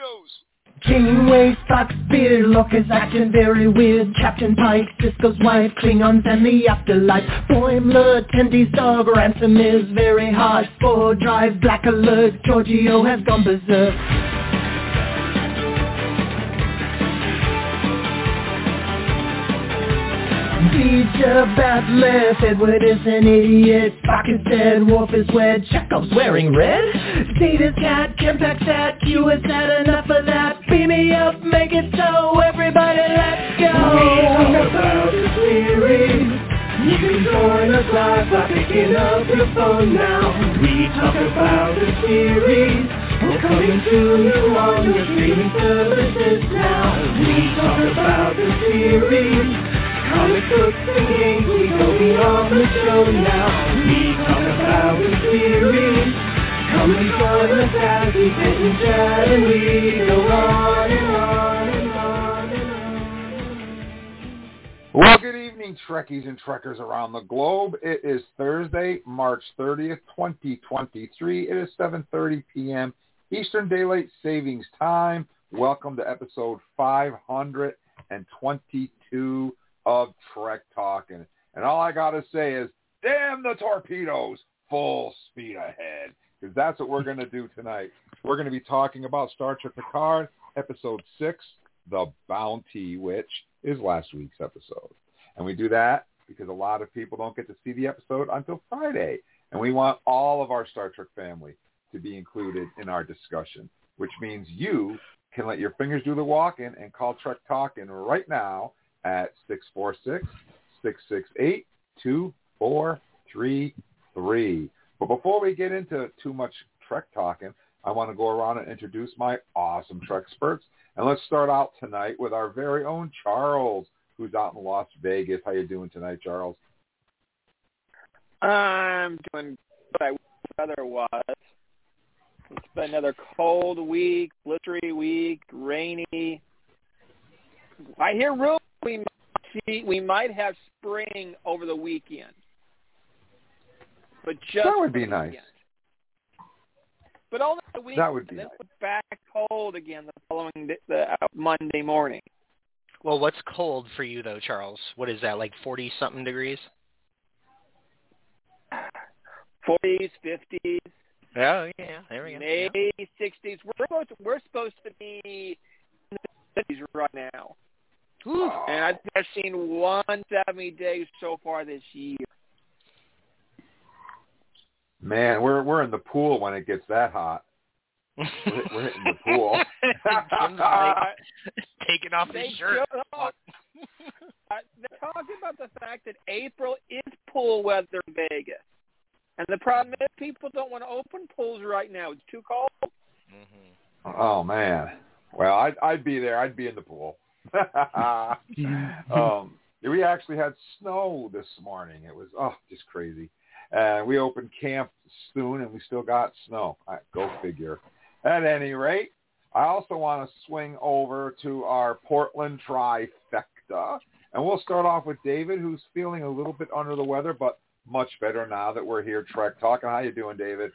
Janeway, Spock, Spear, Locker's acting very weird. Captain Pike, Sisko's wife, Klingons and the afterlife. Boimler, Tendy's dog, Ransom is very hard. Spore Drive, Black Alert, Giorgio has gone berserk. Teacher, Batleth, Edward is an idiot. Spock is dead, Worf is wed, Chekhov's wearing red. Data's cat, Kempak's at, Q has had enough of that. Beam me up, make it so, everybody let's go. We talk about the series. You can join us live by picking up your phone now. We talk about the series. We're coming to you on your streaming services now. We talk about the series. Comic books and games, we go beyond the show now. We talk about the series. Come and join us as we sit and chat and we go on and on and on and on. Well, good evening, Trekkies and Trekkers around the globe. It is Thursday, March 30th, 2023. It is 7:30 p.m. Eastern Daylight Savings Time. Welcome to episode 522 of Trek Talking. And all I got to say is, damn the torpedoes, full speed ahead. Because that's what we're going to do tonight. We're going to be talking about Star Trek Picard, episode 6, The Bounty, which is last week's episode. And we do that because a lot of people don't get to see the episode until Friday. And we want all of our Star Trek family to be included in our discussion, which means you can let your fingers do the walking and call Trek Talking right now at 646-668-2433. But before we get into too much Trek talking, I want to go around and introduce my awesome Trek experts. And let's start out tonight with our very own Charles, who's out in Las Vegas. How you doing tonight, Charles? I'm doing what I wish the weather was. It's been another cold week, blistery week, rainy. I hear rumors we might have spring over the weekend, but just that would be nice. But only the weekend. That would be then nice. It's back cold again the following Monday morning. Well, what's cold for you though, Charles? What is that, like 40-something degrees? 40s, 50s. Oh yeah, there we go. Maybe 60s. We're supposed to be in the 50s right now. Ooh. And I've seen 170 days so far this year. Man, we're in the pool when it gets that hot. We're hitting the pool. Jim's like taking off his shirt. They're talking about the fact that April is pool weather in Vegas. And the problem is people don't want to open pools right now. It's too cold. Mm-hmm. Oh, man. Well, I'd be there. I'd be in the pool. We actually had snow this morning. It was just crazy. We opened camp soon, and we still got snow. Go figure. At any rate, I also want to swing over to our Portland trifecta, and we'll start off with David, who's feeling a little bit under the weather, but much better now that we're here Trek Talking. How you doing, David?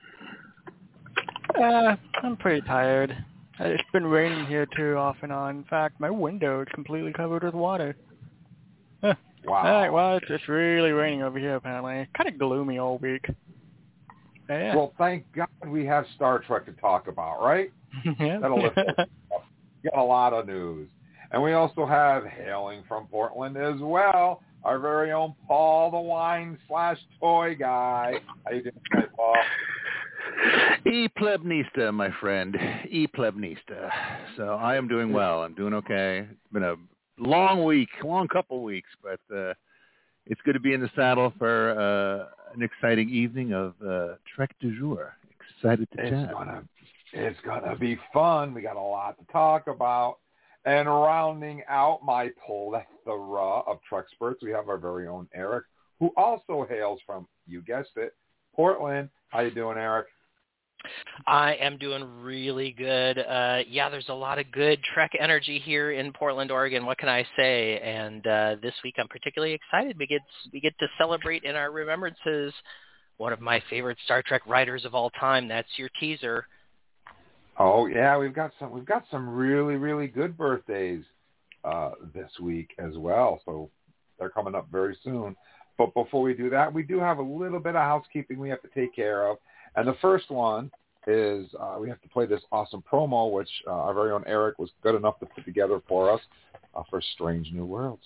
I'm pretty tired. It's been raining here too, off and on. In fact, my window is completely covered with water. Huh. Wow. All right, well, it's just really raining over here, apparently. Kind of gloomy all week. Yeah. Well, thank God we have Star Trek to talk about, right? Yeah. That'll lift us up. Got a lot of news. And we also have, hailing from Portland as well, our very own Paul the Wine/Toy Guy. How you doing today, Paul? E plebnista, my friend. E plebnista. So I am doing well. I'm doing okay. It's been a long week, long couple weeks, but it's good to be in the saddle for an exciting evening of Trek du jour. Excited to chat. It's gonna be fun. We got a lot to talk about. And rounding out my plethora of Trek experts, we have our very own Eric, who also hails from, you guessed it, Portland. How you doing, Eric? I am doing really good. There's a lot of good Trek energy here in Portland, Oregon. What can I say? And this week I'm particularly excited. We get to celebrate in our remembrances one of my favorite Star Trek writers of all time. That's your teaser. Oh yeah, we've got some really, really good birthdays this week as well. So they're coming up very soon. But before we do that, we do have a little bit of housekeeping we have to take care of. And the first one is we have to play this awesome promo, which our very own Eric was good enough to put together for us for Strange New Worlds.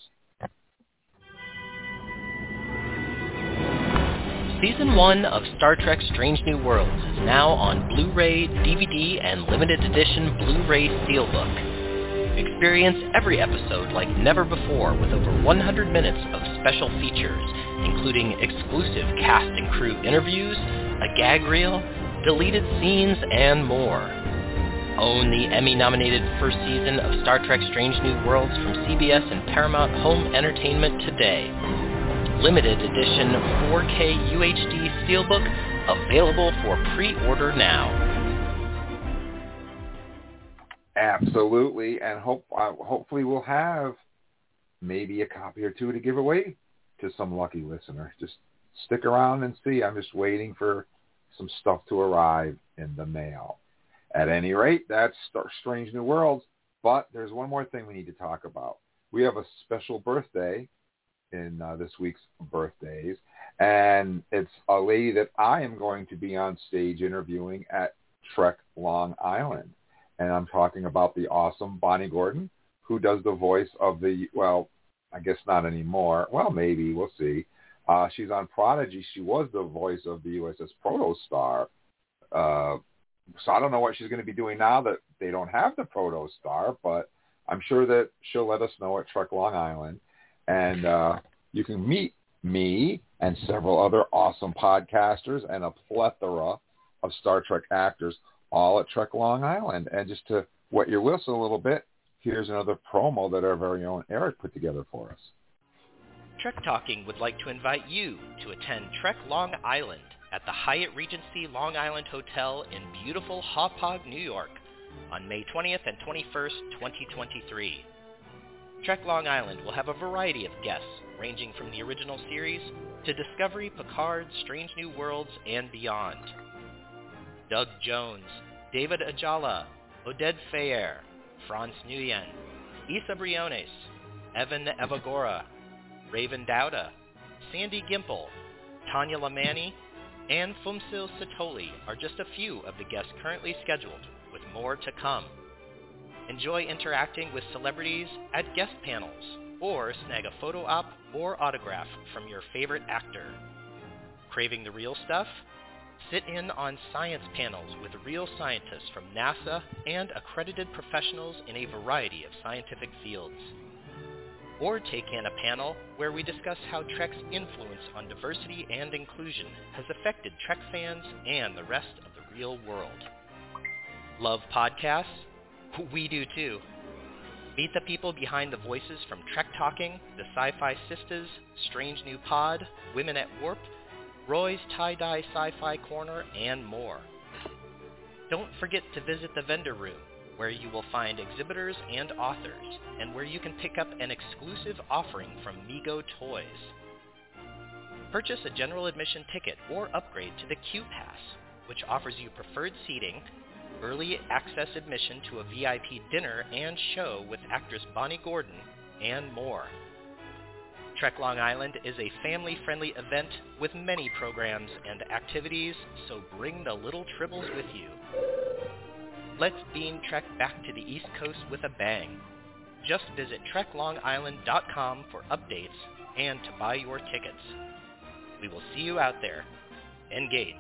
Season 1 of Star Trek Strange New Worlds is now on Blu-ray, DVD, and limited edition Blu-ray Steelbook. Experience every episode like never before with over 100 minutes of special features, including exclusive cast and crew interviews, a gag reel, deleted scenes, and more. Own the Emmy-nominated first season of Star Trek Strange New Worlds from CBS and Paramount Home Entertainment today. Limited edition 4K UHD Steelbook available for pre-order now. Absolutely, and hopefully we'll have maybe a copy or two to give away to some lucky listener. Just stick around and see. I'm just waiting for some stuff to arrive in the mail. At any rate, that's Strange New Worlds, but there's one more thing we need to talk about. We have a special birthday in this week's birthdays, and it's a lady that I am going to be on stage interviewing at Trek Long Island. And I'm talking about the awesome Bonnie Gordon, who does the voice of the, well, I guess not anymore. Well, maybe. We'll see. She's on Prodigy. She was the voice of the USS Protostar. So I don't know what she's going to be doing now that they don't have the Protostar, but I'm sure that she'll let us know at Trek Long Island. And you can meet me and several other awesome podcasters and a plethora of Star Trek actors all at Trek Long Island. And just to wet your whistle a little bit, here's another promo that our very own Eric put together for us. Trek Talking would like to invite you to attend Trek Long Island at the Hyatt Regency Long Island Hotel in beautiful Hauppauge, New York on May 20th and 21st, 2023. Trek Long Island will have a variety of guests ranging from the original series to Discovery, Picard, Strange New Worlds, and beyond. Doug Jones, David Ajala, Oded Feyer, Franz Nguyen, Issa Briones, Evan Evagora, Raven Dowda, Sandy Gimple, Tanya Lamani, and Fumsil Satoli are just a few of the guests currently scheduled, with more to come. Enjoy interacting with celebrities at guest panels, or snag a photo op or autograph from your favorite actor. Craving the real stuff? Sit in on science panels with real scientists from NASA and accredited professionals in a variety of scientific fields. Or take in a panel where we discuss how Trek's influence on diversity and inclusion has affected Trek fans and the rest of the real world. Love podcasts? We do too. Meet the people behind the voices from Trek Talking, the Sci-Fi Sisters, Strange New Pod, Women at Warp, Roy's Tie-Dye Sci-Fi Corner, and more. Don't forget to visit the vendor room, where you will find exhibitors and authors, and where you can pick up an exclusive offering from Mego Toys. Purchase a general admission ticket or upgrade to the Q Pass, which offers you preferred seating, early access admission to a VIP dinner and show with actress Bonnie Gordon, and more. Trek Long Island is a family-friendly event with many programs and activities, so bring the little tribbles with you. Let's beam Trek back to the East Coast with a bang. Just visit TrekLongIsland.com for updates and to buy your tickets. We will see you out there. Engage.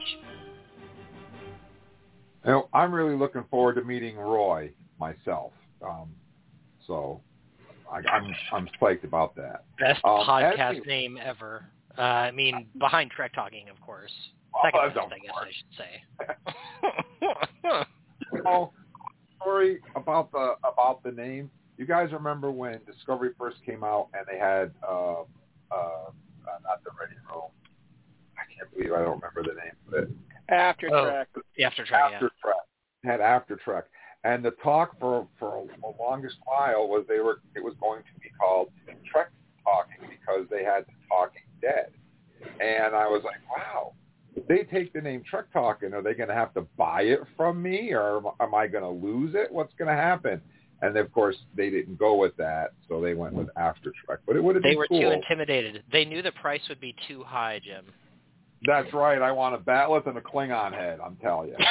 You know, I'm really looking forward to meeting Roy myself. So I'm psyched about that. Best podcast name ever. I mean, behind Trek Talking, of course. Second best, I guess I should say. Story about the name. You guys remember when Discovery first came out and they had not the Ready Room. I can't believe I don't remember the name of it. After Trek. After Trek. It had After Trek. And the talk for the longest while was it was going to be called Trek Talking because they had the Talking Dead. And I was like, wow, if they take the name Trek Talking, are they going to have to buy it from me, or am I going to lose it? What's going to happen? And of course, they didn't go with that, so they went with After Trek. But it would have been cool. They were too intimidated. They knew the price would be too high, Jim. That's right. I want a Bat'leth and a Klingon head, I'm telling you.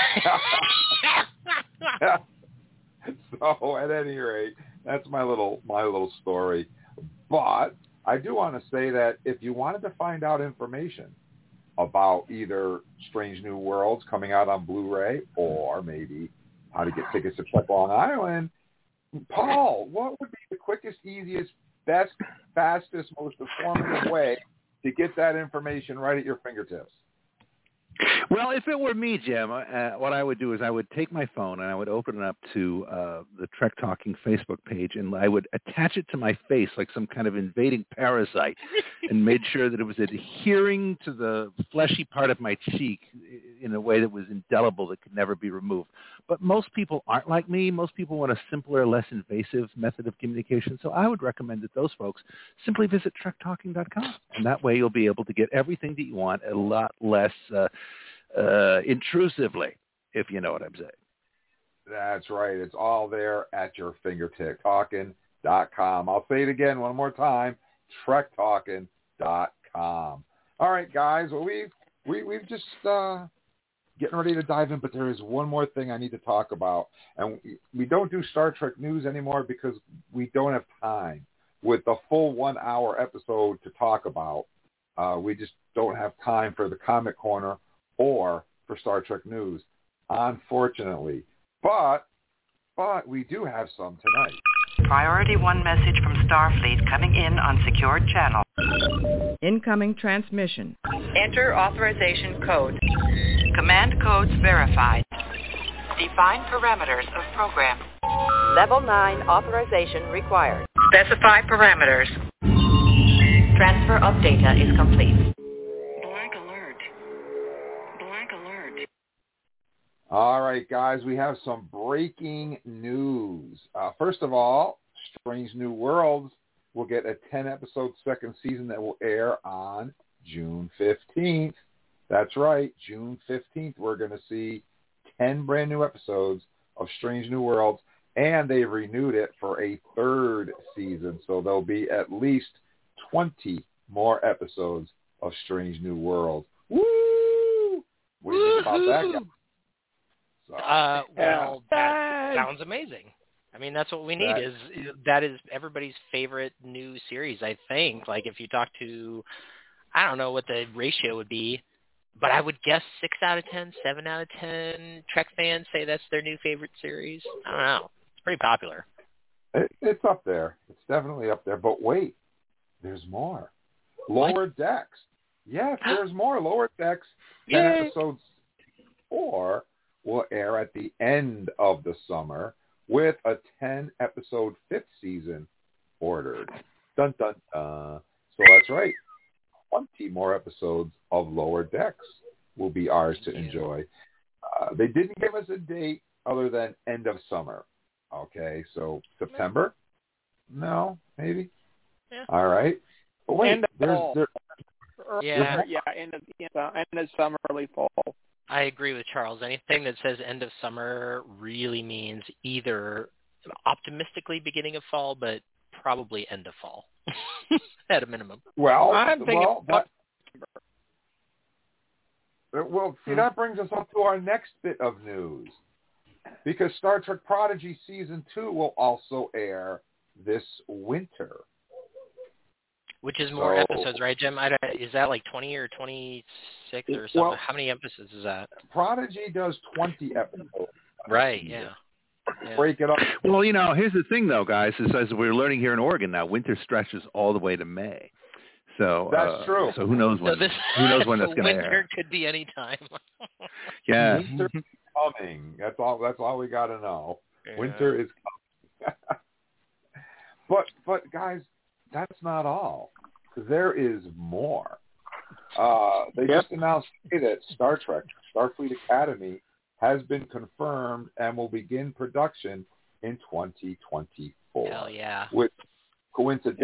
So at any rate, that's my little story. But I do want to say that if you wanted to find out information about either Strange New Worlds coming out on Blu-ray or maybe how to get tickets to Trek Long Island, Paul, what would be the quickest, easiest, best, fastest, most informative way to get that information right at your fingertips? Well, if it were me, Jim, what I would do is I would take my phone and I would open it up to the Trek Talking Facebook page, and I would attach it to my face like some kind of invading parasite and made sure that it was adhering to the fleshy part of my cheek in a way that was indelible, that could never be removed. But most people aren't like me. Most people want a simpler, less invasive method of communication. So I would recommend that those folks simply visit trektalking.com. And that way you'll be able to get everything that you want a lot less intrusively, if you know what I'm saying. That's right. It's all there at your fingertips. Trektalking.com. I'll say it again one more time. Trektalking.com. All right, guys. Well, we've just getting ready to dive in, but there is one more thing I need to talk about. And we don't do Star Trek news anymore because we don't have time with the full 1 hour episode to talk about. We just don't have time for the Comic Corner or for Star Trek news, unfortunately. But we do have some tonight. Priority 1 message from Starfleet coming in on secured channel. Incoming transmission. Enter authorization code. Command codes verified. Define parameters of program. Level 9 authorization required. Specify parameters. Transfer of data is complete. Blank alert. Blank alert. All right, guys, we have some breaking news. First of all, Strange New Worlds will get a 10-episode second season that will air on June 15th. That's right, June 15th, we're going to see 10 brand new episodes of Strange New Worlds, and they've renewed it for a third season, so there'll be at least 20 more episodes of Strange New Worlds. Woo! What do you think about that, guys? So, well, that sounds amazing. I mean, that's what we need. That is everybody's favorite new series, I think. Like, if you talk to, I don't know what the ratio would be, but I would guess 6 out of 10, 7 out of 10 Trek fans say that's their new favorite series. I don't know. It's pretty popular. It's up there. It's definitely up there. But wait, there's more. Lower Decks. Yes, there's more. Lower Decks. 10 episodes 4 will air at the end of the summer with a 10-episode 5th season ordered. Dun, dun, dun. So that's right. 20 more episodes of Lower Decks will be ours to enjoy. They didn't give us a date other than end of summer. Okay, so September? No, maybe? Yeah. All right. But wait, end of summer, early fall. I agree with Charles. Anything that says end of summer really means either optimistically beginning of fall, but probably end of fall at a minimum. Well, I'm thinking that brings us up to our next bit of news, because Star Trek Prodigy Season 2 will also air this winter. Which is more episodes, right, Jim? Is that like 20 or 26 or something? Well, how many episodes is that? Prodigy does 20 episodes. Right, yeah. Break it up. Well, here's the thing, though, guys, is as we're learning here in Oregon now, winter stretches all the way to May. So that's true. So who knows when? Who knows when that's going to air? Winter could be any time. Yeah. Winter is coming. That's all we got to know. Yeah. Winter is coming. But guys, that's not all. There is more. They just announced today that Star Trek, Starfleet Academy, has been confirmed and will begin production in 2024. Hell yeah. Which,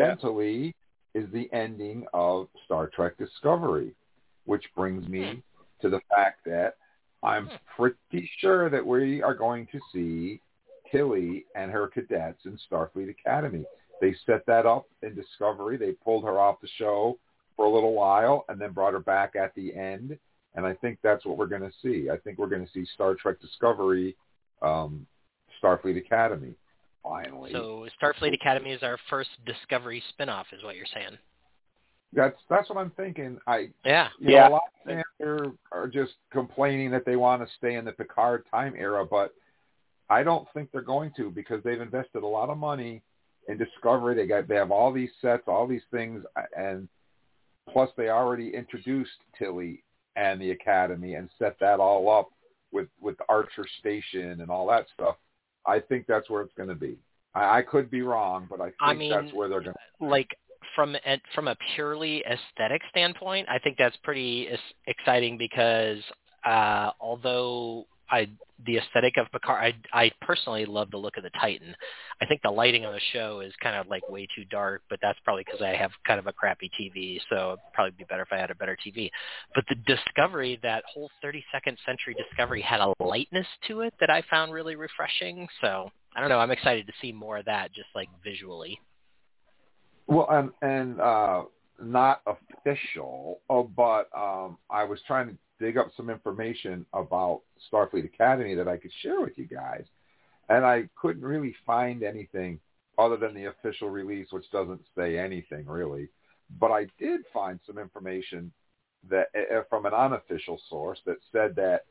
coincidentally, is the ending of Star Trek Discovery, which brings me to the fact that I'm pretty sure that we are going to see Tilly and her cadets in Starfleet Academy. They set that up in Discovery. They pulled her off the show for a little while and then brought her back at the end. And I think that's what we're going to see. I think we're going to see Star Trek Discovery, Starfleet Academy, finally. So Starfleet Academy is our first Discovery spinoff, is what you're saying. That's what I'm thinking. A lot of fans are just complaining that they want to stay in the Picard time era, but I don't think they're going to, because they've invested a lot of money in Discovery. They have all these sets, all these things, and plus they already introduced Tilly and the Academy and set that all up with Archer Station and all that stuff. I think that's where it's going to be. I could be wrong, but I think that's where they're going to be. Like, from a purely aesthetic standpoint, I think that's pretty exciting, because although the aesthetic of Picard, I personally love the look of the Titan. I think the lighting on the show is kind of like way too dark, but that's probably because I have kind of a crappy TV, so it'd probably be better if I had a better TV. But the Discovery, that whole 32nd century Discovery, had a lightness to it that I found really refreshing. So I don't know, I'm excited to see more of that, just like visually. Well, and not official, but I was trying to dig up some information about Starfleet Academy that I could share with you guys, and I couldn't really find anything other than the official release, which doesn't say anything really. But I did find some information that from an unofficial source that said that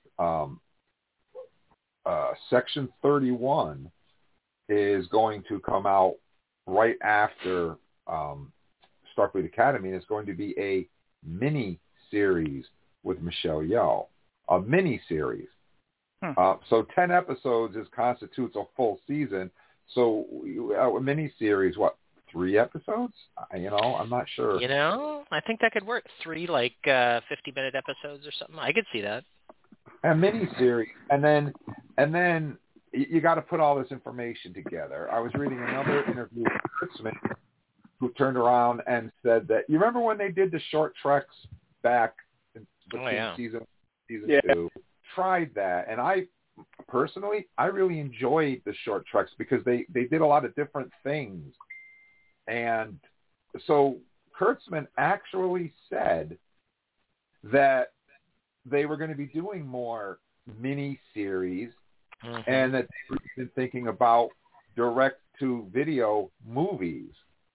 Section 31 is going to come out right after Starfleet Academy, and it's going to be a mini series with Michelle Yeoh, a mini series. So 10 episodes constitutes a full season. So a mini series, 3 episodes? I'm not sure. I think that could work. 3 50-minute episodes or something. I could see that. A mini series, and then you got to put all this information together. I was reading another interview with Kurtzman, who turned around and said that, you remember when they did the short treks back between season 2? Tried that, and I personally really enjoyed the short treks because they did a lot of different things. And so Kurtzman actually said that they were going to be doing more mini series, and that they were even thinking about direct-to-video movies.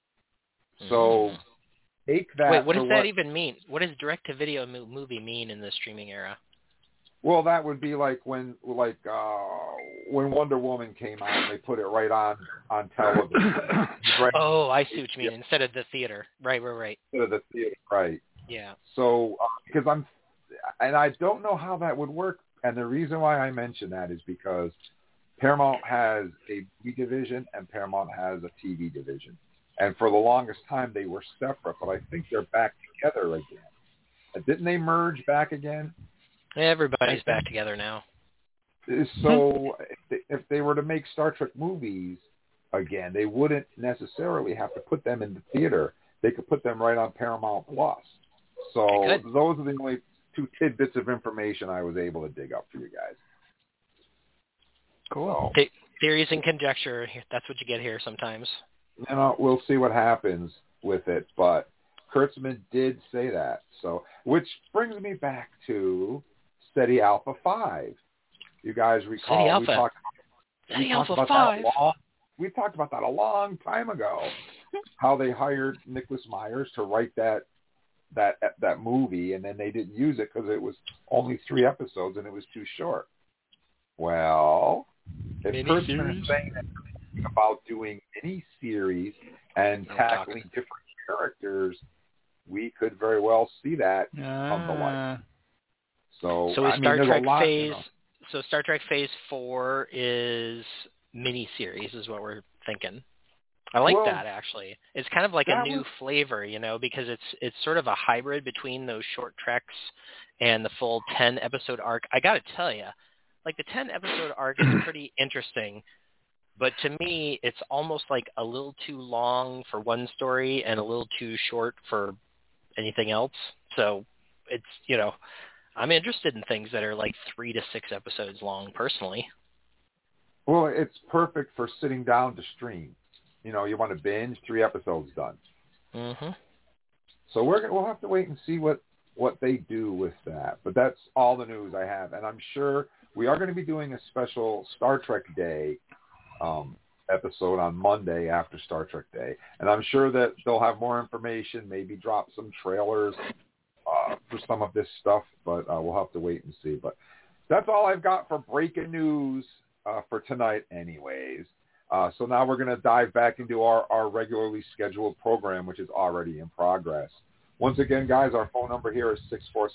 So take that. Wait, what does that even mean? What does direct-to-video movie mean in the streaming era? Well, that would be like when Wonder Woman came out and they put it right on television. Right. Oh, I see what you mean. Instead of the theater. Right. Instead of the theater, right. Yeah. So, because I don't know how that would work. And the reason why I mention that is because Paramount has a movie division and Paramount has a TV division. And for the longest time, they were separate, but I think they're back together again. Didn't they merge back again? Everybody's back together now. So if they were to make Star Trek movies again, they wouldn't necessarily have to put them in the theater. They could put them right on Paramount Plus. So those are the only 2 tidbits of information I was able to dig up for you guys. Cool. So, theories and conjecture, that's what you get here sometimes. We'll see what happens with it, but Kurtzman did say that. So, which brings me back to SETI Alpha 5. You guys recall SETI Alpha 5. We talked about that a long time ago. How they hired Nicholas Myers to write that movie, and then they didn't use it because it was only 3 episodes and it was too short. Well, if Kurtzman is saying about doing mini-series and tackling different characters, we could very well see that come to life. So Star Trek Phase 4 is mini-series is what we're thinking. I like that, actually. It's kind of like a new flavor, because it's sort of a hybrid between those short treks and the full 10-episode arc. I got to tell you, the 10-episode arc is pretty interesting, but to me, it's almost like a little too long for one story and a little too short for anything else. So it's, I'm interested in things that are like 3 to 6 episodes long, personally. Well, it's perfect for sitting down to stream. You know, you want to binge, 3 episodes done. Mm-hmm. So we'll have to wait and see what they do with that. But that's all the news I have. And I'm sure we are going to be doing a special Star Trek Day episode on Monday after Star Trek Day. And I'm sure that they'll have more information, maybe drop some trailers for some of this stuff. But we'll have to wait and see. But that's all I've got for breaking news for tonight anyways. So now we're going to dive back into our regularly scheduled program, which is already in progress. Once again, guys, our phone number here is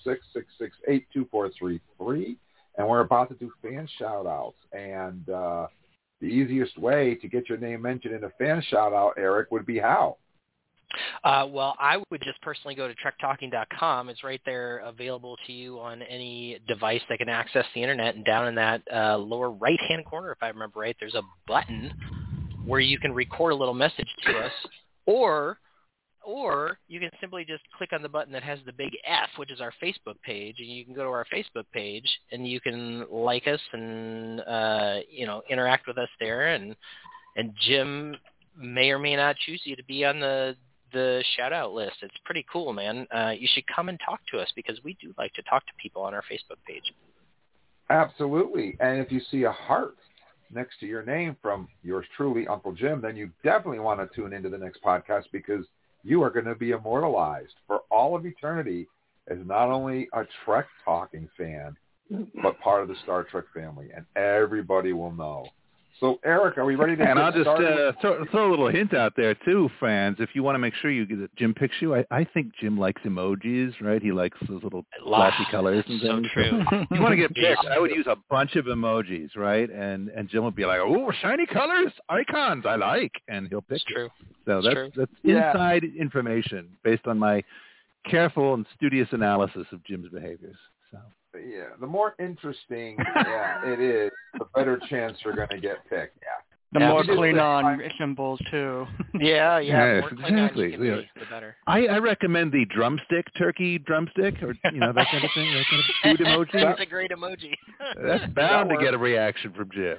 646-668-2433, and we're about to do fan shout-outs. And the easiest way to get your name mentioned in a fan shout-out, Eric, would be how? Well, I would just personally go to trektalking.com. It's right there available to you on any device that can access the Internet. And down in that lower right-hand corner, if I remember right, there's a button where you can record a little message to us. Or you can simply just click on the button that has the big F, which is our Facebook page. And you can go to our Facebook page, and you can like us and, interact with us there. And Jim may or may not choose you to be on the shout-out list. It's pretty cool, man. You should come and talk to us because we do like to talk to people on our Facebook page. Absolutely. And if you see a heart next to your name from yours truly, Uncle Jim, then you definitely want to tune into the next podcast because you are going to be immortalized for all of eternity as not only a Trek Talking fan, but part of the Star Trek family. And everybody will know. So, Eric, are we ready to And get I'll just started? throw a little hint out there, too, fans. If you want to make sure Jim picks you, I think Jim likes emojis, right? He likes those little flashy colors and things. So true. If you want to get picked, I would use a bunch of emojis, right? And Jim would be like, oh, shiny colors, icons, I like. And he'll pick True. So True. that's inside information based on my careful and studious analysis of Jim's behaviors. So. Yeah, the more interesting it is, the better chance you're going to get picked. Yeah. The more Klingon symbols, too. Yeah. Yes, more Klingons exactly. you can be, the better. I recommend the turkey drumstick, or that kind of thing, that kind of food emoji. That's a great emoji. That's bound to get a reaction from Jim.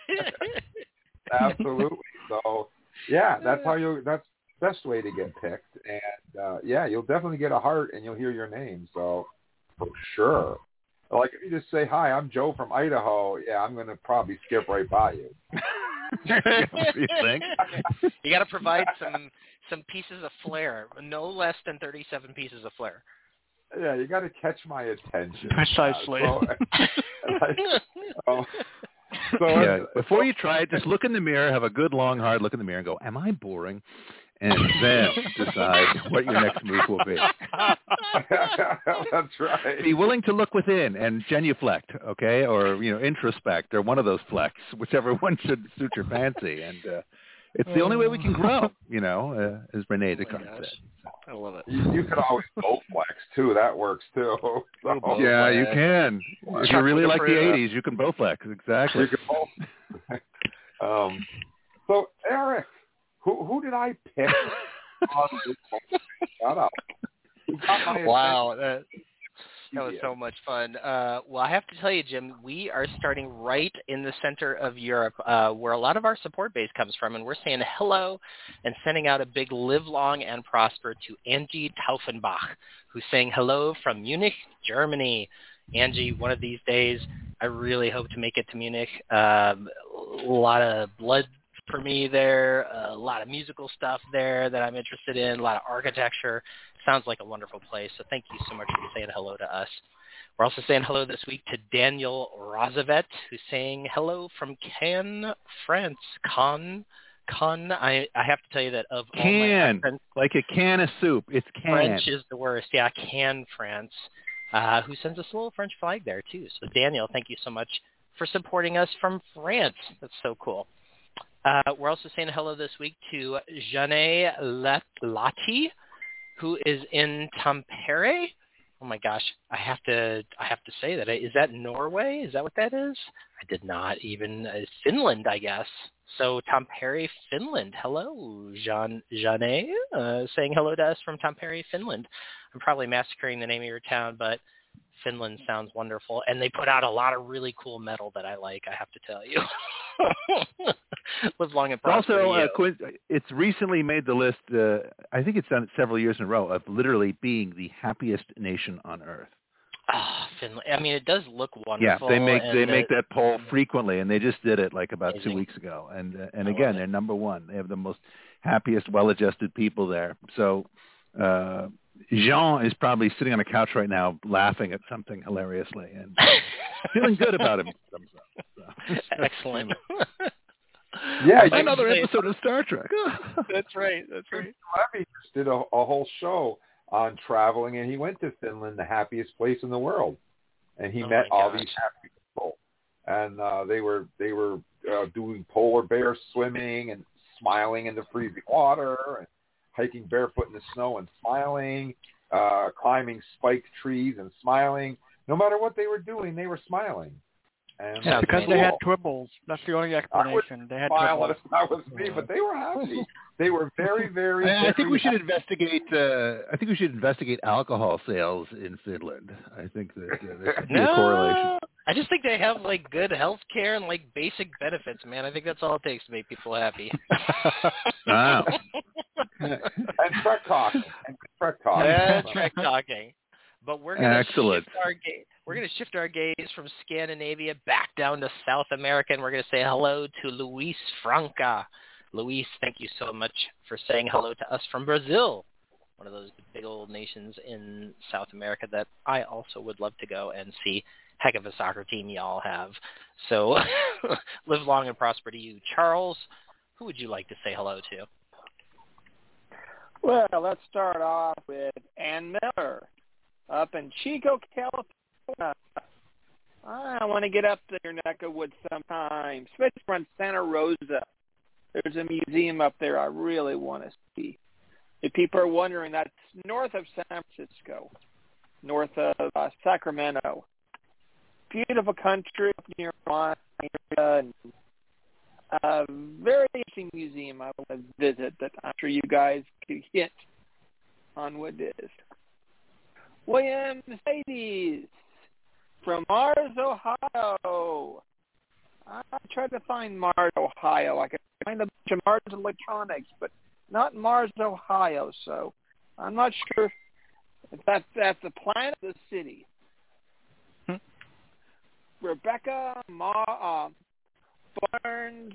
Absolutely. So, that's that's the best way to get picked. And, you'll definitely get a heart and you'll hear your name. So, for sure. Like, if you just say, hi, I'm Joe from Idaho, I'm going to probably skip right by you. You think? You got to provide some pieces of flair, no less than 37 pieces of flair. Yeah, you got to catch my attention. Precisely. Before you try it, just look in the mirror, have a good, long, hard look in the mirror and go, am I boring? And then decide what your next move will be. That's right. Be willing to look within and genuflect, okay, or introspect, or one of those flects, whichever one should suit your fancy. And it's the only way we can grow, as Rene Descartes said. I love it. You could always go flex too. That works too. So. Yeah, you can. If you really like the '80s, you can Bowflex. Exactly. You can both. So Eric. Who did I pick? Shut up. Wow, that was so much fun. Well, I have to tell you, Jim, we are starting right in the center of Europe, where a lot of our support base comes from, and we're saying hello and sending out a big live long and prosper to Angie Taufenbach, who's saying hello from Munich, Germany. Angie, one of these days, I really hope to make it to Munich. A lot of blood for me there, a lot of musical stuff there that I'm interested in, a lot of architecture. Sounds like a wonderful place. So thank you so much for saying hello to us. We're also saying hello this week to Daniel Roosevelt, who's saying hello from Cannes, France. Cannes, I have to tell you that of all my accents, like a can of soup. It's Cannes. French is the worst. Yeah, Cannes, France, who sends us a little French flag there too. So Daniel, thank you so much for supporting us from France. That's so cool. We're also saying hello this week to Jeanne Lati, who is in Tampere. Oh my gosh, I have to say that. Is that Norway? Is that what that is? I did not even. Finland, I guess. So Tampere, Finland. Hello, Jeanne, saying hello to us from Tampere, Finland. I'm probably massacring the name of your town, but Finland sounds wonderful, and they put out a lot of really cool metal that I like, I have to tell you. Live long and prosper. Also, it's recently made the list, I think it's done it several years in a row, of literally being the happiest nation on Earth. Oh, Finland. I mean, it does look wonderful. Yeah, they make that poll frequently, and they just did it like about amazing. 2 weeks ago. And again, they're number one. They have the most happiest, well-adjusted people there. So Jean is probably sitting on a couch right now laughing at something hilariously and feeling good about himself. So. Excellent. Yeah, another episode of Star Trek. That's right. Levy just did a whole show on traveling, and he went to Finland, the happiest place in the world, and he met all these happy people, and they were doing polar bear swimming and smiling in the freezing water, and hiking barefoot in the snow and smiling, climbing spiked trees and smiling. No matter what they were doing, they were smiling. And because they had tribbles. That's the only explanation. They had tribbles. That was me, but they were happy. They were very, very. I think we should investigate. I think we should investigate alcohol sales in Finland. I think that there could be a correlation. I just think they have like good health care and like basic benefits, man. I think that's all it takes to make people happy. Wow. And Trek talk. Trek talking. But we're going to shift our gaze from Scandinavia back down to South America, and we're going to say hello to Luis Franca. Luis, thank you so much for saying hello to us from Brazil, one of those big old nations in South America that I also would love to go and see. Heck of a soccer team y'all have. So live long and prosper to you. Charles, who would you like to say hello to? Well, let's start off with Ann Miller up in Chico, California. I want to get up to your neck of woods sometime, especially from Santa Rosa. There's a museum up there I really want to see. If people are wondering, that's north of San Francisco, north of Sacramento. Beautiful country up near my area, and a very interesting museum I want to visit that I'm sure you guys could hit on what it is. William Mercedes from Mars, Ohio. I tried to find Mars, Ohio. I could find a bunch of Mars Electronics, but not Mars, Ohio. So I'm not sure if that's the planet or the city. Rebecca Barnes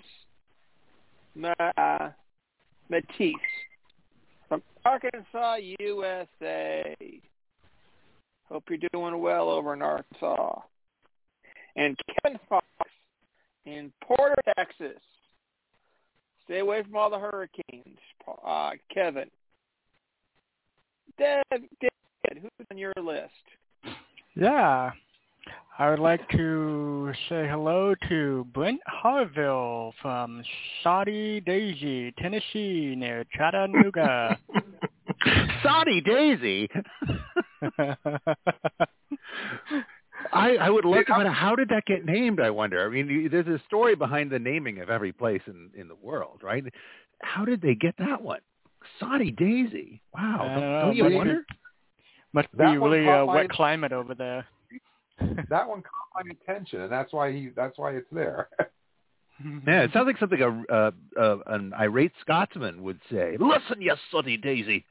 Matisse from Arkansas, USA. Hope you're doing well over in Arkansas. And Kevin Fox in Porter, Texas. Stay away from all the hurricanes, Kevin. David, who's on your list? Yeah. I would like to say hello to Brent Harville from Saudi Daisy, Tennessee, near Chattanooga. Saudi Daisy? I would love to find out, how did that get named, I wonder? I mean, there's a story behind the naming of every place in the world, right? How did they get that one? Saudi Daisy. Wow. Don't you wonder? Must be really a wet climate over there. That one caught my attention, and that's why it's there. Yeah, it sounds like something an irate Scotsman would say. Listen, you sooty daisy.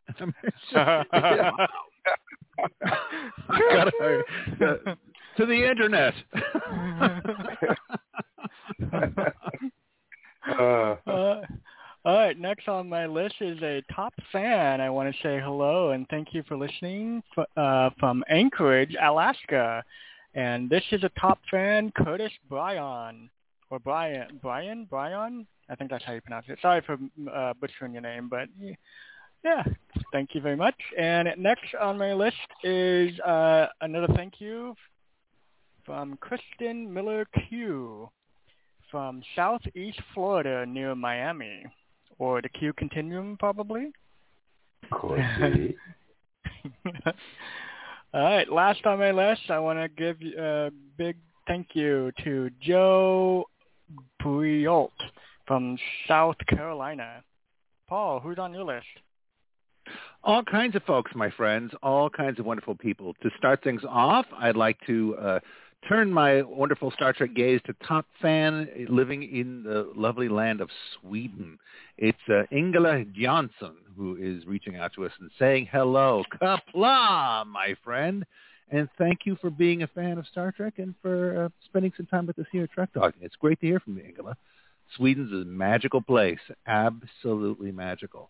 To the internet. All right, next on my list is a top fan. I want to say hello and thank you for listening from Anchorage, Alaska. And this is a top fan, Curtis Bryan. Or Brian? I think that's how you pronounce it. Sorry for butchering your name, but yeah, thank you very much. And next on my list is another thank you from Kristen Miller Q from Southeast Florida near Miami, or the Q Continuum probably. Could be. All right, last on my list, I want to give a big thank you to Joe Briot from South Carolina. Paul, who's on your list? All kinds of folks, my friends, all kinds of wonderful people. To start things off, I'd like to turn my wonderful Star Trek gaze to top fan living in the lovely land of Sweden. It's Ingela Jansson who is reaching out to us and saying hello. Kapla, my friend. And thank you for being a fan of Star Trek and for spending some time with us here at Trek Talk. It's great to hear from you, Ingela. Sweden's a magical place, absolutely magical.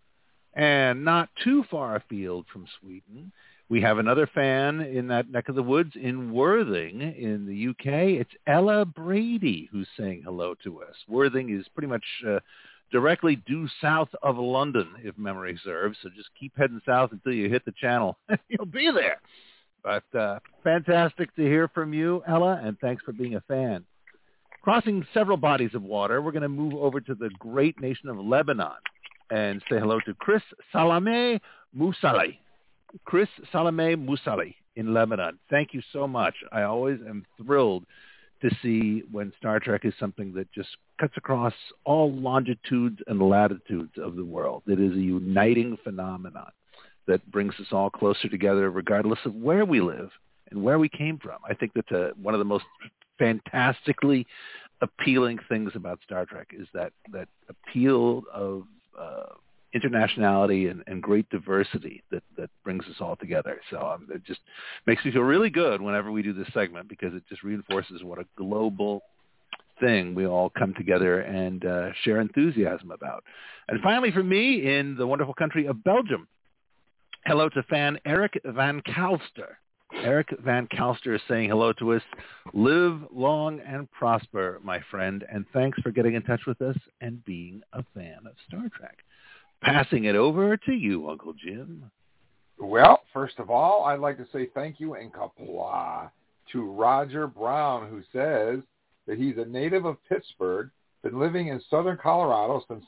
And not too far afield from Sweden, we have another fan in that neck of the woods in Worthing in the UK. It's Ella Brady who's saying hello to us. Worthing is pretty much directly due south of London, if memory serves. So just keep heading south until you hit the channel. You'll be there. But fantastic to hear from you, Ella, and thanks for being a fan. Crossing several bodies of water, we're going to move over to the great nation of Lebanon and say hello to Chris Salameh Mousali. Chris Salameh Mousali in Lebanon. Thank you so much. I always am thrilled to see when Star Trek is something that just cuts across all longitudes and latitudes of the world. It is a uniting phenomenon that brings us all closer together regardless of where we live and where we came from. I think that's one of the most fantastically appealing things about Star Trek is that appeal of internationality and great diversity that brings us all together. So it just makes me feel really good whenever we do this segment because it just reinforces what a global thing we all come together and share enthusiasm about. And finally for me, in the wonderful country of Belgium, hello to fan Eric Van Kalster. Eric Van Kalster is saying hello to us. Live long and prosper, my friend, and thanks for getting in touch with us and being a fan of Star Trek. Passing it over to you, Uncle Jim. Well, first of all, I'd like to say thank you and kapla to Roger Brown, who says that he's a native of Pittsburgh, been living in southern Colorado since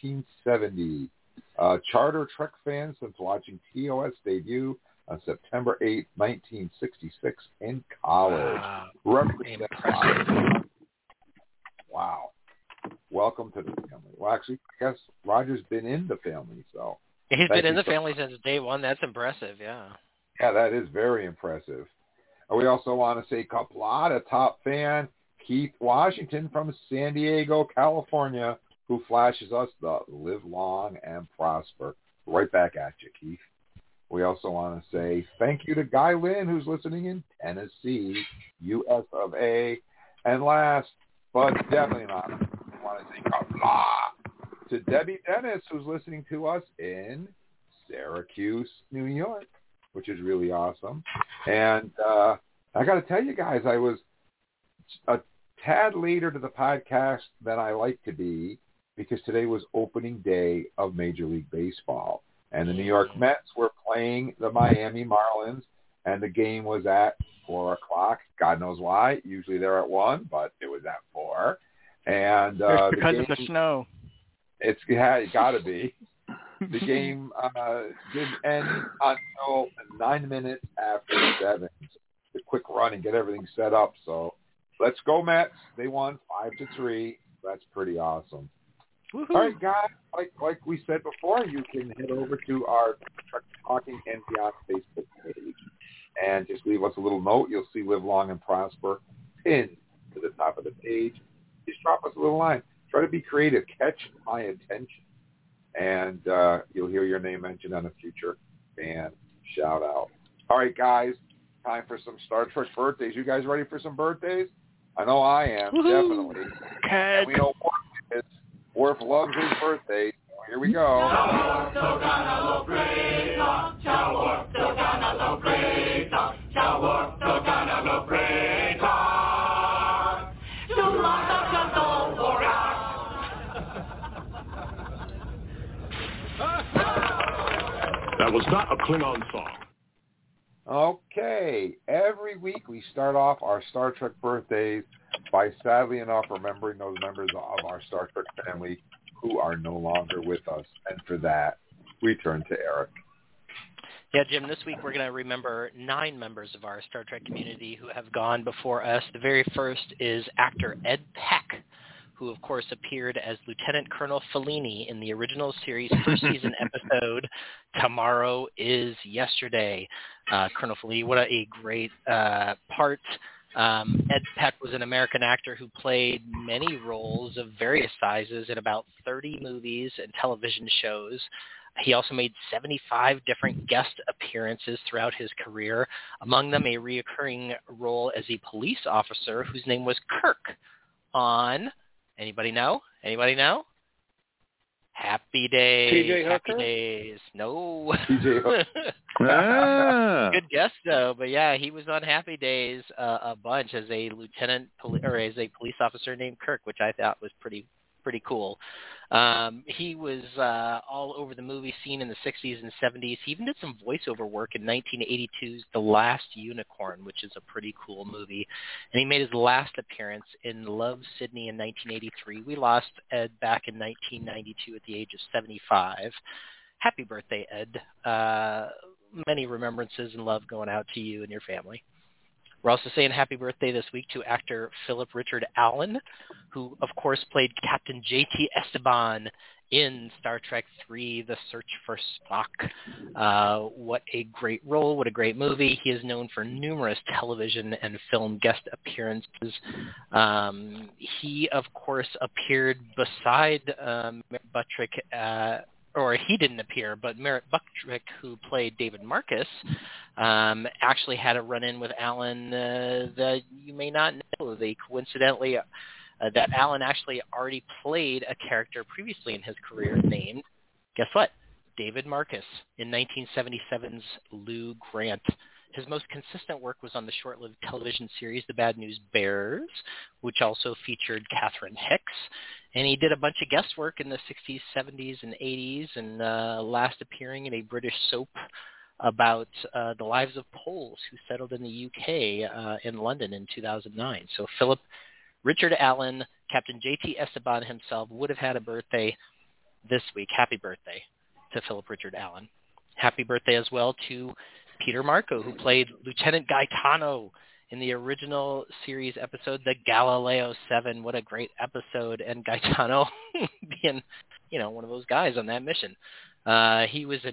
1970. Charter Trek fan since watching TOS debut on September 8, 1966 in college. Wow. Impressive. Wow. Welcome to the family. Well, actually, I guess Roger's been in the family, so. He's been in the family since day one. That's impressive, yeah. Yeah, that is very impressive. We also want to say kapla to top fan Keith Washington from San Diego, California, who flashes us the live long and prosper. Right back at you, Keith. We also want to say thank you to Guy Lynn, who's listening in Tennessee, US of A. And last, but definitely not, I want to say kapla to Debbie Dennis, who's listening to us in Syracuse, New York, which is really awesome. And I got to tell you guys, I was a tad later to the podcast than I like to be because today was opening day of Major League Baseball. And the New York Mets were playing the Miami Marlins, and the game was at 4 o'clock. God knows why. Usually they're at 1, but it was at 4. And it's because of the snow. It's got to be. The game didn't end until 9 minutes after 7. A quick run and get everything set up. So let's go Mets. They won 5-3. That's pretty awesome. Woo-hoo. All right, guys. Like we said before, you can head over to our Trek Talking and Beyond Facebook page and just leave us a little note. You'll see Live Long and Prosper pinned to the top of the page. Just drop us a little line. Try to be creative. Catch my attention. And you'll hear your name mentioned on a future fan shout out. All right, guys. Time for some Star Trek birthdays. You guys ready for some birthdays? I know I am, Woo-hoo. definitely. And we know Worf loves his birthday. Here we go. That was not a Klingon song. Okay. Every week we start off our Star Trek birthdays by, sadly enough, remembering those members of our Star Trek family who are no longer with us. And for that, we turn to Eric. Yeah, Jim, this week we're going to remember 9 members of our Star Trek community who have gone before us. The very first is actor Ed Peck, who of course appeared as Lieutenant Colonel Fellini in the original series first season episode Tomorrow is Yesterday. Colonel Fellini, what a great part. Ed Peck was an American actor who played many roles of various sizes in about 30 movies and television shows. He also made 75 different guest appearances throughout his career, among them a reoccurring role as a police officer whose name was Kirk on, anybody know? Happy Days. T.J. Hooker? Happy Days. No. T.J. Ah. Good guess though, but yeah, he was on Happy Days a bunch as a or as a police officer named Kirk, which I thought was pretty cool. He was all over the movie scene in the 60s and 70s. He even did some voiceover work in 1982's The Last Unicorn, which is a pretty cool movie. And he made his last appearance in Love, Sydney in 1983. We lost Ed back in 1992 at the age of 75. Happy birthday, Ed. Many remembrances and love going out to you and your family. We're also saying happy birthday this week to actor Philip Richard Allen, who, of course, played Captain J.T. Esteban in Star Trek III, The Search for Spock. What a great role. What a great movie. He is known for numerous television and film guest appearances. He, of course, appeared beside Buttrick or he didn't appear, but Merritt Buttrick, who played David Marcus, actually had a run-in with Alan that you may not know. They coincidentally, that Alan actually already played a character previously in his career named, guess what, David Marcus in 1977's Lou Grant. His most consistent work was on the short-lived television series The Bad News Bears, which also featured Catherine Hicks. And he did a bunch of guest work in the 60s, 70s, and 80s, and last appearing in a British soap about the lives of Poles who settled in the UK in London in 2009. So Philip Richard Allen, Captain J.T. Esteban himself, would have had a birthday this week. Happy birthday to Philip Richard Allen. Happy birthday as well to Peter Marco, who played Lieutenant Gaetano in the original series episode, The Galileo 7. What a great episode, and Gaetano being, one of those guys on that mission. He was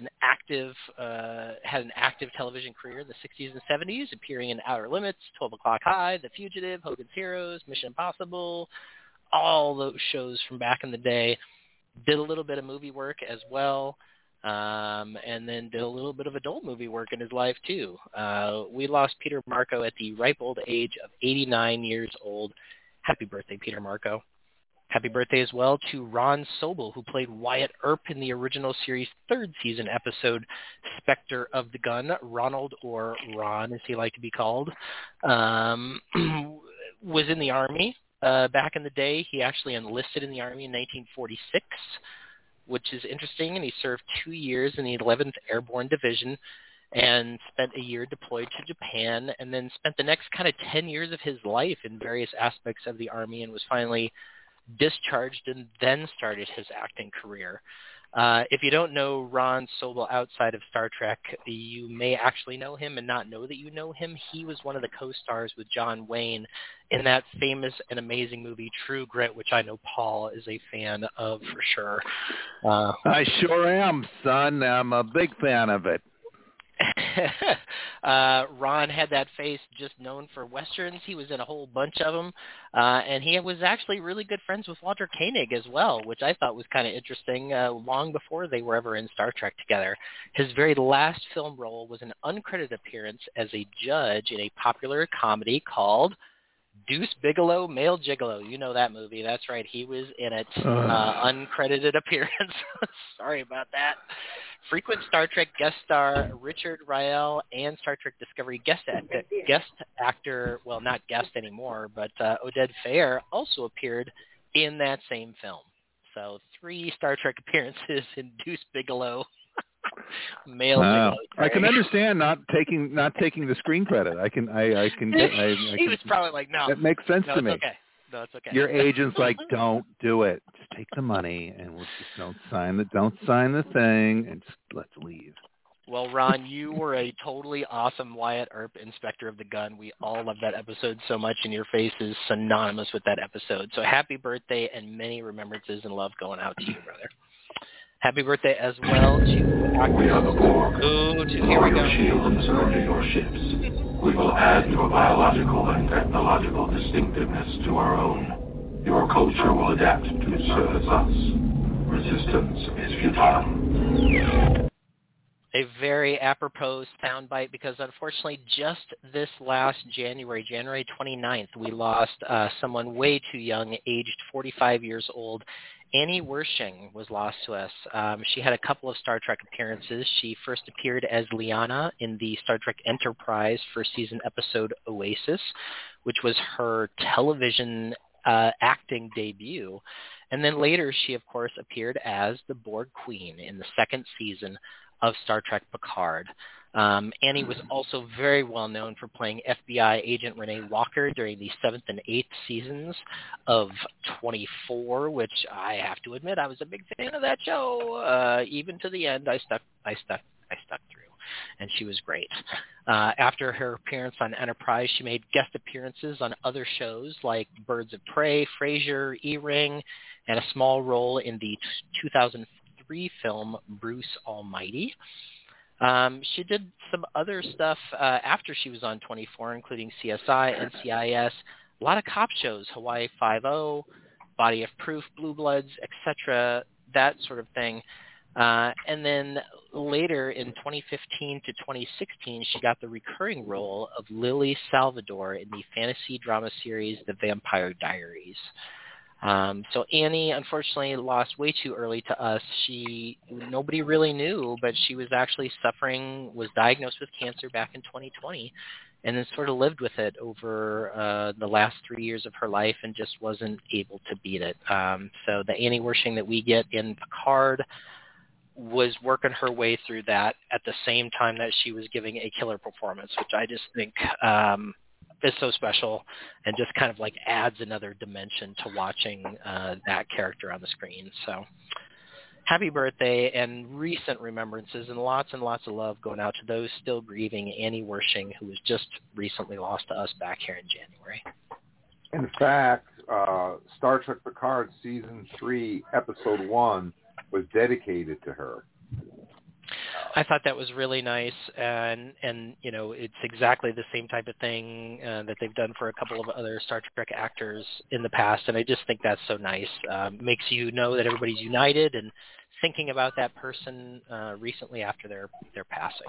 had an active television career in the 60s and 70s, appearing in Outer Limits, 12 O'Clock High, The Fugitive, Hogan's Heroes, Mission Impossible, all those shows from back in the day. Did a little bit of movie work as well. And then did a little bit of adult movie work in his life, too. We lost Peter Marco at the ripe old age of 89 years old. Happy birthday, Peter Marco. Happy birthday as well to Ron Sobel, who played Wyatt Earp in the original series' third season episode, Spectre of the Gun. Ronald, or Ron as he liked to be called, was in the Army back in the day. He actually enlisted in the Army in 1946. Which is interesting, and he served 2 years in the 11th Airborne Division and spent a year deployed to Japan, and then spent the next kind of 10 years of his life in various aspects of the Army, and was finally discharged and then started his acting career. If you don't know Ron Sobel outside of Star Trek, you may actually know him and not know that you know him. He was one of the co-stars with John Wayne in that famous and amazing movie True Grit, which I know Paul is a fan of for sure. I sure am, son. I'm a big fan of it. Ron had that face just known for Westerns. He was in a whole bunch of them. And he was actually really good friends with Walter Koenig as well, which I thought was kind of interesting, long before they were ever in Star Trek together. His very last film role was an uncredited appearance as a judge in a popular comedy called Deuce Bigalow, Male Gigolo. You know that movie. That's right. He was in it. Uncredited appearance. Sorry about that. Frequent Star Trek guest star Richard Rael and Star Trek Discovery guest actor, well, not guest anymore, but Oded Fehr also appeared in that same film. So 3 Star Trek appearances in Deuce Bigalow. Male Gigolo. I can understand not taking the screen credit. I can He was probably like, no. That makes sense to me. Okay. No, it's okay. Your agent's like, don't do it. Just take the money and we'll just don't sign the thing and just let's leave. Well, Ron, you were a totally awesome Wyatt Earp, Inspector of the Gun. We all love that episode so much, and your face is synonymous with that episode. So happy birthday and many remembrances and love going out to you, brother. Happy birthday as well to We are the Borg. here we go. Shield and surrender your ships. We will add your biological and technological distinctiveness to our own. Your culture will adapt to service us. Resistance is futile. A very apropos soundbite because unfortunately just this last January 29th, we lost someone way too young, aged 45 years old. Annie Wersching was lost to us. She had a couple of Star Trek appearances. She first appeared as Liana in the Star Trek Enterprise first season episode Oasis, which was her television acting debut. And then later she, of course, appeared as the Borg Queen in the second season of Star Trek Picard. Annie was also very well known for playing FBI agent Renee Walker during the 7th and 8th seasons of 24, which I have to admit I was a big fan of that show. Even to the end, I stuck through, and she was great. After her appearance on Enterprise, she made guest appearances on other shows like Birds of Prey, Frasier, E-Ring, and a small role in the 2003 film Bruce Almighty. She did some other stuff after she was on 24, including CSI, NCIS, a lot of cop shows, Hawaii Five-0, Body of Proof, Blue Bloods, etc., that sort of thing. And then later in 2015 to 2016, she got the recurring role of Lily Salvador in the fantasy drama series The Vampire Diaries. So Annie, unfortunately, lost way too early to us. Nobody really knew, but she was actually was diagnosed with cancer back in 2020, and then sort of lived with it over the last 3 years of her life and just wasn't able to beat it. So the Annie Wersching that we get in Picard was working her way through that at the same time that she was giving a killer performance, which I just think is so special and just kind of like adds another dimension to watching that character on the screen. So happy birthday and recent remembrances and lots of love going out to those still grieving Annie Wersching, who was just recently lost to us back here in January. In fact, Star Trek Picard Season 3, Episode 1 was dedicated to her. I thought that was really nice, and you know, it's exactly the same type of thing that they've done for a couple of other Star Trek actors in the past, and I just think that's so nice. Makes you know that everybody's united and thinking about that person recently after their passing.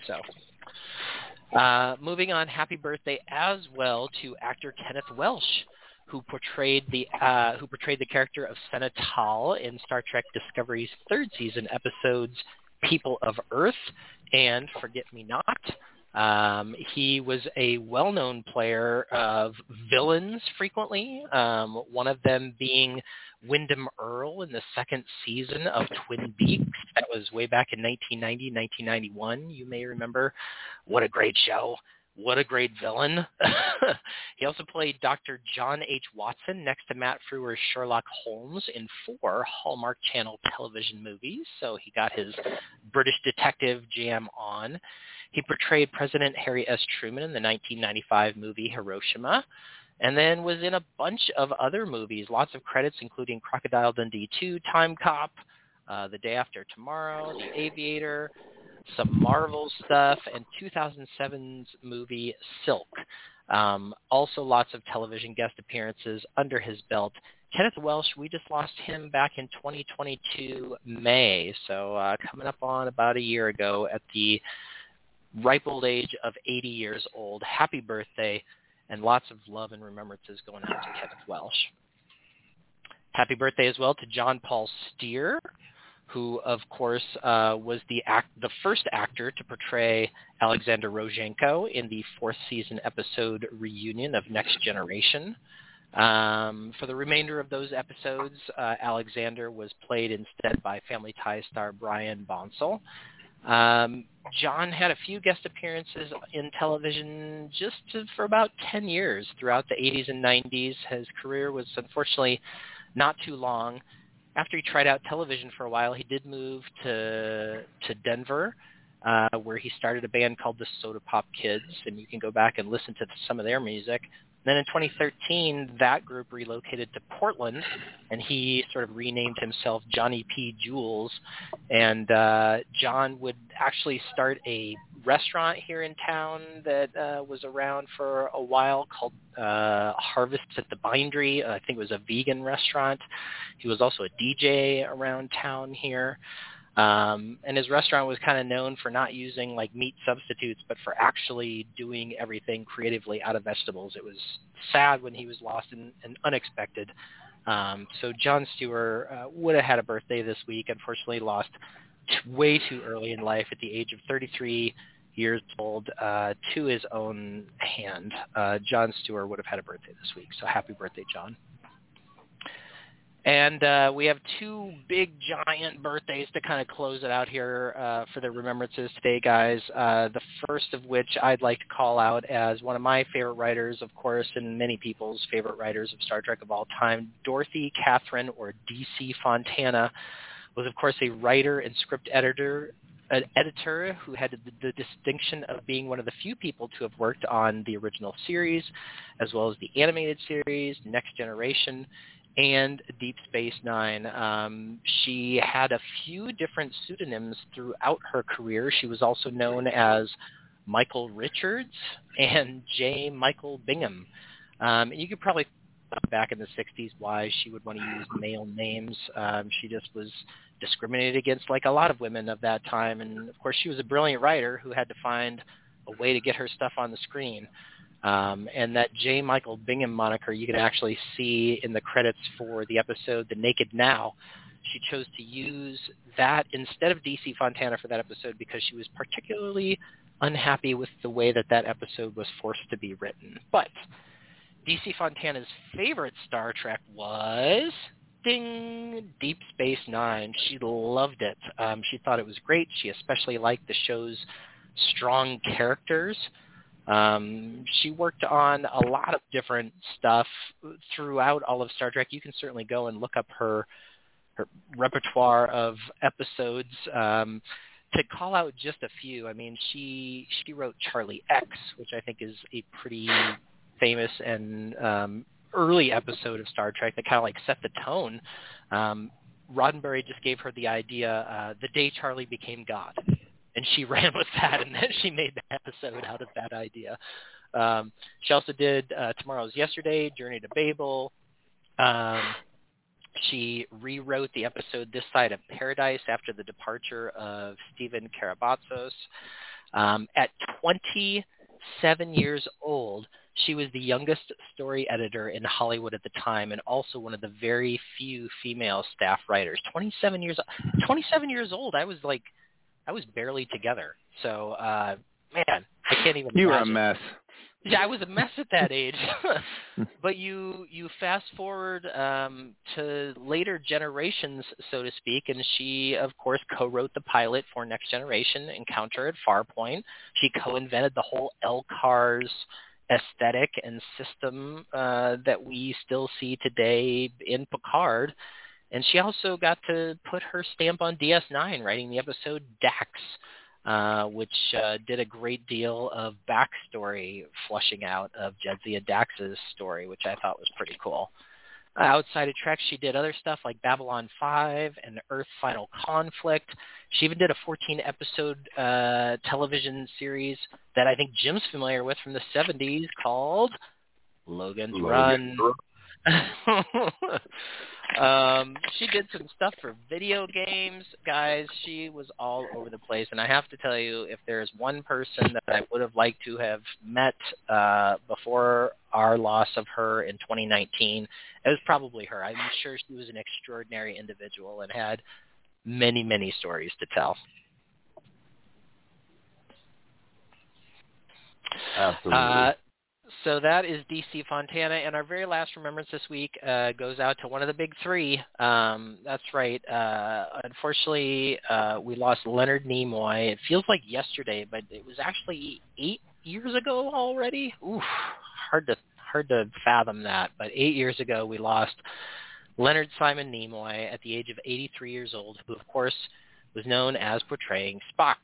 So, moving on, happy birthday as well to actor Kenneth Welsh, who portrayed the character of Senna Tal in Star Trek Discovery's third season episodes People of Earth and Forget Me Not. He was a well-known player of villains frequently, one of them being Wyndham Earle in the second season of Twin Peaks. That was way back in 1990, 1991. You may remember. What a great show. What a great villain. He also played Dr. John H. Watson next to Matt Frewer's Sherlock Holmes in 4 Hallmark Channel television movies, so he got his British detective jam on. He portrayed President Harry S. Truman in the 1995 movie Hiroshima, and then was in a bunch of other movies, lots of credits including Crocodile Dundee 2, Time Cop, The Day After Tomorrow, The Aviator, some Marvel stuff, and 2007's movie Silk. Also lots of television guest appearances under his belt. Kenneth Welsh, we just lost him back in 2022 May, so coming up on about a year ago at the ripe old age of 80 years old. Happy birthday, and lots of love and remembrances going out to Kenneth Welsh. Happy birthday as well to John Paul Steer, who, of course, was the first actor to portray Alexander Rozhenko in the 4th season episode Reunion of Next Generation. For the remainder of those episodes, Alexander was played instead by Family Ties star Brian Bonsall. John had a few guest appearances in television for about 10 years throughout the 80s and 90s. His career was unfortunately not too long. After he tried out television for a while, he did move to Denver where he started a band called the Soda Pop Kids, and you can go back and listen to some of their music. Then in 2013, that group relocated to Portland, and he sort of renamed himself Johnny P. Jules. And John would actually start a restaurant here in town that was around for a while called Harvest at the Bindery. I think it was a vegan restaurant. He was also a DJ around town here. And his restaurant was kind of known for not using like meat substitutes, but for actually doing everything creatively out of vegetables. It was sad when he was lost and unexpected. So Jon Stewart would have had a birthday this week. Unfortunately, lost way too early in life at the age of 33 years old to his own hand. Jon Stewart would have had a birthday this week. So happy birthday, John. And we have two big, giant birthdays to kind of close it out here for the remembrances today, guys. The first of which I'd like to call out as one of my favorite writers, of course, and many people's favorite writers of Star Trek of all time. Dorothy Catherine, or D.C. Fontana, was, of course, a writer and script editor who had the distinction of being one of the few people to have worked on the original series, as well as the animated series, Next Generation, and Deep Space Nine. She had a few different pseudonyms throughout her career. She was also known as Michael Richards and J. Michael Bingham. You could probably back in the 60s why she would want to use male names. She just was discriminated against like a lot of women of that time. And, of course, she was a brilliant writer who had to find a way to get her stuff on the screen. And that J. Michael Bingham moniker you can actually see in the credits for the episode The Naked Now. She chose to use that instead of D.C. Fontana for that episode because she was particularly unhappy with the way that that episode was forced to be written. But D.C. Fontana's favorite Star Trek was, ding, Deep Space Nine. She loved it. She thought it was great. She especially liked the show's strong characters. She worked on a lot of different stuff throughout all of Star Trek. You can certainly go and look up her repertoire of episodes. To call out just a few, I mean, she wrote Charlie X, which I think is a pretty famous and early episode of Star Trek that kind of like set the tone. Roddenberry just gave her the idea, the day Charlie became God. And she ran with that, and then she made the episode out of that idea. She also did Tomorrow's Yesterday, Journey to Babel. She rewrote the episode This Side of Paradise after the departure of Stephen Karabatsos. At 27 years old, she was the youngest story editor in Hollywood at the time and also one of the very few female staff writers. 27 years old. I was barely together. So, man, I can't even imagine. You were a mess. Yeah, I was a mess at that age. But you fast forward to later generations, so to speak, and she, of course, co-wrote the pilot for Next Generation, Encounter at Farpoint. She co-invented the whole LCARS aesthetic and system that we still see today in Picard. And she also got to put her stamp on DS9, writing the episode Dax, which did a great deal of backstory flushing out of Jadzia Dax's story, which I thought was pretty cool. Outside of Trek, she did other stuff like Babylon 5 and Earth Final Conflict. She even did a 14-episode television series that I think Jim's familiar with from the 70s called Logan's Run. She did some stuff for video games, guys. She was all over the place, and I have to tell you, if there's one person that I would have liked to have met before our loss of her in 2019, it was probably her. I'm sure she was an extraordinary individual and had many, many stories to tell. Absolutely. So that is D.C. Fontana, and our very last remembrance this week goes out to one of the big three. That's right. Unfortunately, we lost Leonard Nimoy. It feels like yesterday, but it was actually 8 years ago already. Oof, hard to fathom that. But 8 years ago, we lost Leonard Simon Nimoy at the age of 83 years old, who, of course, was known as portraying Spock.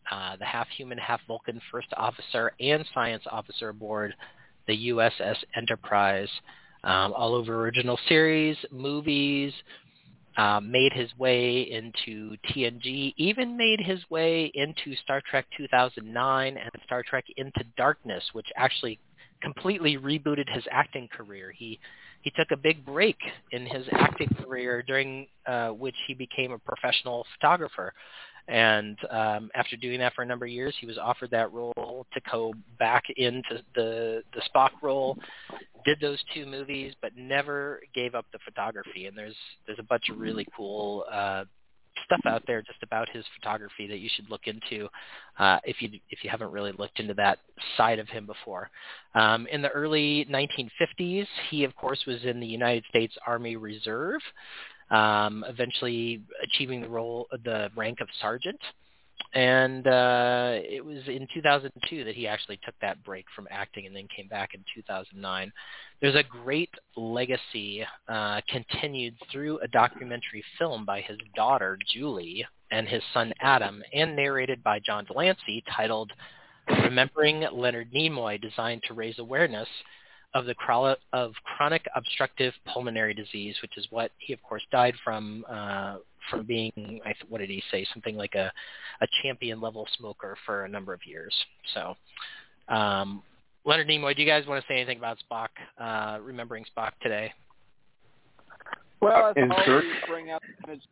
the half-human, half-Vulcan first officer and science officer aboard the USS Enterprise. All over original series, movies, made his way into TNG, even made his way into Star Trek 2009 and Star Trek Into Darkness, which actually completely rebooted his acting career. He took a big break in his acting career during which he became a professional photographer. And after doing that for a number of years, he was offered that role to go back into the Spock role, did those 2 movies, but never gave up the photography. And there's a bunch of really cool stuff out there just about his photography that you should look into if you haven't really looked into that side of him before. In the early 1950s, he, of course, was in the United States Army Reserve, eventually achieving the rank of sergeant. And it was in 2002 that he actually took that break from acting and then came back in 2009. There's a great legacy continued through a documentary film by his daughter, Julie, and his son, Adam, and narrated by John Delancey, titled Remembering Leonard Nimoy, designed to raise awareness of chronic obstructive pulmonary disease, which is what he, of course, died from being, what did he say, something like a champion-level smoker for a number of years. So, Leonard Nimoy, do you guys want to say anything about Spock, remembering Spock today? Well, I always bring up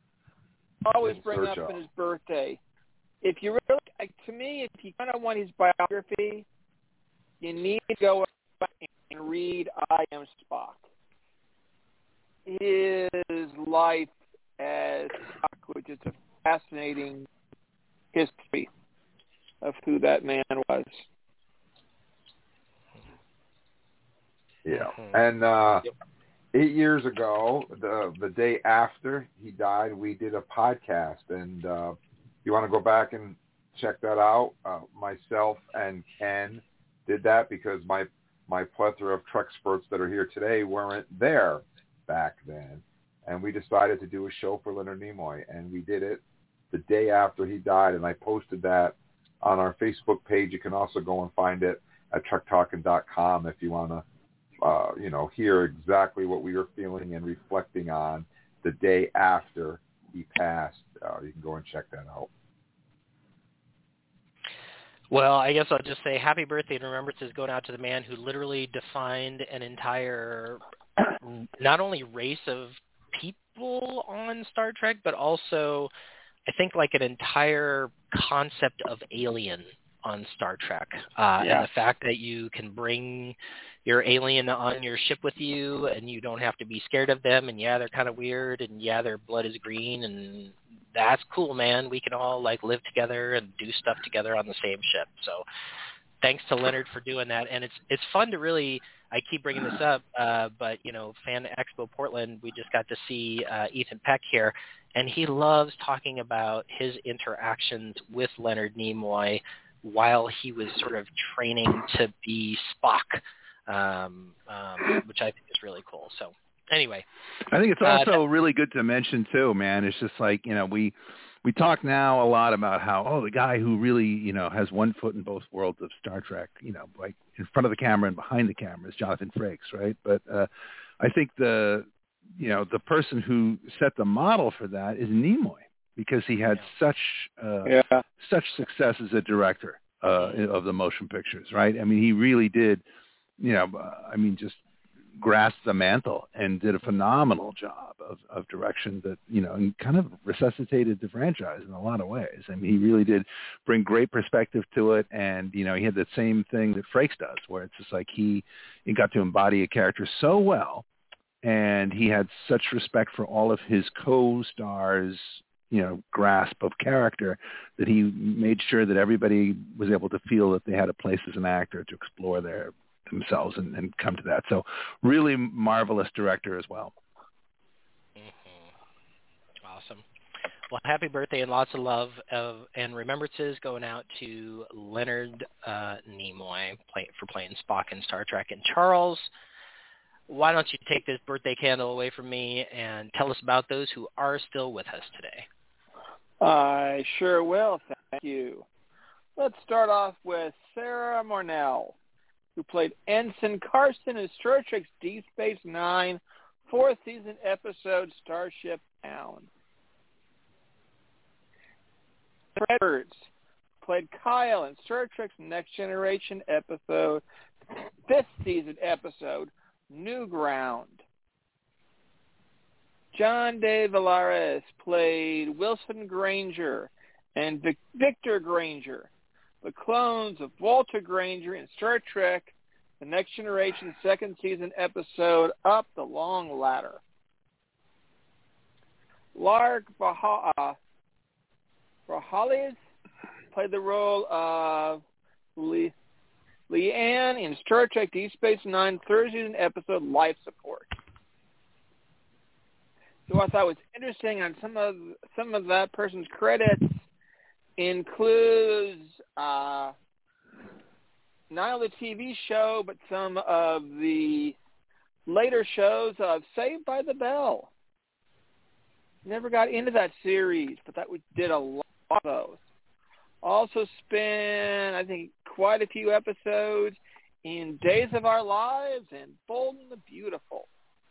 in his birthday. If you really, to me, if you kind of want his biography, you need to go and read I Am Spock. His life as Spock, which is a fascinating history of who that man was. Yeah, and 8 years ago, the day after he died, we did a podcast, and you want to go back and check that out? Myself and Ken did that because my plethora of Trek experts that are here today weren't there back then. And we decided to do a show for Leonard Nimoy, and we did it the day after he died, and I posted that on our Facebook page. You can also go and find it at trektalkin.com if you want to, hear exactly what we were feeling and reflecting on the day after he passed. You can go and check that out. Well, I guess I'll just say happy birthday and remembrances going out to the man who literally defined an entire, not only race of people on Star Trek, but also I think like an entire concept of alien on Star Trek. And the fact that you can bring your alien on your ship with you and you don't have to be scared of them, and they're kind of weird, and their blood is green, and that's cool, man. We can all like live together and do stuff together on the same ship. So thanks to Leonard for doing that. And it's fun to really, I keep bringing this up, but Fan Expo Portland, we just got to see Ethan Peck here, and he loves talking about his interactions with Leonard Nimoy while he was sort of training to be Spock, which I think is really cool. So anyway, I think it's also really good to mention too, man. It's just like, we talk now a lot about how, the guy who really, has one foot in both worlds of Star Trek, like in front of the camera and behind the camera is Jonathan Frakes, right? But I think the person who set the model for that is Nimoy, because he had such success as a director of the motion pictures, right? I mean, he really did, just grasped the mantle and did a phenomenal job of direction that, and kind of resuscitated the franchise in a lot of ways. I mean, he really did bring great perspective to it. And, he had that same thing that Frakes does, where it's just like he got to embody a character so well, and he had such respect for all of his co-stars, grasp of character, that he made sure that everybody was able to feel that they had a place as an actor to explore themselves and come to that. So really marvelous director as well. Mm-hmm. Awesome. Well, happy birthday and lots of love and remembrances going out to Leonard Nimoy for playing Spock in Star Trek. And Charles, why don't you take this birthday candle away from me and tell us about those who are still with us today? I sure will. Thank you. Let's start off with Sarah Mornell, who played Ensign Carson in Star Trek's Deep Space Nine, fourth season episode Starship Town. Fred Edwards played Kyle in Star Trek's Next Generation episode, fifth season episode, New Ground. John De Villars played Wilson Granger and Victor Granger, the clones of Walter Granger in Star Trek, The Next Generation second season episode, Up the Long Ladder. Lark Brahales played the role of Leanne in Star Trek Deep Space Nine third season episode, Life Support. So I thought was interesting on some of that person's credits includes not only the TV show, but some of the later shows of Saved by the Bell. Never got into that series, but that we did a lot of those. Also spent, I think, quite a few episodes in Days of Our Lives and Bold and the Beautiful.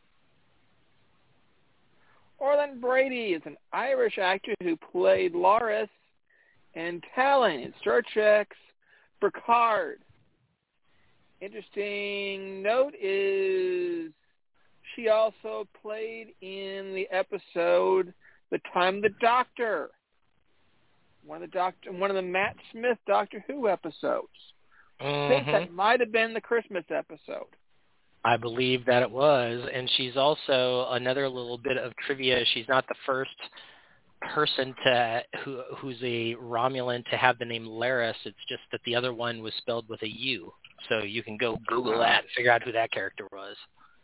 Orland Brady is an Irish actor who played Loris and Talon in Star Trek's Picard. Interesting note is she also played in the episode The Time of the Doctor, one of the Matt Smith Doctor Who episodes. I think that might have been the Christmas episode. I believe that it was, and she's also another little bit of trivia. She's not the first person who's a Romulan to have the name Laris. It's just that the other one was spelled with a U. So you can go Google that and figure out who that character was.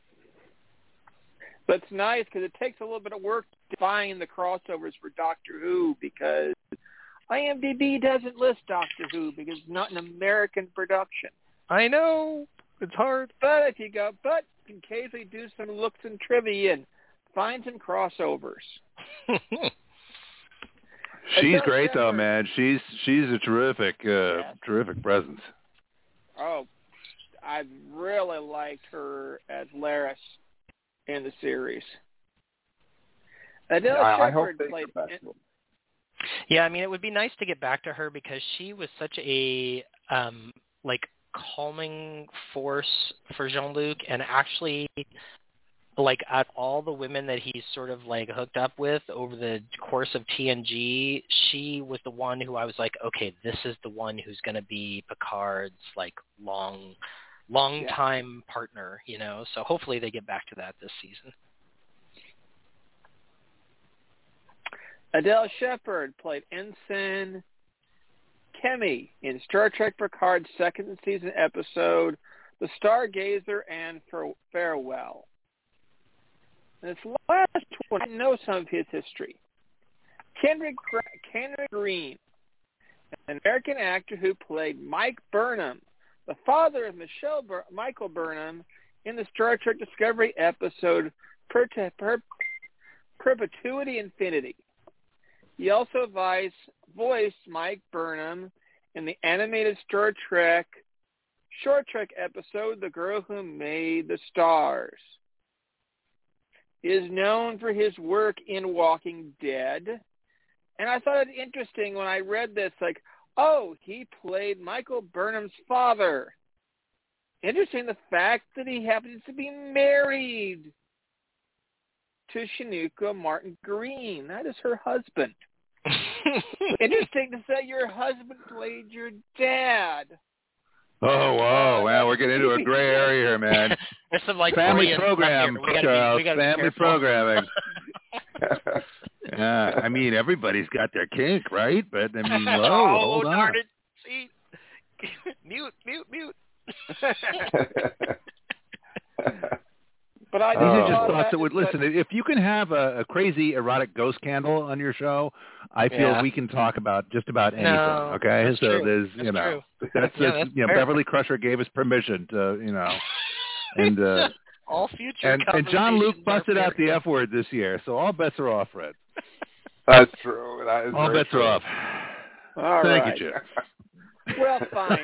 But it's nice because it takes a little bit of work to find the crossovers for Doctor Who because IMDb doesn't list Doctor Who because it's not an American production. I know. It's hard. But if you go, you can occasionally do some looks and trivia and find some crossovers. She's great though, man. She's a terrific presence. Oh, I really liked her as Laris in the series. Adele Shepard played. Yeah, I mean, it would be nice to get back to her because she was such a calming force for Jean-Luc, and actually, like, out of all the women that he's sort of like hooked up with over the course of TNG, she was the one who I was like, okay, this is the one who's going to be Picard's like long time partner, you know. So hopefully they get back to that this season. Adele Shepard played Ensign Kemi in Star Trek Picard's second season episode, The Stargazer and Farewell. And this last one, I know some of his history. Kendrick Green, an American actor who played Mike Burnham, the father of Michael Burnham, in the Star Trek Discovery episode Perpetuity Infinity. He also voiced Mike Burnham in the animated Star Trek short Trek episode The Girl Who Made the Stars. He is known for his work in Walking Dead. And I thought it interesting when I read this, like, oh, he played Michael Burnham's father. Interesting the fact that he happens to be married to Shanuka Martin Green. That is her husband. Interesting to say your husband played your dad. Oh, wow. Wow, we're getting into a gray area here, man. There's some like family program, Charles. Family programming. Yeah, I mean, everybody's got their kink, right? But, I mean, whoa, hold on. Darn it. See? Mute. But I these are just thoughts that would listen. If you can have a crazy erotic ghost candle on your show, I feel we can talk about just about anything. Okay, that's so true. there's That's Beverly Crusher gave us permission to and all future and John Luke busted out the F word this year, so all bets are off, Fred. That's true. That is all bets true. are off. All Thank right. you, Jim. Well, fine.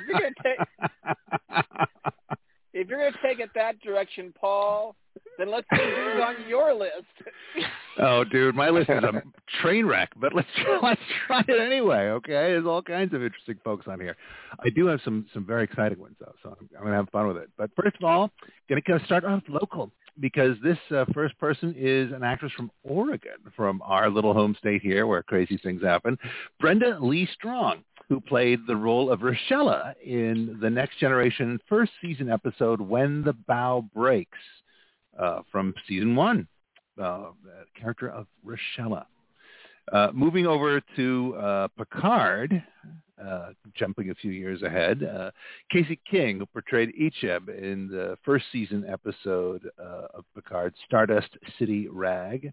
If you're gonna take it that direction, Paul, then let's see who's on your list. Oh, dude, my list is a train wreck, but let's try it anyway. Okay, there's all kinds of interesting folks on here. I do have some very exciting ones though, so I'm gonna have fun with it. But first of all, gonna start off local because this first person is an actress from Oregon, from our little home state here, where crazy things happen. Brenda Lee Strong, who played the role of Rochella in the Next Generation first season episode When the Bow Breaks from season 1, the character of Rochella. Moving over to Picard, jumping a few years ahead, Casey King, who portrayed Icheb in the first season episode of Picard, Stardust City Rag.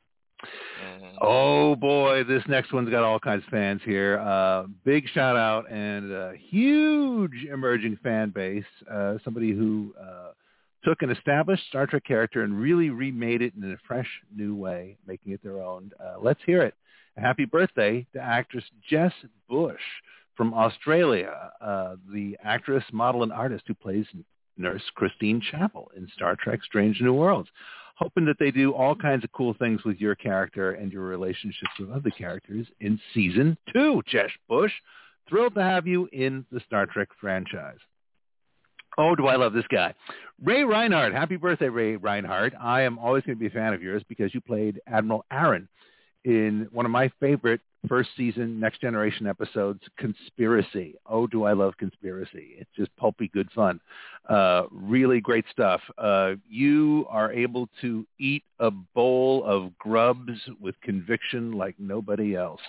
Oh boy, this next one's got all kinds of fans here. Big shout out and a huge emerging fan base. Somebody who took an established Star Trek character and really remade it in a fresh new way, making it their own. Let's hear it. A happy birthday to actress Jess Bush from Australia, the actress, model, and artist who plays Nurse Christine Chapel in Star Trek Strange New Worlds. Hoping that they do all kinds of cool things with your character and your relationships with other characters in Season 2, Jess Bush. Thrilled to have you in the Star Trek franchise. Oh, do I love this guy. Ray Reinhardt. Happy birthday, Ray Reinhardt. I am always going to be a fan of yours because you played Admiral Aaron in one of my favorite first season Next Generation episodes, Conspiracy. Oh, do I love Conspiracy. It's just pulpy good fun. Really great stuff. You are able to eat a bowl of grubs with conviction like nobody else,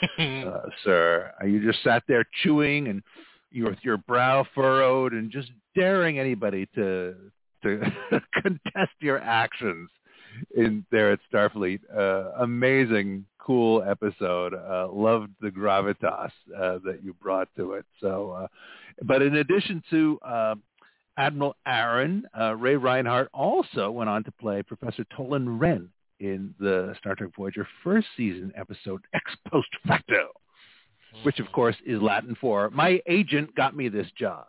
sir. You just sat there chewing and with your brow furrowed and just daring anybody to contest your actions in there at Starfleet. Amazing, cool episode. Loved the gravitas that you brought to it. So, but in addition to Admiral Aaron, Ray Reinhardt also went on to play Professor Tolan Wren in the Star Trek Voyager first season episode Ex Post Facto, which of course is Latin for "My agent got me this job."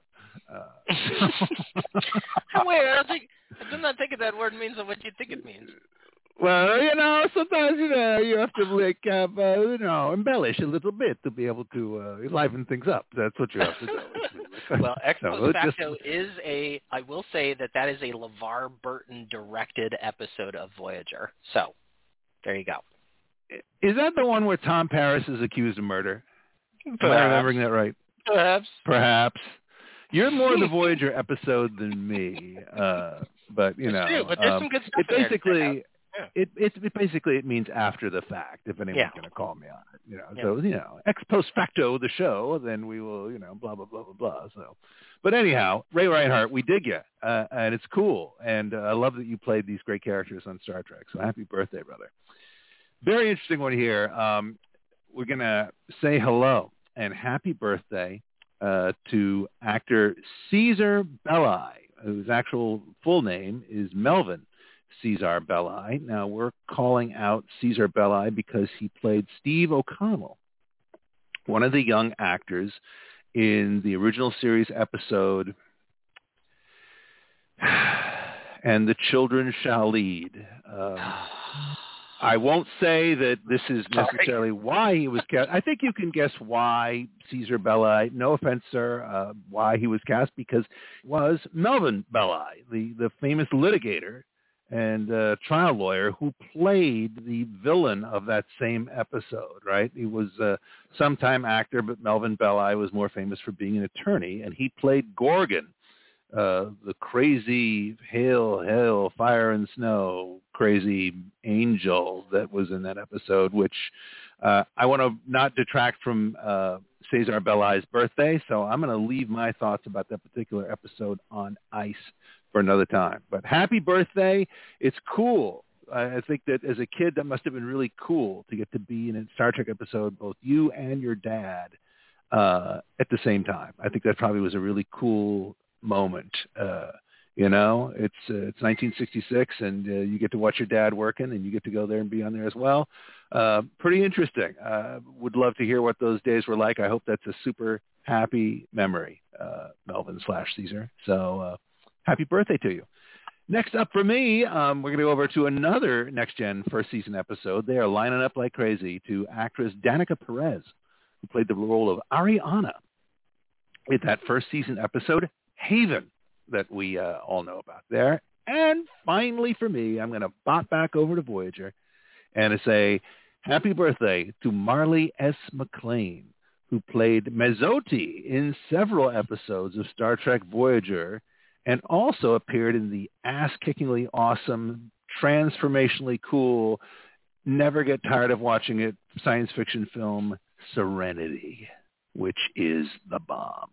Wait, I do not think that word means what you think it means. Well, sometimes, you have to, embellish a little bit to be able to liven things up. That's what you have to do. Well, Ex Post Facto I will say that is a LeVar Burton directed episode of Voyager. So, there you go. Is that the one where Tom Paris is accused of murder? Perhaps. Am I remembering that right? Perhaps. You're more the Voyager episode than me, but It's true, but there's some good stuff in there. It means after the fact, if anyone's going to call me on it. So, Ex Post Facto the show, then we will, blah, blah, blah, blah, blah. So, but anyhow, Ray Reinhardt, we dig you, and it's cool. And I love that you played these great characters on Star Trek. So happy birthday, brother. Very interesting one here. We're going to say hello and happy birthday to actor Caesar Belli, whose actual full name is Melvin Caesar Belli. Now, we're calling out Caesar Belli because he played Steve O'Connell, one of the young actors in the original series episode And the Children Shall Lead. I won't say that this is necessarily why he was cast. I think you can guess why Caesar Belli, no offense, sir, why he was cast, because it was Melvin Belli, the famous litigator and trial lawyer who played the villain of that same episode, right? He was a sometime actor, but Melvin Belli was more famous for being an attorney, and he played Gorgon, the crazy hail, fire and snow, crazy angel that was in that episode, which I want to not detract from Caesar Belli's birthday, so I'm going to leave my thoughts about that particular episode on ice for another time. But happy birthday. It's cool. I think that as a kid, that must have been really cool to get to be in a Star Trek episode, both you and your dad, at the same time. I think that probably was a really cool moment You know, it's 1966, and you get to watch your dad working, and you get to go there and be on there as well. Pretty interesting. Would love to hear what those days were like. I hope that's a super happy memory, Melvin/Caesar. So happy birthday to you. Next up for me, we're going to go over to another Next Gen first season episode. They are lining up like crazy to actress Danica Perez, who played the role of Ariana in that first season episode, Haven, that we all know about there. And finally for me, I'm going to bop back over to Voyager and to say happy birthday to Marley S. McLean, who played Mezoti in several episodes of Star Trek Voyager and also appeared in the ass-kickingly awesome, transformationally cool, never get tired of watching it, science fiction film Serenity, which is the bomb.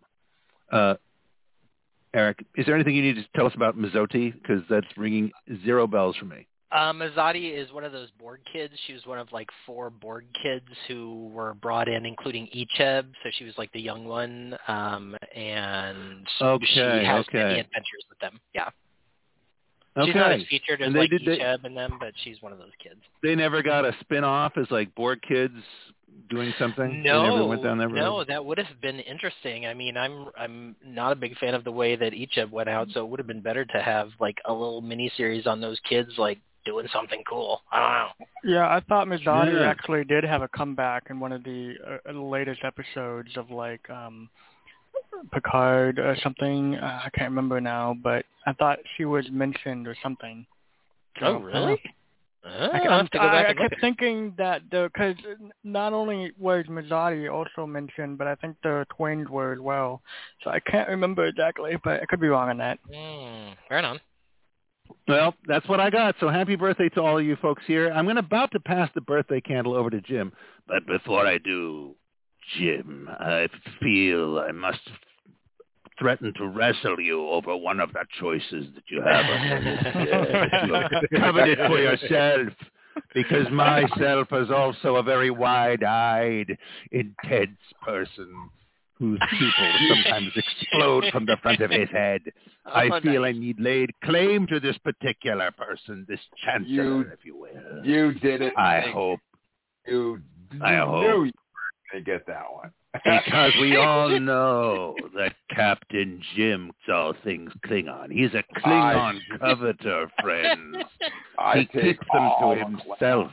Eric, is there anything you need to tell us about Mezoti? Because that's ringing zero bells for me. Mezoti is one of those Borg kids. She was one of like 4 Borg kids who were brought in, including Icheb. So she was like the young one, and she has many adventures with them. Yeah. Okay. She's not as featured as like Icheb and them, but she's one of those kids. They never got a spin-off as like Borg kids doing something? No, they never went down that road? No, that would have been interesting. I mean, I'm not a big fan of the way that Icheb went out, so it would have been better to have like a little mini-series on those kids, like doing something cool. I don't know. Yeah, I thought Mezoti actually did have a comeback in one of the latest episodes of like Picard or something. I can't remember now, but I thought she was mentioned or something. So, oh, really? I kept thinking that because not only was Mezoti also mentioned, but I think the twins were as well. So I can't remember exactly, but I could be wrong on that. Right on. Well, that's what I got. So happy birthday to all of you folks here. I'm about to pass the birthday candle over to Jim. But before I do, Jim, I feel I must threaten to wrestle you over one of the choices that you have on your list. You covered it for yourself, because myself is also a very wide-eyed, intense person whose pupils sometimes explode from the front of his head. I feel I need laid claim to this particular person, this chancellor, if you will. You did it. I hope. You knew you were going to get that one. Because we all know that Captain Jim all things Klingon. He's a Klingon coveter, friends. He keeps them to himself.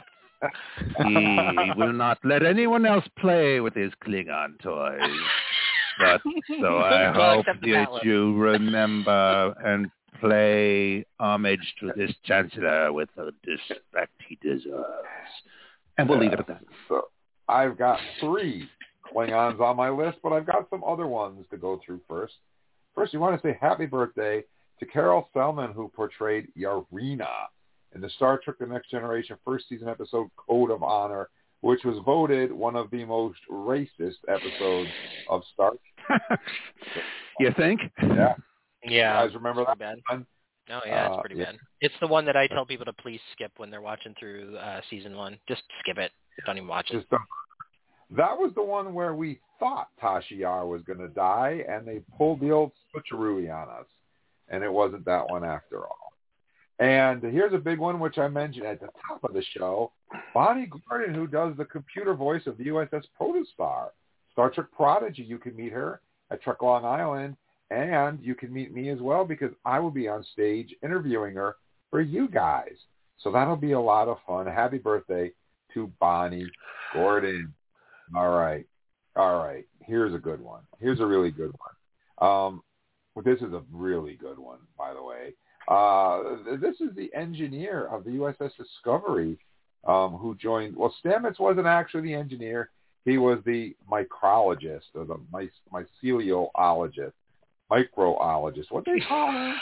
He will not let anyone else play with his Klingon toys. But so I hope that you remember and pay homage to this Chancellor with the respect he deserves. And we'll leave it at that. So I've got 3 Klingons on my list, but I've got some other ones to go through first. First, you want to say happy birthday to Carol Selman, who portrayed Yarina in the Star Trek The Next Generation first season episode Code of Honor, which was voted one of the most racist episodes of Star Trek. You think? Yeah. Yeah. You guys remember that bad. one? Oh, yeah, it's pretty bad. It's the one that I tell people to please skip when they're watching through season 1. Just skip it. Don't even watch it. That was the one where we thought Tasha Yar was going to die, and they pulled the old switcheroo on us, and it wasn't that one after all. And here's a big one, which I mentioned at the top of the show. Bonnie Gordon, who does the computer voice of the USS Protostar, Star Trek Prodigy. You can meet her at Trek Long Island, and you can meet me as well, because I will be on stage interviewing her for you guys. So that'll be a lot of fun. Happy birthday to Bonnie Gordon. All right. Here's a good one. Here's a really good one. This is a really good one, by the way. This is the engineer of the USS Discovery who joined. Well, Stamets wasn't actually the engineer. He was the micrologist, or the myceliologist, microologist. What do they call him?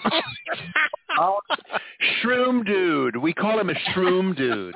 Shroom dude. We call him a shroom dude.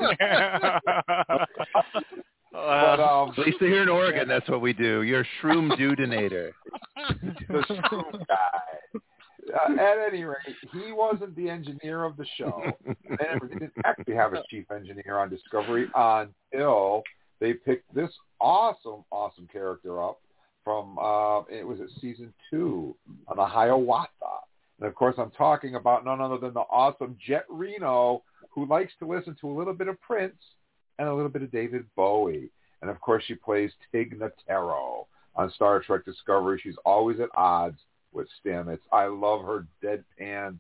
But, at least here in Oregon, that's what we do. You're a shroom dudeinator. The shroom guy. At any rate, he wasn't the engineer of the show. They didn't actually have a chief engineer on Discovery until they picked this awesome character up from, it was at season 2 on the Hiawatha. And, of course, I'm talking about none other than the awesome Jet Reno, who likes to listen to a little bit of Prince and a little bit of David Bowie. And, of course, she plays Tig Notaro on Star Trek Discovery. She's always at odds with Stamets. I love her deadpan,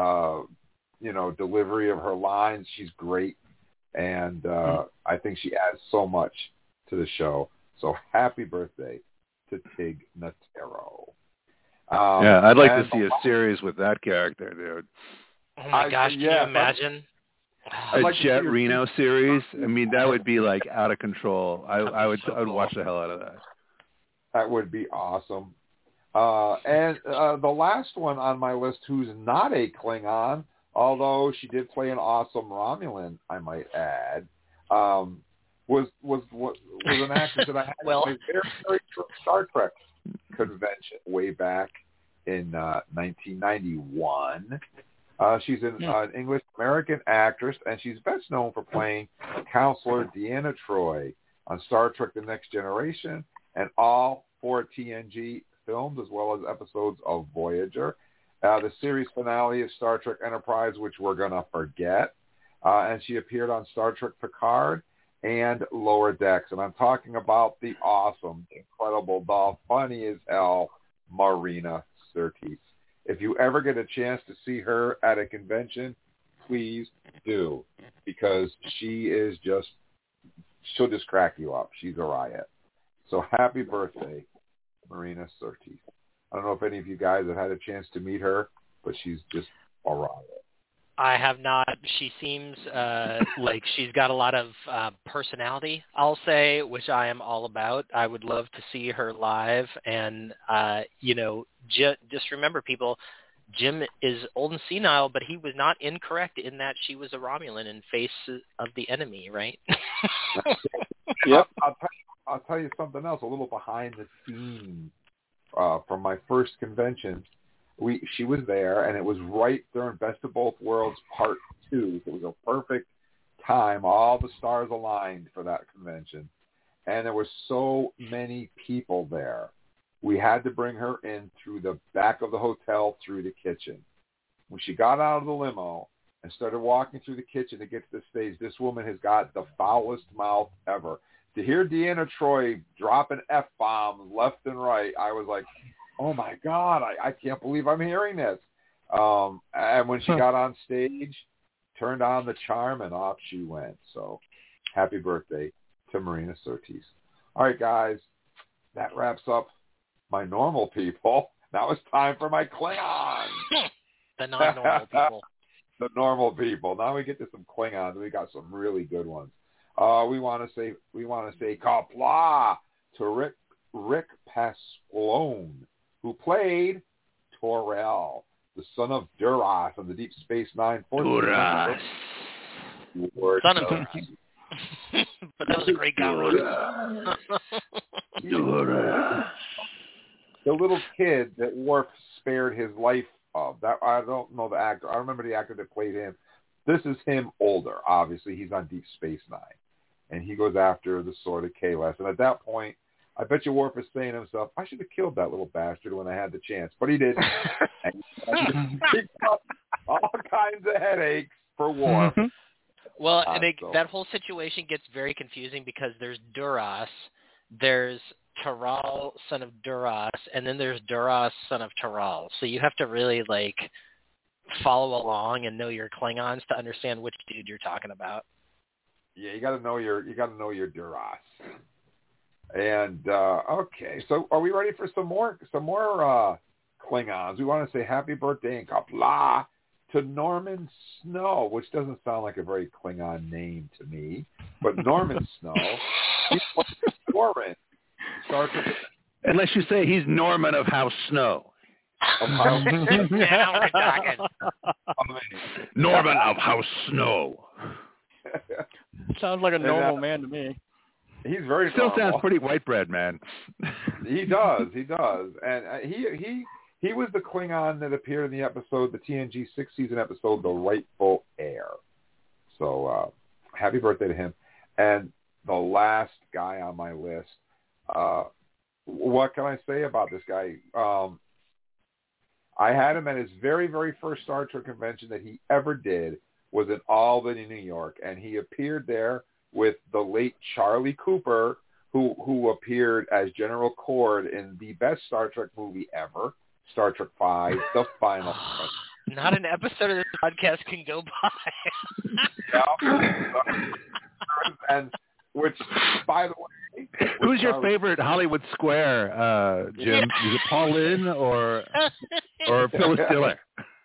delivery of her lines. She's great. And I think she adds so much to the show. So happy birthday to Tig Notaro. I'd like to see a series with that character, dude. Oh, my gosh, can you imagine? A Jet Reno series? I mean, that would be, like, out of control. I would watch the hell out of that. That would be awesome. And the last one on my list, who's not a Klingon, although she did play an awesome Romulan, I might add, was an actress that I had at my very, very first Star Trek convention way back in 1991. She's an English-American actress, and she's best known for playing Counselor Deanna Troi on Star Trek The Next Generation and all 4 TNG films, as well as episodes of Voyager. The series finale of Star Trek Enterprise, which we're going to forget. And she appeared on Star Trek Picard and Lower Decks. And I'm talking about the awesome, incredible, the funny as hell Marina Sirtis. If you ever get a chance to see her at a convention, please do, because she'll just crack you up. She's a riot. So happy birthday, Marina Sirtis. I don't know if any of you guys have had a chance to meet her, but she's just a riot. I have not. She seems like she's got a lot of personality, I'll say, which I am all about. I would love to see her live. And, just remember, people, Jim is old and senile, but he was not incorrect in that she was a Romulan in face of the enemy, right? Yep. I'll tell you something else, a little behind the scenes from my first convention. She was there, and it was right during Best of Both Worlds Part 2. So it was a perfect time. All the stars aligned for that convention. And there were so many people there. We had to bring her in through the back of the hotel through the kitchen. When she got out of the limo and started walking through the kitchen to get to the stage, this woman has got the foulest mouth ever. To hear Deanna Troi dropping F-bombs left and right, I was like, oh, my God, I can't believe I'm hearing this. And when she got on stage, turned on the charm, and off she went. So happy birthday to Marina Sirtis. All right, guys, that wraps up my normal people. Now it's time for my Klingons. The non-normal people. The normal people. Now we get to some Klingons. We got some really good ones. We want to say Qapla' to Rick Pasqualone, who played Torel, the son of Duras on the Deep Space Nine. Duras. Son of Duras. But that was a great guy. Duras. The little kid that Worf spared his life of. That I don't know the actor. I remember the actor that played him. This is him older. Obviously, he's on Deep Space Nine, and he goes after the sword of Kahless. And at that point, I bet you Worf is saying to himself, I should have killed that little bastard when I had the chance. But he didn't. And he got all kinds of headaches for Worf. Well, and that whole situation gets very confusing because there's Duras, there's Taral, son of Duras, and then there's Duras, son of Taral. So you have to really, follow along and know your Klingons to understand which dude you're talking about. Yeah, you got to know your Duras. And okay, so are we ready for some more Klingons? We want to say happy birthday and Qapla' to Norman Snow, which doesn't sound like a very Klingon name to me, but Norman Snow, he's Norman. Unless you say he's Norman of House Snow. Norman of House Snow. Sounds like a normal man to me. He's very still normal. Sounds pretty white bread, man. He does, and he was the Klingon that appeared in the episode, the TNG 6th season episode, The Rightful Heir. So happy birthday to him. And the last guy on my list. What can I say about this guy? I had him at his very, very first Star Trek convention that he ever did was in Albany, New York, and he appeared there with the late Charlie Cooper, who appeared as General Cord in the best Star Trek movie ever, Star Trek V, The Final Quest. Not an episode of this podcast can go by. And which, by the way, who's your favorite Hollywood Square, Jim? Is it Paul Lynde or Phyllis Diller?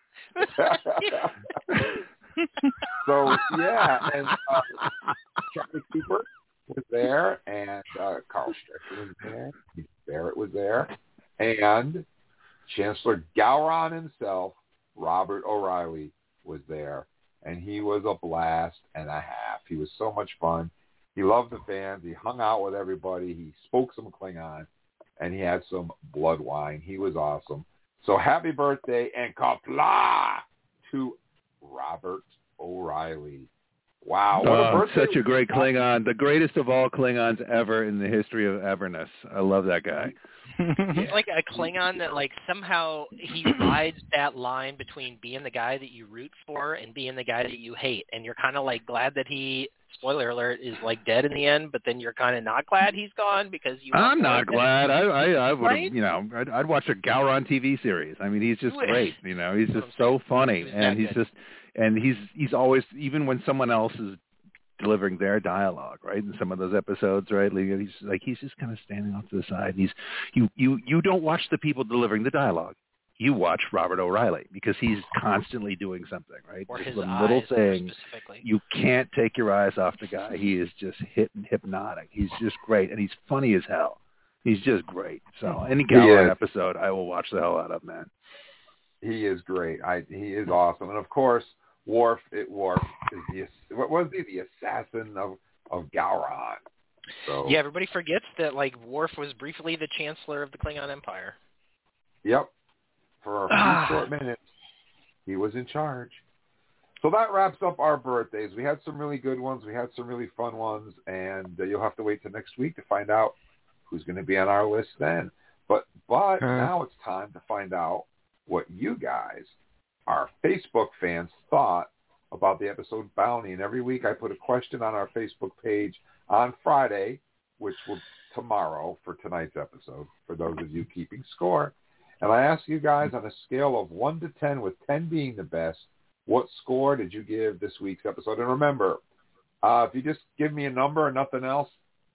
So yeah, and Charlie Cooper was there, and Carl Strickland was there, Keith Barrett was there, and Chancellor Gowron himself, Robert O'Reilly, was there, and he was a blast and a half. He was so much fun. He loved the fans. He hung out with everybody. He spoke some Klingon, and he had some blood wine. He was awesome. So happy birthday and kapla to Robert O'Reilly. Wow. What a birthday. Such a great Klingon. The greatest of all Klingons ever in the history of everness. I love that guy. He's like a Klingon that like somehow he rides that line between being the guy that you root for and being the guy that you hate. And you're kind of like glad that he, spoiler alert, is like dead in the end, but then you're kind of not glad he's gone because you. I'm not glad. I would, right? I'd watch a Gowron TV series. I mean, he's just great. He's just so funny, and he's always, even when someone else is delivering their dialogue, right? In some of those episodes, right? He's just kind of standing off to the side. You don't watch the people delivering the dialogue. You watch Robert O'Reilly because he's constantly doing something, right? Or his little eyes thing. Specifically. You can't take your eyes off the guy. He is just hypnotic. He's just great, and he's funny as hell. He's just great. So any Gowron episode, I will watch the hell out of, man. He is great. He is awesome, and of course, Worf is the assassin of Gowron. So yeah, everybody forgets that like Worf was briefly the Chancellor of the Klingon Empire. Yep. For a few short minutes, he was in charge. So that wraps up our birthdays. We had some really good ones. We had some really fun ones, and you'll have to wait till next week to find out who's going to be on our list then. But now it's time to find out what you guys, our Facebook fans, thought about the episode Bounty. And every week I put a question on our Facebook page on Friday, which will tomorrow for tonight's episode, for those of you keeping score. And I ask you guys on a scale of 1 to 10, with 10 being the best, what score did you give this week's episode? And remember, if you just give me a number and nothing else,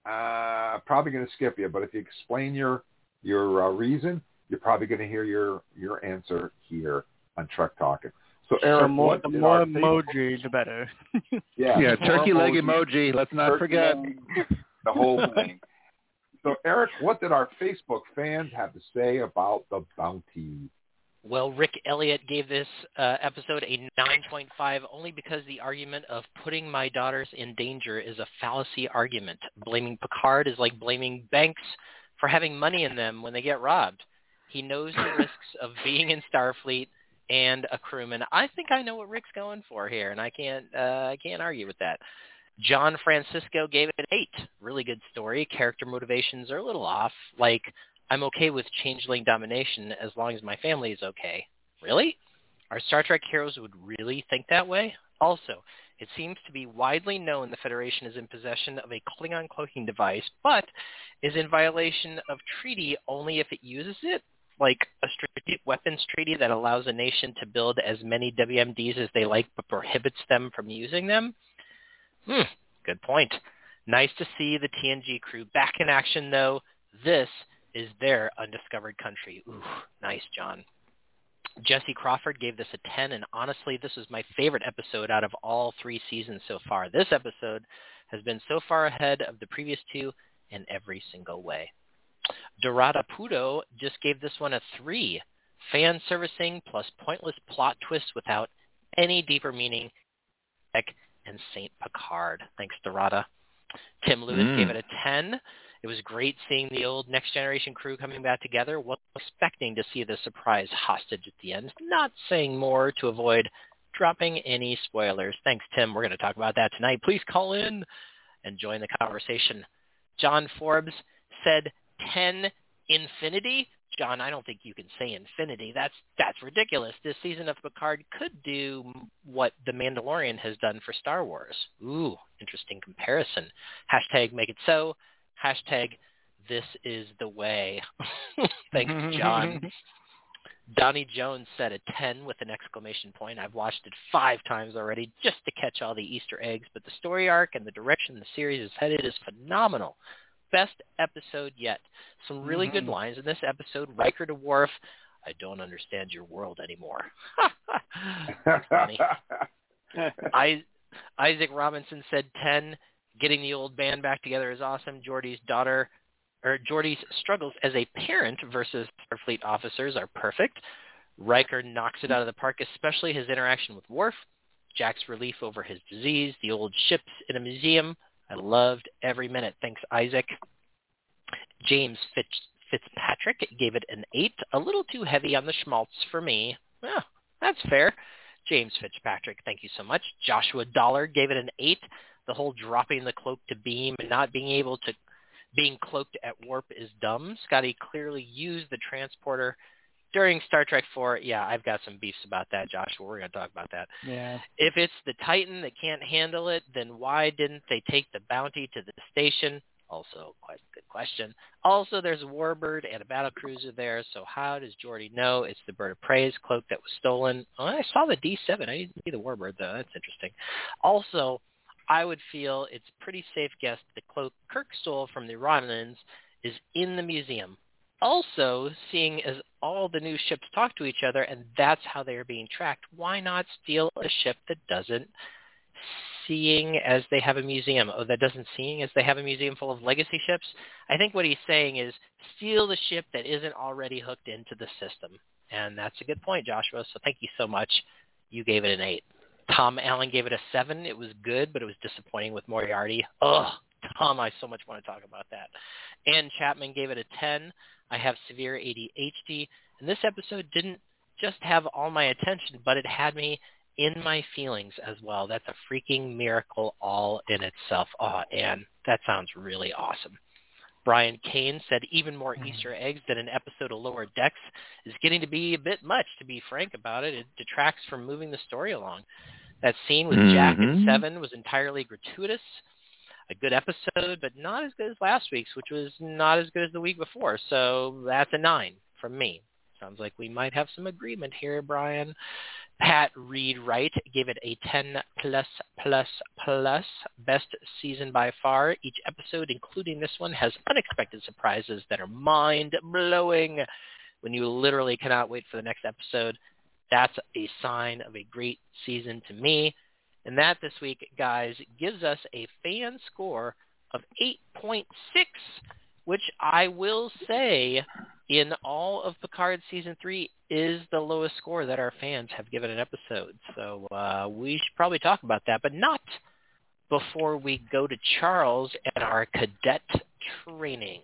I'm probably going to skip you. But if you explain your reason, you're probably going to hear your answer here on Trek Talking. So Eric, the more emoji, the better. Yeah, turkey leg emoji. Let's not forget the whole thing. So, Eric, what did our Facebook fans have to say about the Bounty? Well, Rick Elliott gave this episode a 9.5 only because the argument of putting my daughters in danger is a fallacy argument. Blaming Picard is like blaming banks for having money in them when they get robbed. He knows the risks of being in Starfleet and a crewman. I think I know what Rick's going for here, and I can't argue with that. John Francisco gave it an 8. Really good story. Character motivations are a little off. Like, I'm okay with changeling domination as long as my family is okay. Really? Our Star Trek heroes would really think that way? Also, it seems to be widely known the Federation is in possession of a Klingon cloaking device, but is in violation of treaty only if it uses it, like a strategic weapons treaty that allows a nation to build as many WMDs as they like but prohibits them from using them? Good point. Nice to see the TNG crew back in action, though. This is their undiscovered country. Ooh, nice, John. Jesse Crawford gave this a 10, and honestly, this was my favorite episode out of all 3 seasons so far. This episode has been so far ahead of the previous 2 in every single way. Dorada Pudo just gave this one a 3. Fan servicing plus pointless plot twists without any deeper meaning. And Saint Picard. Thanks, Dorada. Tim Lewis gave it a 10. It was great seeing the old Next Generation crew coming back together. Wasn't expecting to see the surprise hostage at the end. Not saying more to avoid dropping any spoilers. Thanks, Tim. We're going to talk about that tonight. Please call in and join the conversation. John Forbes said 10 infinity. John, I don't think you can say infinity. That's ridiculous. This season of Picard could do what The Mandalorian has done for Star Wars. Ooh, interesting comparison. Hashtag make it so. Hashtag this is the way. Thanks, John. Donnie Jones said a 10 with an exclamation point. I've watched it 5 times already just to catch all the Easter eggs, but the story arc and the direction the series is headed is phenomenal. Best episode yet. Some really good lines in this episode. Riker to Worf, I don't understand your world anymore. That's funny. Isaac Robinson said 10. Getting the old band back together is awesome. Geordie's struggles as a parent versus Starfleet officers are perfect. Riker knocks it out of the park, especially his interaction with Worf. Jack's relief over his disease. The old ships in a museum. I loved every minute. Thanks, Isaac. James Fitzpatrick gave it an 8. A little too heavy on the schmaltz for me. Yeah, that's fair. James Fitzpatrick, thank you so much. Joshua Dollar gave it an 8. The whole dropping the cloak to beam and not being cloaked at warp is dumb. Scotty clearly used the transporter during Star Trek IV. Yeah, I've got some beefs about that, Joshua. We're going to talk about that. Yeah. If it's the Titan that can't handle it, then why didn't they take the Bounty to the station? Also, quite a good question. Also, there's a Warbird and a battlecruiser there, so how does Geordi know it's the Bird of Prey's cloak that was stolen? Oh, I saw the D7. I didn't see the Warbird, though. That's interesting. Also, I would feel it's pretty safe guess the cloak Kirk stole from the Romulans is in the museum. Also, seeing as all the new ships talk to each other and that's how they are being tracked, why not steal a ship that doesn't seeing as they have a museum? Oh, that doesn't seeing as they have a museum full of legacy ships? I think what he's saying is steal the ship that isn't already hooked into the system. And that's a good point, Joshua. So thank you so much. You gave it an 8. Tom Allen gave it a 7. It was good, but it was disappointing with Moriarty. Ugh, Tom, I so much want to talk about that. Ann Chapman gave it a 10. I have severe ADHD, and this episode didn't just have all my attention, but it had me in my feelings as well. That's a freaking miracle all in itself. Oh, Ann, that sounds really awesome. Brian Kane said even more Easter eggs than an episode of Lower Decks is getting to be a bit much, to be frank about it. It detracts from moving the story along. That scene with Jack and Seven was entirely gratuitous. A good episode, but not as good as last week's, which was not as good as the week before. So that's a 9 from me. Sounds like we might have some agreement here, Brian. Pat Reed Wright gave it a 10+++. Best season by far. Each episode, including this one, has unexpected surprises that are mind-blowing. When you literally cannot wait for the next episode, that's a sign of a great season to me. And that this week, guys, gives us a fan score of 8.6, which I will say in all of Picard Season 3 is the lowest score that our fans have given an episode. So we should probably talk about that, but not before we go to Charles and our cadet training.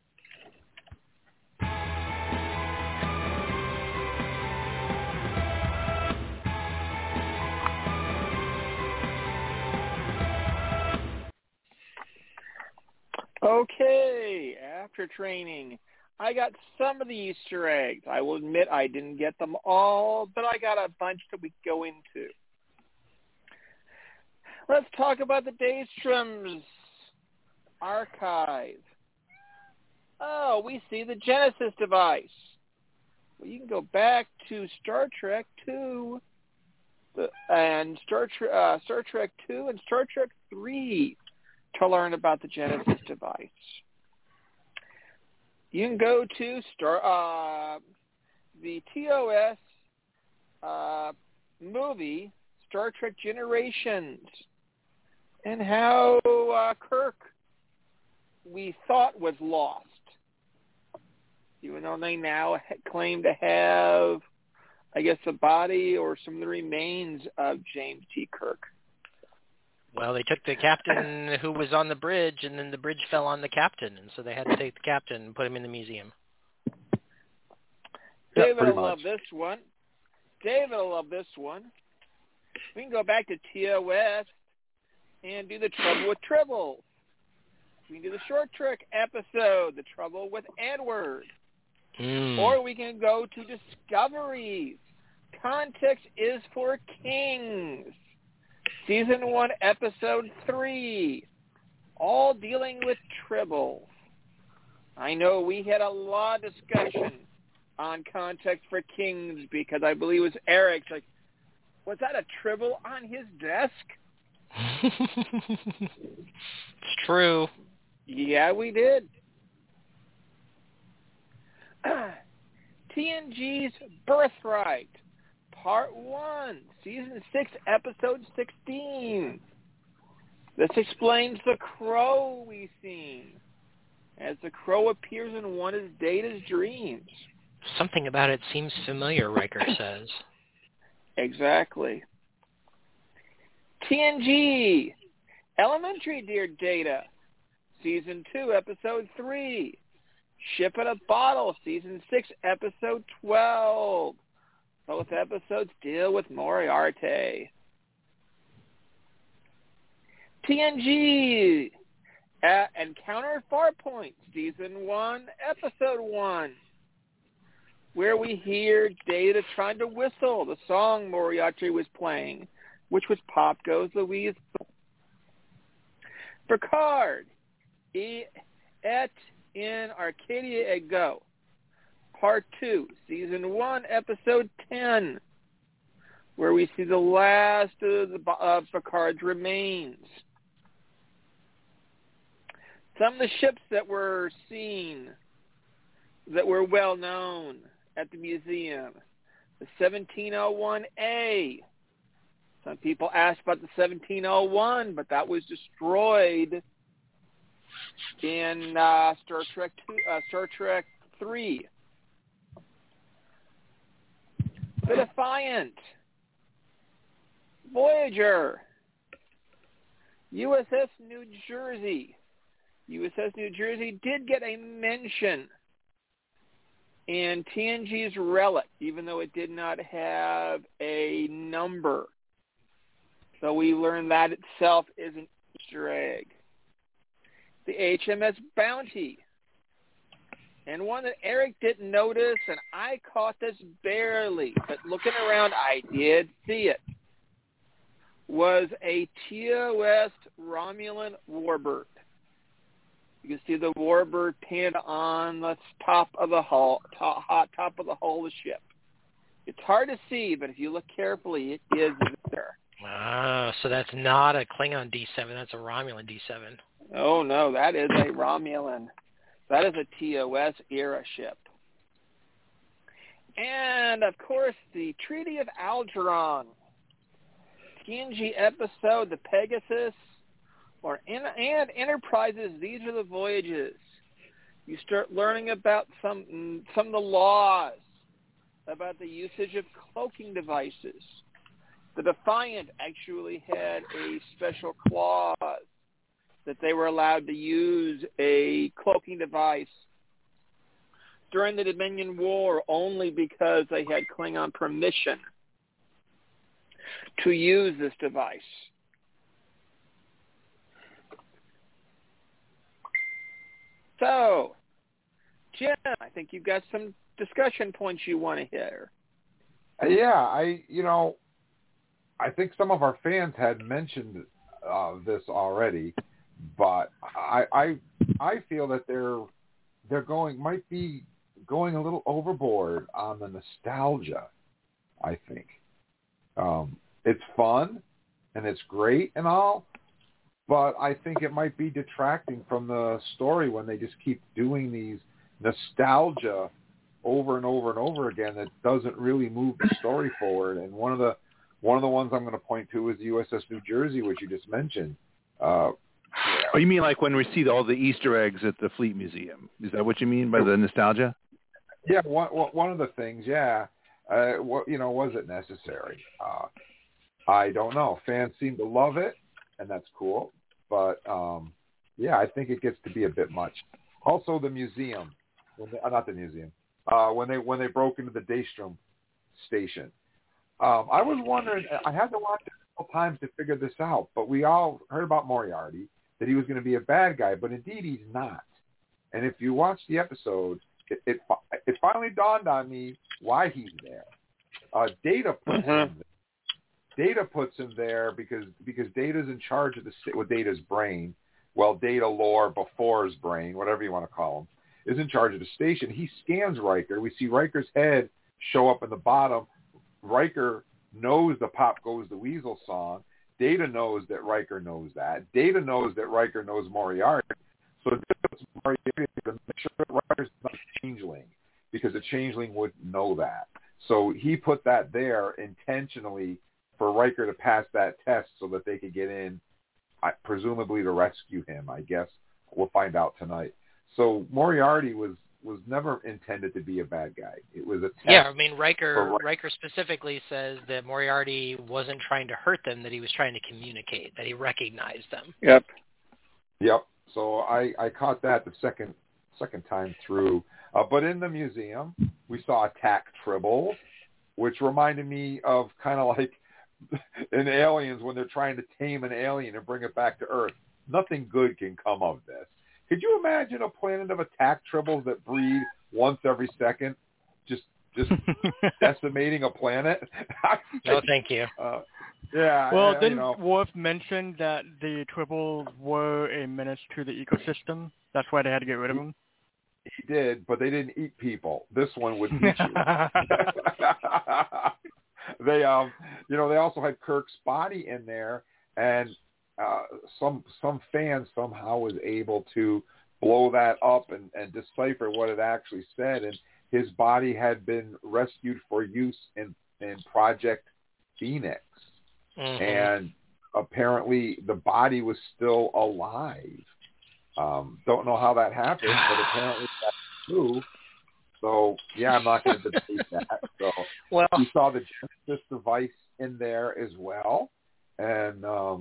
Okay, after training, I got some of the Easter eggs. I will admit I didn't get them all, but I got a bunch that we can go into. Let's talk about the Daystrom's archive. Oh, we see the Genesis device. Well, you can go back to Star Trek 2 and Star Trek 2 and Star Trek 3 to learn about the Genesis device. You can go to the TOS movie, Star Trek Generations, and how Kirk, we thought, was lost. Even though they now claim to have, I guess, the body or some of the remains of James T. Kirk. Well, they took the captain who was on the bridge, and then the bridge fell on the captain, and so they had to take the captain and put him in the museum. David will love this one. David will love this one. We can go back to TOS and do the Trouble with Tribble. We can do the Short Trek episode, The Trouble with Edward. Or we can go to Discoveries. Context is for Kings. Season 1, Episode 3. All dealing with tribbles. I know we had a lot of discussion on Context for Kings because I believe it was Eric's like, was that a tribble on his desk? It's true. Yeah, we did. TNG's Birthright, Part 1, Season 6, Episode 16. This explains the crow we've seen, as the crow appears in one of Data's dreams. Something about it seems familiar, Riker says. Exactly. TNG, Elementary Dear Data, Season 2, Episode 3. Ship in a Bottle, Season 6, Episode 12. Both episodes deal with Moriarty. TNG, Encounter Farpoint, Season 1, Episode 1, where we hear Data trying to whistle the song Moriarty was playing, which was Pop Goes the Weasel. Picard, Et in Arcadia Ego, Part 2, Season 1, Episode 10, where we see the last of Picard's remains. Some of the ships that were seen that were well known at the museum. The 1701A. Some people asked about the 1701, but that was destroyed in Star Trek 3. The Defiant, Voyager, USS New Jersey. USS New Jersey did get a mention in TNG's Relic, even though it did not have a number. So we learned that itself is an Easter egg. The HMS Bounty. And one that Eric didn't notice, and I caught this barely, but looking around, I did see it, was a TOS Romulan warbird. You can see the warbird pinned on the top of the hull, top of the hull of the ship. It's hard to see, but if you look carefully, it is there. Ah, so that's not a Klingon D7, that's a Romulan D7. Oh, no, that is a Romulan. That is a TOS era ship. And, of course, the Treaty of Algernon. TNG episode, the Pegasus, and Enterprises, these are the voyages. You start learning about some of the laws about the usage of cloaking devices. The Defiant actually had a special clause that they were allowed to use a cloaking device during the Dominion War only because they had Klingon permission to use this device. So, Jim, I think you've got some discussion points you want to hear. Yeah, I think some of our fans had mentioned this already, but I feel that they're might be going a little overboard on the nostalgia. I think it's fun and it's great and all, but I think it might be detracting from the story when they just keep doing these nostalgia over and over and over again that doesn't really move the story forward. And one of the ones I'm going to point to is the USS New Jersey, which you just mentioned. Oh, you mean like when we see all the Easter eggs at the Fleet Museum? Is that what you mean by the nostalgia? Yeah, one of the things, yeah. Was it necessary? I don't know. Fans seem to love it, and that's cool. But, yeah, I think it gets to be a bit much. Also, the museum. Not the museum. When they broke into the Daystrom station. I was wondering, I had to watch it a couple times to figure this out, but we all heard about Moriarty, that he was going to be a bad guy, but indeed he's not. And if you watch the episode, it finally dawned on me why he's there. Data puts him there. Data puts him there because Data's in charge of with Data's brain. Well, Data Lore before his brain, whatever you want to call him, is in charge of the station. He scans Riker. We see Riker's head show up in the bottom. Riker knows the Pop Goes the Weasel song. Data knows that Riker knows that. Data knows that Riker knows Moriarty. So Data puts Moriarty to make sure that Riker's not a changeling, because a changeling wouldn't know that. So he put that there intentionally for Riker to pass that test so that they could get in, presumably to rescue him, I guess. We'll find out tonight. So Moriarty was never intended to be a bad guy. It was a test. Yeah, I mean, Riker specifically says that Moriarty wasn't trying to hurt them, that he was trying to communicate, that he recognized them. Yep. So I caught that the second time through. But in the museum, we saw attack Tribble, which reminded me of kind of like in Aliens when they're trying to tame an alien and bring it back to Earth. Nothing good can come of this. Could you imagine a planet of attack Tribbles that breed once every second, just decimating a planet? No, thank you. Yeah. Well, didn't Worf mention that the Tribbles were a menace to the ecosystem? That's why they had to get rid of them? He did, but they didn't eat people. This one would eat you. They also had Kirk's body in there, and some fan somehow was able to blow that up and decipher what it actually said, and his body had been rescued for use in Project Phoenix. Mm-hmm. And apparently the body was still alive. Don't know how that happened, but apparently that's true. So, yeah, I'm not going to debate that. So we saw the Genesis device in there as well. And,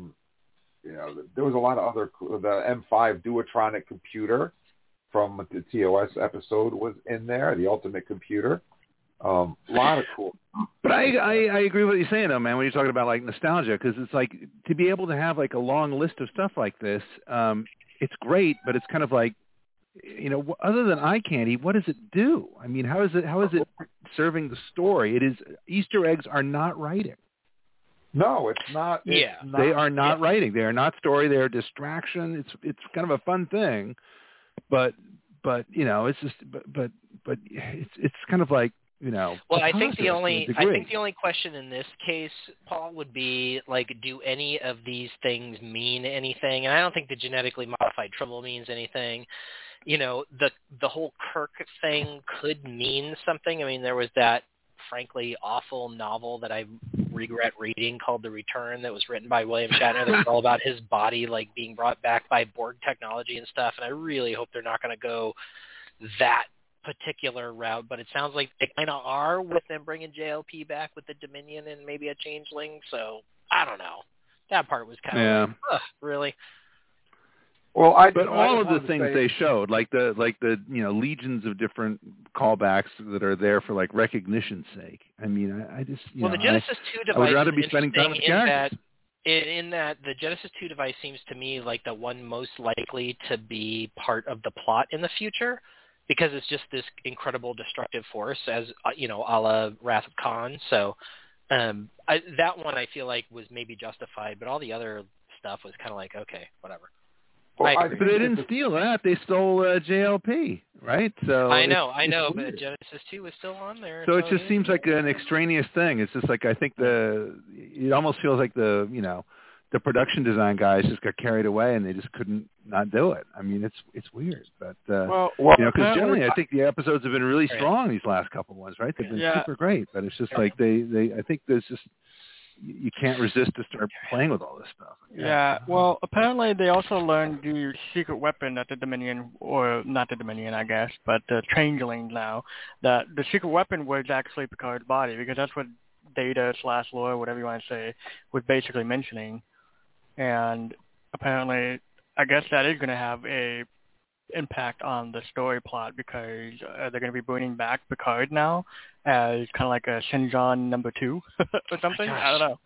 there was a lot of other, the M5 Duotronic computer from the TOS episode was in there, the Ultimate Computer. A lot of cool. But I agree with what you're saying, though, man, when you're talking about, like, nostalgia, because it's like to be able to have, like, a long list of stuff like this, it's great, but it's kind of like, other than eye candy, what does it do? I mean, how is it serving the story? It is, Easter eggs are not writing. No, it's not. They are not writing. They are not story. They are distraction. It's kind of a fun thing, but it's just but it's kind of like, Well, I think the only question in this case, Paul, would be like, do any of these things mean anything? And I don't think the genetically modified Tribble means anything. The whole Kirk thing could mean something. I mean, there was that frankly awful novel that I regret reading called The Return that was written by William Shatner that was all about his body like being brought back by Borg technology and stuff. And I really hope they're not going to go that particular route, but it sounds like they kind of are with them bringing JLP back with the Dominion and maybe a changeling. So I don't know. That part was kind of like, really. Well, but all of the things they showed, like the legions of different callbacks that are there for like recognition's sake. I mean, I just the Genesis 2 device. I would rather be spending time with the characters. In that the Genesis 2 device seems to me like the one most likely to be part of the plot in the future, because it's just this incredible destructive force, as a la Wrath of Khan. So that one I feel like was maybe justified, but all the other stuff was kind of like, okay, whatever. Well, but they didn't steal that; they stole JLP, right? So I know, but Genesis 2 was still on there. So it just seems like an extraneous thing. It's just like, I think it almost feels like the production design guys just got carried away and they just couldn't not do it. I mean, it's weird, but because generally I think the episodes have been really strong these last couple ones, right? They've been super great, but it's just like I think there's just, you can't resist to start playing with all this stuff. Yeah, well, apparently they also learned the secret weapon that the Dominion, or not the Dominion, I guess, but the Changeling now, that the secret weapon was actually Picard's body, because that's what Data/Lore, whatever you want to say, was basically mentioning. And apparently, I guess that is going to have a impact on the story plot, because they're going to be bringing back Picard now as kind of like a Shinjan number 2 or something. I don't know.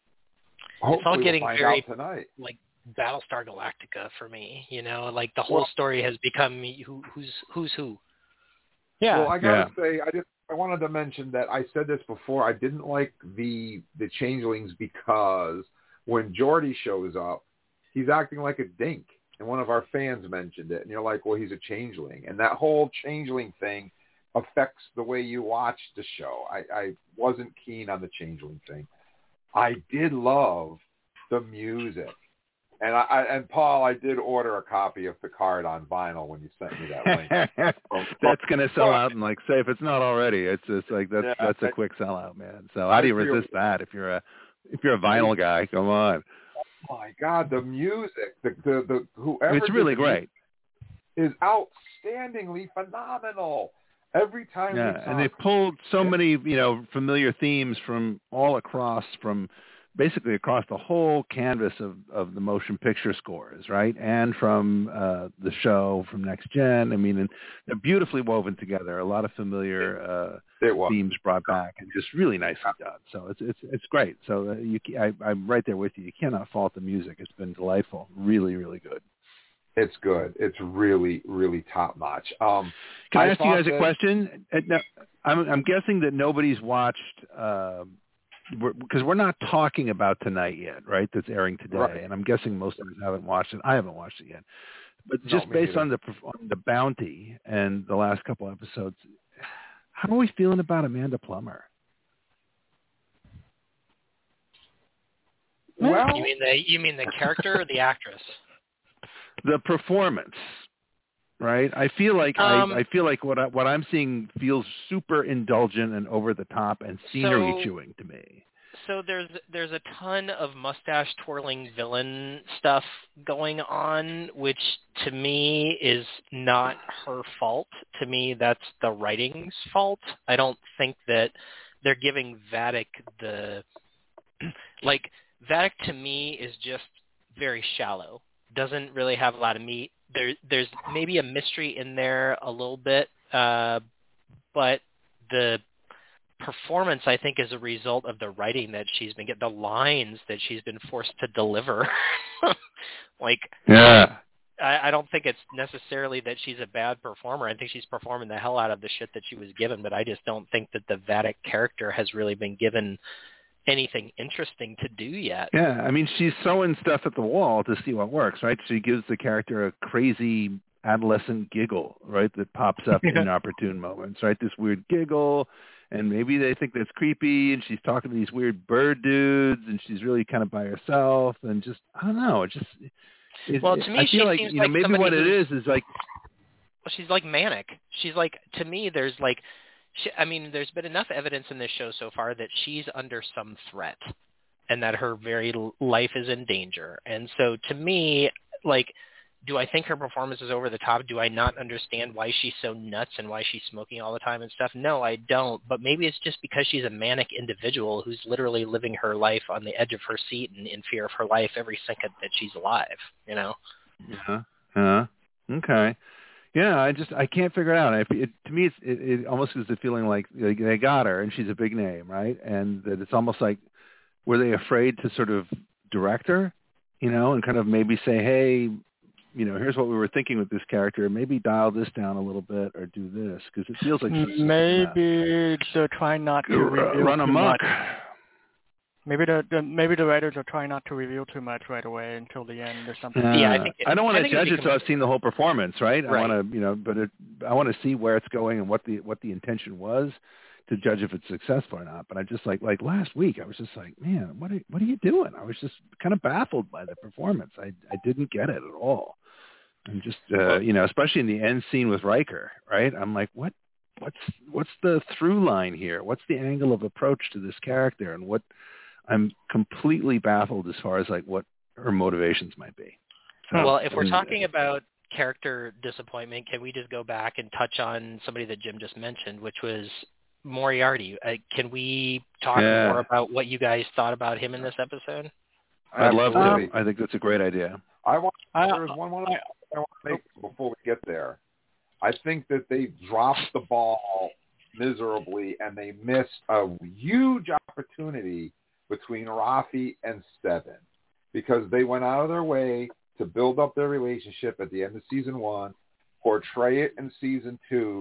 It's all getting very like Battlestar Galactica for me. Like the whole story has become who's who. Yeah. Well, I gotta say, I wanted to mention that I said this before. I didn't like the changelings because when Geordi shows up, he's acting like a dink, and one of our fans mentioned it, and you're like, well, he's a changeling, and that whole changeling thing affects the way you watch the show. I wasn't keen on the changeling thing. I did love the music. And Paul, I did order a copy of Picard on vinyl when you sent me that link. That's going to sell out in say if it's not already, it's just like that's a quick sellout, man. So how do you resist that if you're a vinyl guy? Come on. Oh my God, the music, the whoever it's really great is outstandingly phenomenal. Every time and they pulled so many, familiar themes from all across, from basically across the whole canvas of the motion picture scores, right? And from the show, from Next Gen. I mean, and they're beautifully woven together. A lot of familiar themes brought back, and just really nicely done. So it's great. So I'm right there with you. You cannot fault the music. It's been delightful. Really, really good. It's good. It's really, really top notch. Can I ask you guys a question? Now, I'm guessing that nobody's watched, because we're not talking about tonight yet, right? That's airing today, right. And I'm guessing most of us haven't watched it. I haven't watched it yet, but just based on the bounty and the last couple episodes, how are we feeling about Amanda Plummer? Well, you mean the character or the actress? The performance, right? I feel like I feel like what I'm seeing feels super indulgent and over the top and scenery chewing to me. So there's a ton of mustache twirling villain stuff going on, which to me is not her fault. To me, that's the writing's fault. I don't think that they're giving Vadic Vadic to me is just very shallow. Doesn't really have a lot of meat. There's maybe a mystery in there a little bit, but the performance, I think, is a result of the writing that she's been getting, the lines that she's been forced to deliver. I don't think it's necessarily that she's a bad performer. I think she's performing the hell out of the shit that she was given, but I just don't think that the Vadic character has really been given anything interesting to do yet. Yeah, I mean, she's throwing stuff at the wall to see what works, right? She gives the character a crazy adolescent giggle, right, that pops up in opportune moments, right? This weird giggle, and maybe they think that's creepy, and she's talking to these weird bird dudes, and she's really kind of by herself, and just, I don't know, to me, I feel like maybe what it is like... Well, she's like manic. She's like, to me, there's there's been enough evidence in this show so far that she's under some threat and that her very life is in danger. And so to me, do I think her performance is over the top? Do I not understand why she's so nuts and why she's smoking all the time and stuff? No, I don't. But maybe it's just because she's a manic individual who's literally living her life on the edge of her seat and in fear of her life every second that she's alive, Yeah. Okay. Yeah, I can't figure it out. To me, it almost gives the feeling like they got her and she's a big name, right? And that it's almost like, were they afraid to sort of direct her, and kind of maybe say, hey, here's what we were thinking with this character. Maybe dial this down a little bit or do this, because it feels like maybe they're trying not to run amok. Maybe the writers are trying not to reveal too much right away until the end or something. I don't want to judge it until I've seen the whole performance, right? Right. I want to, I want to see where it's going and what the intention was to judge if it's successful or not. But I just like last week, I was just like, man, what are you doing? I was just kind of baffled by the performance. I didn't get it at all. I'm just, especially in the end scene with Riker, right? I'm like, what's the through line here? What's the angle of approach to this character, and what? I'm completely baffled as far as what her motivations might be. Well, if we're talking about character disappointment, can we just go back and touch on somebody that Jim just mentioned, which was Moriarty? Can we talk more about what you guys thought about him in this episode? I'd love to. I think that's a great idea. There's one I want to make before we get there. I think that they dropped the ball miserably, and they missed a huge opportunity between Rafi and Steven, because they went out of their way to build up their relationship at the end of season 1, portray it in season 2,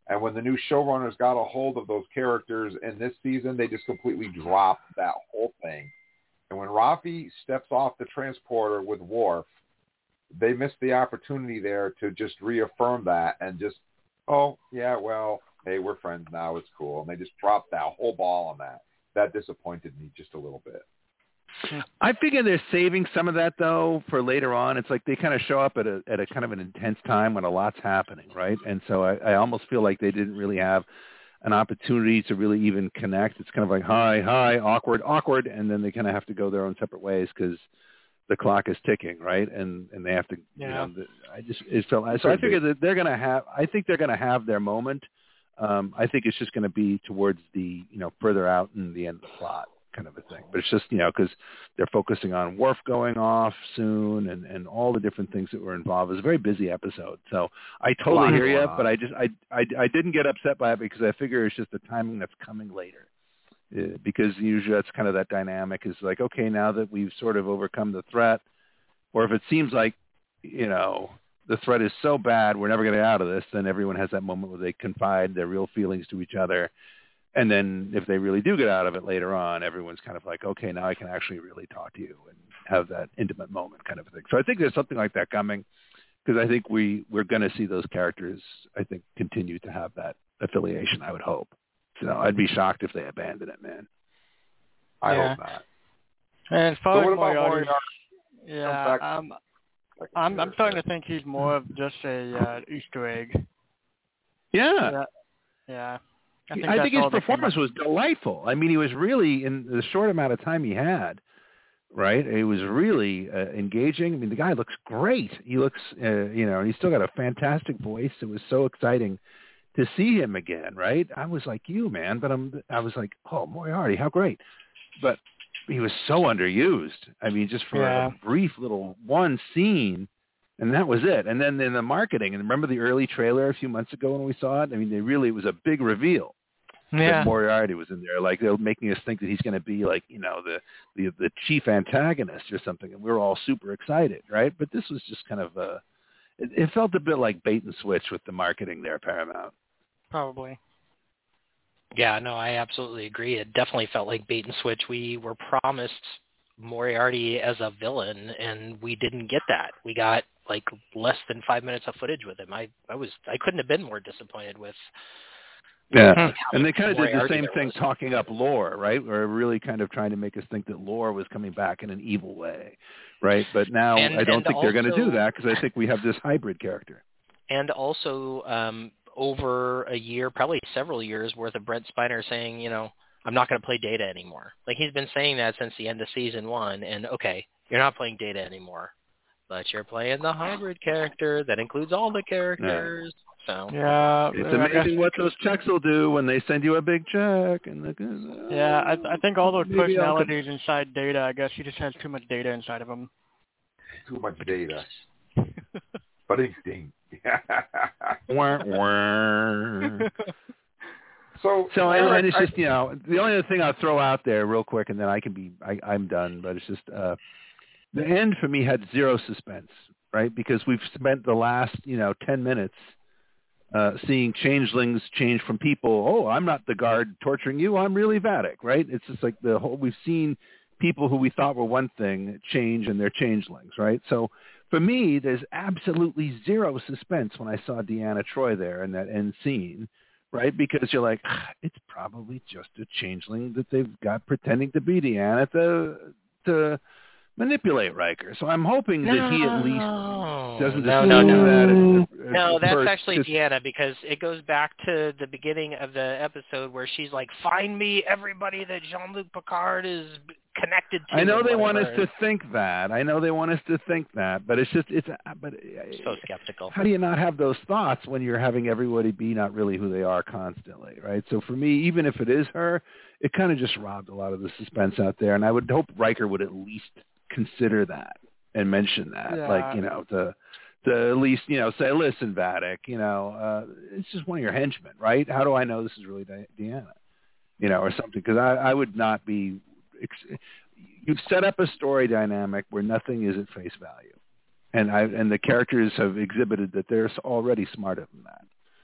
And when the new showrunners got a hold of those characters in this season, they just completely dropped that whole thing. And when Raffi steps off the transporter with Worf, they missed the opportunity there to just reaffirm that and just, oh, yeah, well, hey, we're friends now. It's cool. And they just dropped that whole ball on that. That disappointed me just a little bit. I figure they're saving some of that, though, for later on. It's like they kind of show up at a kind of an intense time when a lot's happening, right? And so I almost feel like they didn't really have an opportunity to really even connect. It's kind of like, hi, awkward, and then they kind of have to go their own separate ways because the clock is ticking, right? And they have to, I figure that they're going to have, I think they're going to have their moment. I think it's just going to be towards the, further out in the end of the plot kind of a thing. But it's just, because they're focusing on Worf going off soon and all the different things that were involved. It was a very busy episode. So I totally hear you, but I didn't get upset by it because I figure it's just the timing that's coming later. Because usually that's kind of that dynamic is like, okay, now that we've sort of overcome the threat, or if it seems like, the threat is so bad we're never going to get out of this, then everyone has that moment where they confide their real feelings to each other. And then if they really do get out of it later on, everyone's kind of like, okay, now I can actually really talk to you and have that intimate moment kind of a thing. So I think there's something like that coming because I think we're going to see those characters, I think, continue to have that affiliation, I would hope. So I'd be shocked if they abandon it, man. I hope not. And so what about Moriarty? Yeah, I'm starting to think he's more of just a Easter egg. Yeah. Yeah. I think his performance was delightful. I mean, he was really, in the short amount of time he had, right? It was really engaging. I mean, the guy looks great. He looks, he's still got a fantastic voice. It was so exciting to see him again, right? I was like you, man, but I was like, oh, Moriarty, how great. But he was so underused. I mean, just for a brief little one scene, and that was it. And then in the marketing, and remember the early trailer a few months ago when we saw it? I mean, it was a big reveal. That Moriarty was in there. Like, they're making us think that he's going to be like, the chief antagonist or something, and we were all super excited, right? But this was just kind of it felt a bit like bait and switch with the marketing there, Paramount. Probably. Yeah, no, I absolutely agree. It definitely felt like bait and switch. We were promised Moriarty as a villain, and we didn't get that. We got like less than 5 minutes of footage with him. I couldn't have been more disappointed with. Yeah, and they kind of did the same thing talking up Lore, right? Or really kind of trying to make us think that Lore was coming back in an evil way, right? But now I don't think they're going to do that because I think we have this hybrid character. And also over a year, probably several years worth of Brent Spiner saying, I'm not going to play Data anymore. Like, he's been saying that since the end of season 1. And okay, you're not playing Data anymore, but you're playing the hybrid character that includes all the characters. Yeah. So it's amazing what those checks will do when they send you a big check. And I think all those personalities inside Data, I guess he just has too much data inside of him. Too much data. But ding. So and it's just, the only other thing I'll throw out there real quick, and then I'm done, but it's just the end for me had zero suspense, right? Because we've spent the last 10 minutes seeing changelings change from people. Oh, I'm not the guard torturing you. I'm really Vadic, right? It's just like we've seen people who we thought were one thing change, and they're changelings, right? So for me, there's absolutely zero suspense when I saw Deanna Troi there in that end scene, right? Because you're like, it's probably just a changeling that they've got pretending to be Deanna to manipulate Riker. So I'm hoping that he at least doesn't do that. No, that's actually Deanna, because it goes back to the beginning of the episode where she's like, find me everybody that Jean-Luc Picard is connected to. I know they want us to think that. But it's just, so skeptical. How do you not have those thoughts when you're having everybody be not really who they are constantly, right? So for me, even if it is her, it kind of just robbed a lot of the suspense out there. And I would hope Riker would at least consider that and mention that, to at least, say, listen, Vadic, it's just one of your henchmen, right? How do I know this is really Deanna, or something? Because I would not be. You've set up a story dynamic where nothing is at face value, and the characters have exhibited that they're already smarter than that.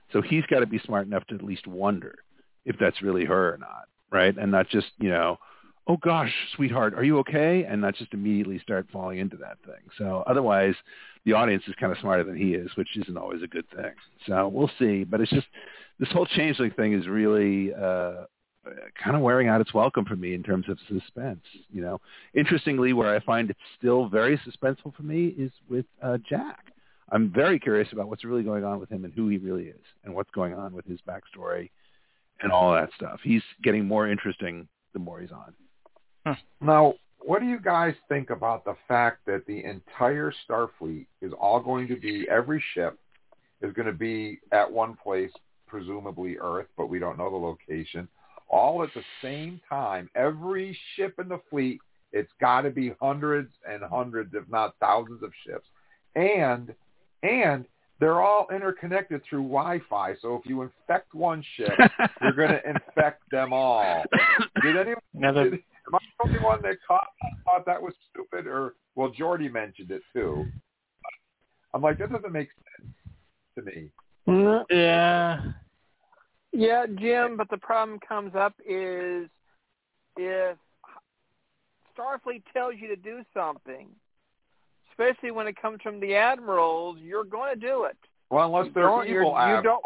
So he's got to be smart enough to at least wonder if that's really her or not, right? And not just, oh gosh, sweetheart, are you okay? And not just immediately start falling into that thing. So otherwise, the audience is kind of smarter than he is, which isn't always a good thing. So we'll see. But it's just, this whole changeling thing is really kind of wearing out its welcome for me in terms of suspense. Interestingly, where I find it's still very suspenseful for me is with Jack. I'm very curious about what's really going on with him and who he really is and what's going on with his backstory and all that stuff. He's getting more interesting the more he's on. Now, what do you guys think about the fact that the entire Starfleet is all going to be, every ship is going to be at one place, presumably Earth, but we don't know the location, all at the same time? Every ship in the fleet, it's got to be hundreds and hundreds, if not thousands of ships. And they're all interconnected through Wi-Fi. So if you infect one ship, you're going to infect them all. Did anyone? Am I the only one that thought that was stupid? Or, well, Geordi mentioned it too. I'm like, that doesn't make sense to me. Yeah. Yeah, Jim, but the problem comes up is if Starfleet tells you to do something, especially when it comes from the admirals, you're going to do it. Well, unless they're evil admirals.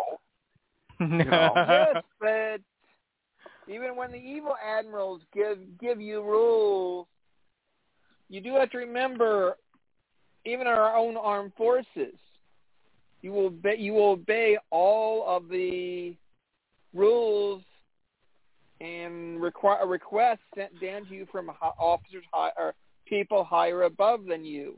Yes, but even when the evil admirals give you rules, you do have to remember, even our own armed forces, you will obey all of the rules and requests sent down to you from officers or people higher above than you.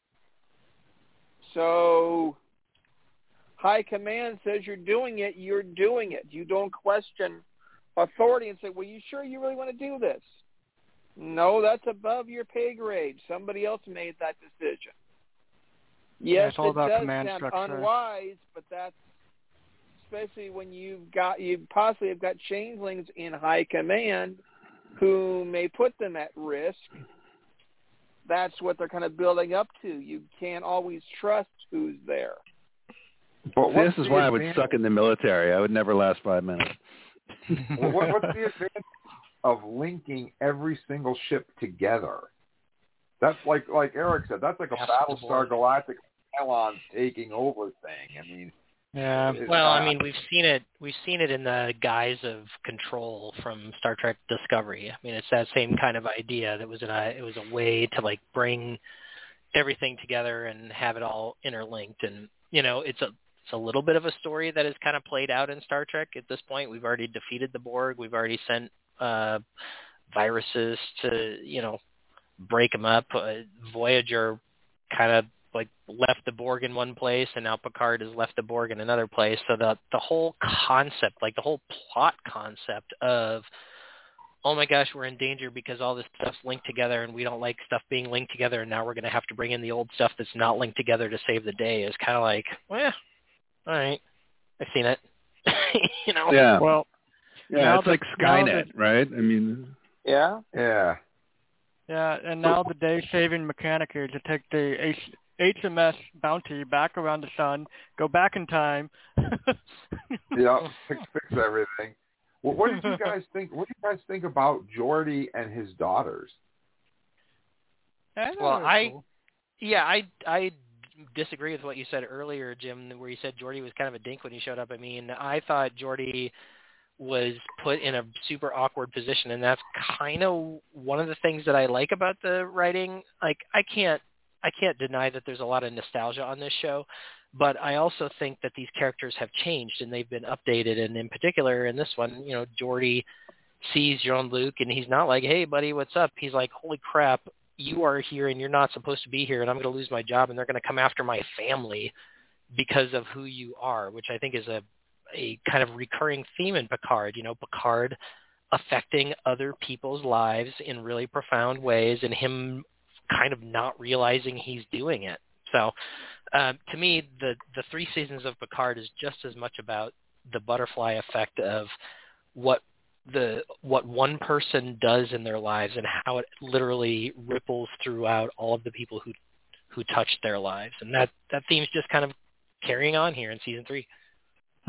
So high command says you're doing it. You don't question authority and say, well, you sure you really want to do this? No, that's above your pay grade. Somebody else made that decision. Yes, all it about does command sound structure. unwise, but that's especially when you possibly have got changelings in high command who may put them at risk. That's what they're kind of building up to. You can't always trust who's there. But this is why I would suck in the military. I would never last 5 minutes. What's the advantage of linking every single ship together? That's like Eric said, that's like a Battlestar Galactica Cylon taking over thing. I mean, yeah. Well, I mean, we've seen it in the guise of Control from Star Trek Discovery. I mean, it's that same kind of idea. It was a way to like bring everything together and have it all interlinked. And it's a little bit of a story that is kind of played out in Star Trek at this point. We've already defeated the Borg. We've already sent viruses to break them up. Voyager kind of like left the Borg in one place, and now Picard has left the Borg in another place. So the whole concept, like the whole plot concept of, oh my gosh, we're in danger because all this stuff's linked together and we don't like stuff being linked together, and now we're going to have to bring in the old stuff that's not linked together to save the day, is kind of like, well, all right, I've seen it. Yeah. Well, yeah, it's like Skynet, right? I mean, yeah. Yeah, and now the day-saving mechanic here to take the HMS Bounty back around the sun, go back in time. Yeah, fix everything. Well, what did you guys think? What do you guys think about Geordi and his daughters? Well, I disagree with what you said earlier, Jim, where you said Geordi was kind of a dink when he showed up. I mean, I thought Geordi was put in a super awkward position, and that's kind of one of the things that I like about the writing. Like, I can't deny that there's a lot of nostalgia on this show, but I also think that these characters have changed and they've been updated. And in particular, in this one, Geordi sees Jean-Luc and he's not like, hey, buddy, what's up? He's like, holy crap, you are here and you're not supposed to be here, and I'm going to lose my job and they're going to come after my family because of who you are, which I think is a kind of recurring theme in Picard. Picard affecting other people's lives in really profound ways and him kind of not realizing he's doing it. So to me, the 3 seasons of Picard is just as much about the butterfly effect of what one person does in their lives and how it literally ripples throughout all of the people who touched their lives. And that theme's just kind of carrying on here in season 3.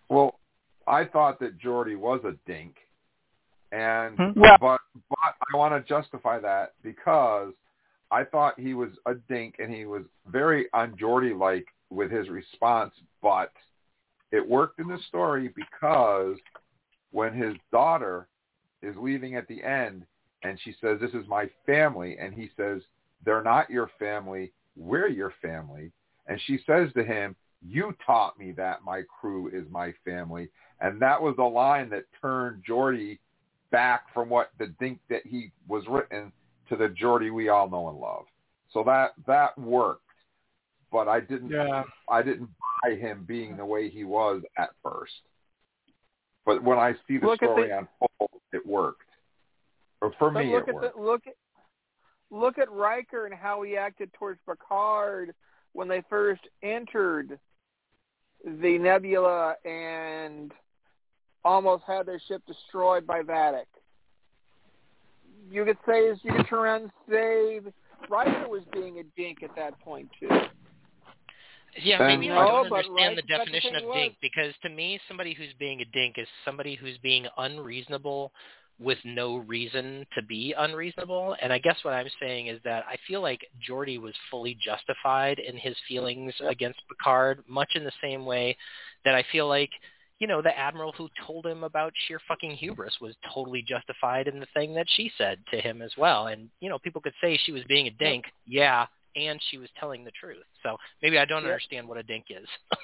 Well, I thought that Geordi was a dink, and but I want to justify that because I thought he was a dink and he was very on Geordi-like with his response, but it worked in the story because when his daughter is leaving at the end and she says, "This is my family," and he says, "They're not your family, we're your family," and she says to him, "You taught me that my crew is my family," and that was the line that turned Geordi back from what the dink that he was written to the Geordi we all know and love. So that worked, but I didn't buy him being the way he was at first. But when I see the story unfold, it worked. Or for me, it worked. Look at Riker and how he acted towards Picard when they first entered the Nebula and almost had their ship destroyed by Vadic. You could turn around and say Riker was being a dink at that point too. Yeah, maybe I don't understand the definition of dink, because to me, somebody who's being a dink is somebody who's being unreasonable with no reason to be unreasonable. And I guess what I'm saying is that I feel like Geordi was fully justified in his feelings against Picard, much in the same way that I feel like, the admiral who told him about sheer fucking hubris was totally justified in the thing that she said to him as well. And, people could say she was being a dink, and she was telling the truth. So maybe I don't understand what a dink is.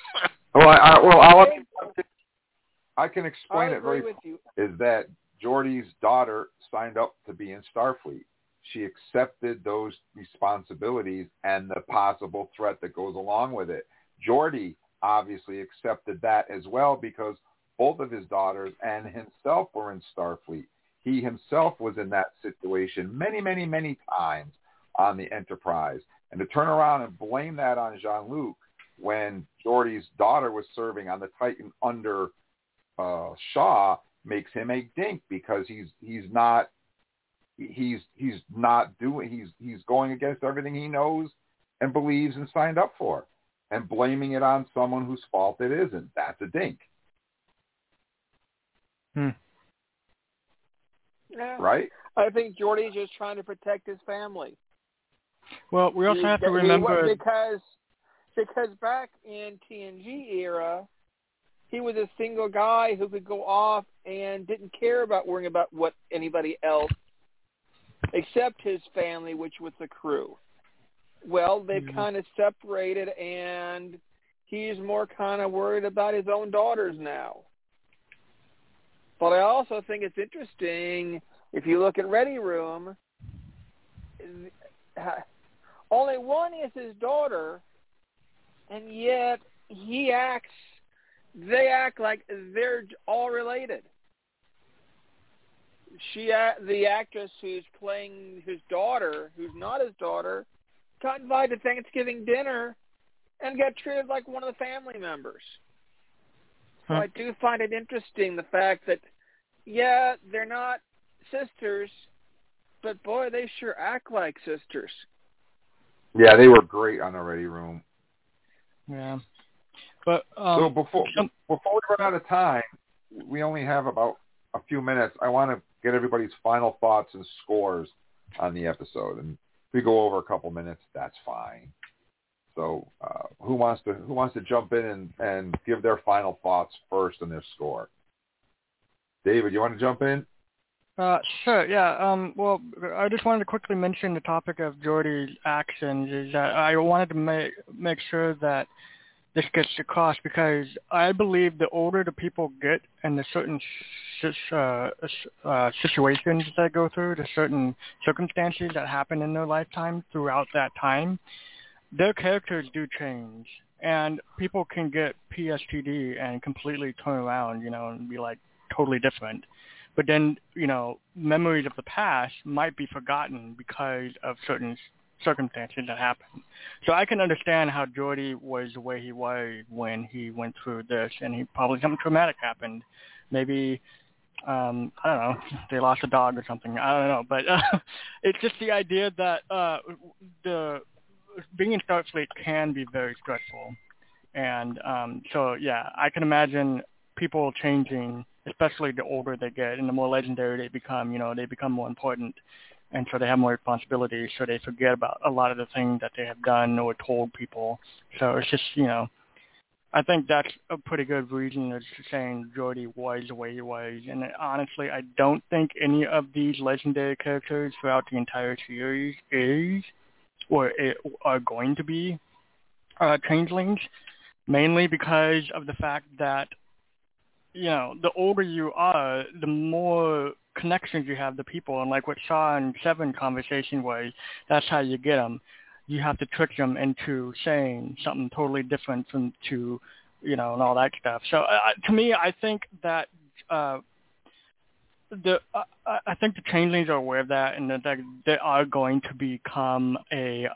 I can explain it very quickly. Is that Geordi's daughter signed up to be in Starfleet. She accepted those responsibilities and the possible threat that goes along with it. Geordi obviously accepted that as well because both of his daughters and himself were in Starfleet. He himself was in that situation many, many, many times on the Enterprise. And to turn around and blame that on Jean-Luc when Geordi's daughter was serving on the Titan under Shaw makes him a dink because he's going against everything he knows and believes and signed up for, and blaming it on someone whose fault it isn't. That's a dink. Yeah. Right? I think Geordi's just trying to protect his family. Well, we also have to remember because back in TNG era, he was a single guy who could go off and didn't care about worrying about what anybody else except his family, which was the crew. Well, they've kind of separated, and he's more kind of worried about his own daughters now. But I also think it's interesting, if you look at Ready Room, only one is his daughter, and yet they act like they're all related. The actress who's playing his daughter, who's not his daughter, got invited to Thanksgiving dinner and got treated like one of the family members. So I do find it interesting, the fact that, they're not sisters, but boy, they sure act like sisters. Yeah, they were great on the Ready Room. Yeah. But so before we run out of time, we only have about a few minutes. I want to get everybody's final thoughts and scores on the episode, and if we go over a couple minutes, that's fine. So who wants to jump in and give their final thoughts first and their score? David, you want to jump in? Sure, yeah. Well, I just wanted to quickly mention the topic of Geordi's actions. Is that I wanted to make sure that this gets across, because I believe the older the people get and the certain situations that go through, the certain circumstances that happen in their lifetime throughout that time, their characters do change. And people can get PSTD and completely turn around, and be like totally different. But then, memories of the past might be forgotten because of certain circumstances that happen. So I can understand how Geordi was the way he was when he went through this, and he probably something traumatic happened. Maybe, I don't know, they lost a dog or something. I don't know. But it's just the idea that the being in Starfleet can be very stressful. And so, I can imagine people changing, especially the older they get and the more legendary they become. They become more important, and so they have more responsibility. So they forget about a lot of the things that they have done or told people. So it's just, I think that's a pretty good reason of saying Geordi was the way he was. And honestly, I don't think any of these legendary characters throughout the entire series are going to be changelings, mainly because of the fact that, the older you are, the more connections you have to people. And like what Shaw and Seven conversation was, that's how you get them. You have to trick them into saying something totally different and all that stuff. So to me, I think that I think the changelings are aware of that, and that they are going to become a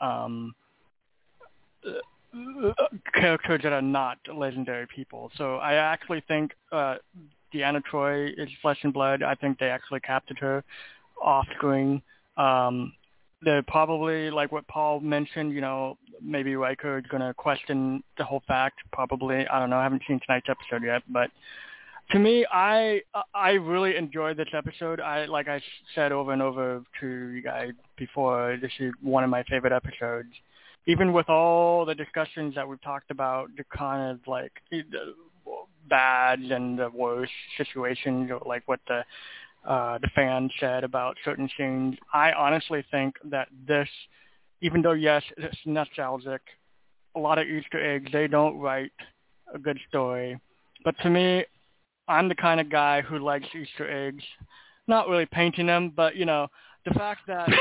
characters that are not legendary people. So I actually think Deanna Troi is flesh and blood. I think they actually captured her off screen. They're probably, like what Paul mentioned, maybe Riker is going to question the whole fact, probably. I don't know. I haven't seen tonight's episode yet. But to me, I really enjoyed this episode. Like I said over and over to you guys before, this is one of my favorite episodes. Even with all the discussions that we've talked about, the kind of like the bad and the worst situations, or like what the fans said about certain scenes, I honestly think that this, even though, yes, it's nostalgic, a lot of Easter eggs, they don't write a good story. But to me, I'm the kind of guy who likes Easter eggs, not really painting them, but, the fact that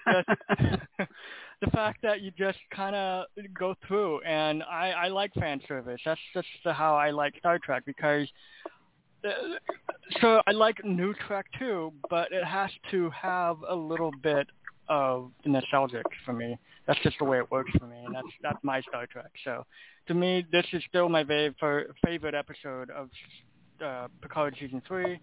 the fact that you just kind of go through, and I like fan service. That's just how I like Star Trek, because so I like new Trek too, but it has to have a little bit of nostalgic for me. That's just the way it works for me, and that's my Star Trek. So to me, this is still my favorite episode of Picard Season 3.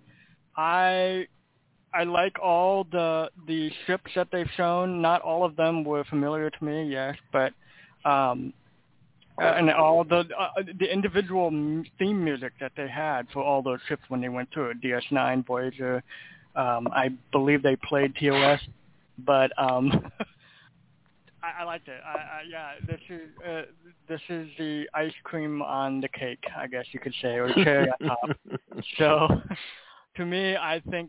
I like all the ships that they've shown. Not all of them were familiar to me, yes, but and all the individual theme music that they had for all those ships when they went through it, DS9, Voyager, I believe they played TOS, but I liked it. This is the ice cream on the cake, I guess you could say, or cherry on top. So to me, I think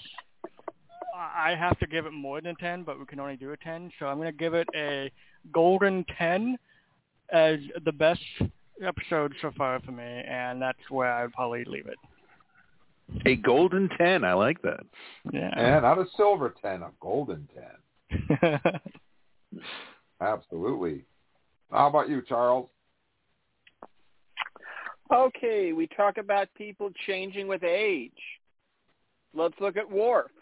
I have to give it more than 10, but we can only do a 10. So I'm going to give it a golden 10 as the best episode so far for me, and that's where I would probably leave it. A golden 10. I like that. Yeah. And not a silver 10, a golden 10. Absolutely. How about you, Charles? Okay, we talk about people changing with age. Let's look at Worf.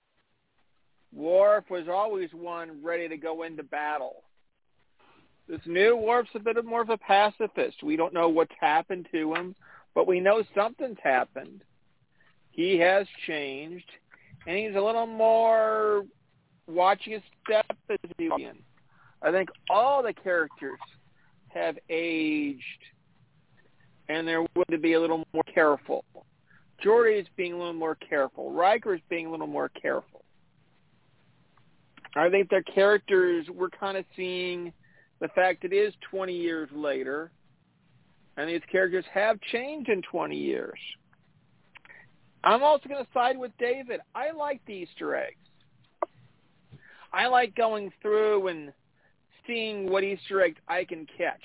Worf was always one ready to go into battle. This new Worf's a bit more of a pacifist. We don't know what's happened to him, but we know something's happened. He has changed, and he's a little more watching his step as the audience. I think all the characters have aged, and they're willing to be a little more careful. Geordi is being a little more careful. Riker is being a little more careful. I think their characters, we're kind of seeing the fact it is 20 years later, and these characters have changed in 20 years. I'm also going to side with David. I like the Easter eggs. I like going through and seeing what Easter eggs I can catch.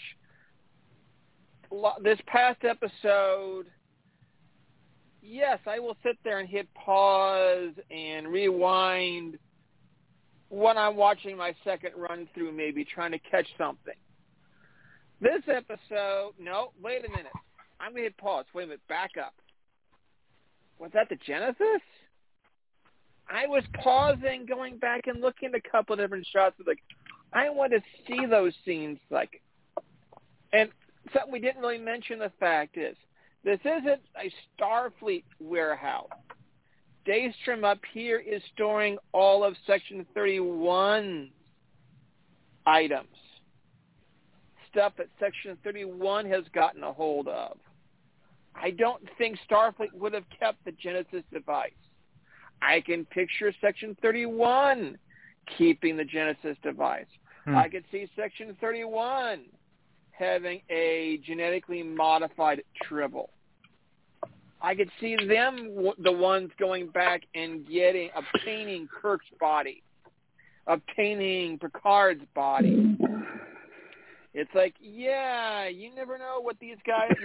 This past episode, yes, I will sit there and hit pause and rewind when I'm watching my second run-through, maybe trying to catch something. This episode, no, wait a minute. I'm going to hit pause. Wait a minute, back up. Was that the Genesis? I was pausing, going back and looking at a couple of different shots. Like, I want to see those scenes. Like, and something we didn't really mention the fact is, this isn't a Starfleet warehouse. Daystrom up here is storing all of Section 31 items. Stuff that Section 31 has gotten a hold of. I don't think Starfleet would have kept the Genesis device. I can picture Section 31 keeping the Genesis device. I could see Section 31 having a genetically modified Tribble. I could see them, the ones going back and obtaining Kirk's body, obtaining Picard's body. It's like, yeah, you never know what these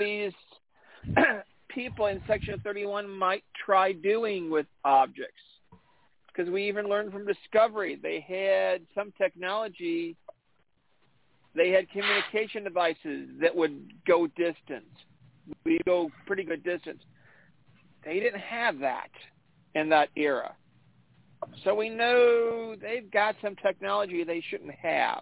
people in Section 31 might try doing with objects. Because we even learned from Discovery, they had some technology, they had communication devices that would go distance. We go pretty good distance. They didn't have that in that era. So we know they've got some technology they shouldn't have.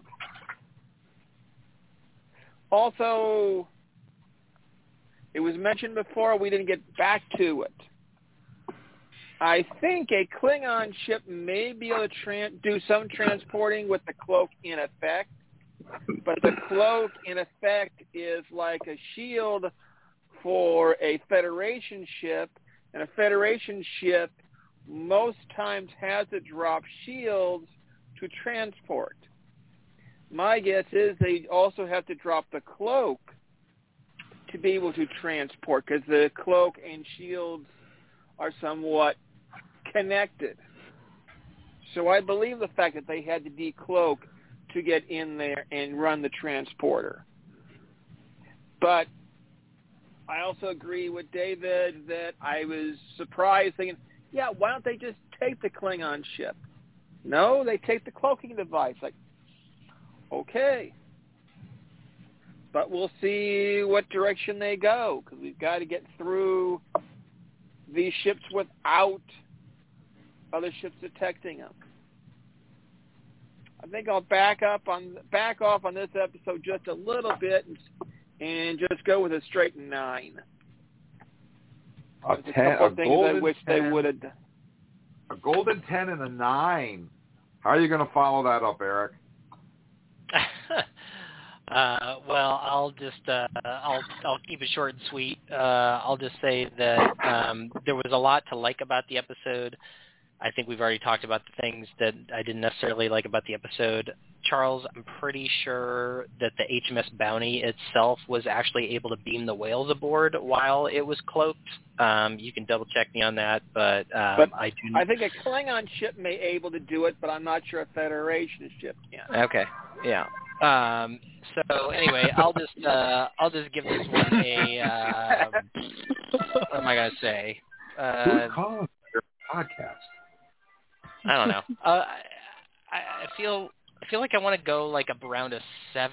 Also, it was mentioned before, we didn't get back to it. I think a Klingon ship may be able to do some transporting with the cloak in effect, but the cloak in effect is like a shield for a Federation ship, and a Federation ship most times has to drop shields to transport. My guess is they also have to drop the cloak to be able to transport, because the cloak and shields are somewhat connected. So I believe the fact that they had to decloak to get in there and run the transporter. But I also agree with David that I was surprised thinking, yeah, why don't they just take the Klingon ship? No, they take the cloaking device. Like, okay. But we'll see what direction they go, because we've got to get through these ships without other ships detecting them. I think I'll back off on this episode just a little bit and just go with a straight 9. A 10, a golden 10, a golden 10 and a 9. How are you going to follow that up, Eric? Well, I'll just I'll keep it short and sweet. I'll just say that there was a lot to like about the episode. I think we've already talked about the things that I didn't necessarily like about the episode. Charles, I'm pretty sure that the HMS Bounty itself was actually able to beam the whales aboard while it was cloaked. You can double check me on that, but I do. I think a Klingon ship may be able to do it, but I'm not sure a Federation ship can. Okay, yeah. So anyway, I'll just give this one a what am I gonna say? Who's calling your podcast? I don't know. I feel like I want to go like around a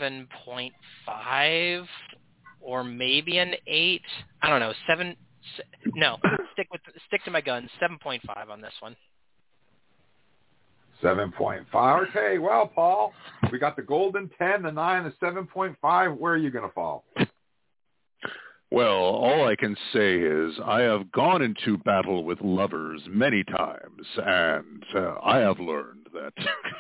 7.5 or maybe an 8. I don't know. 7. No, stick to my guns. 7.5 on this one. 7.5. Okay, well, Paul, we got the golden 10, the 9, the 7.5. Where are you going to fall? Well, all I can say is I have gone into battle with lovers many times, and I have learned that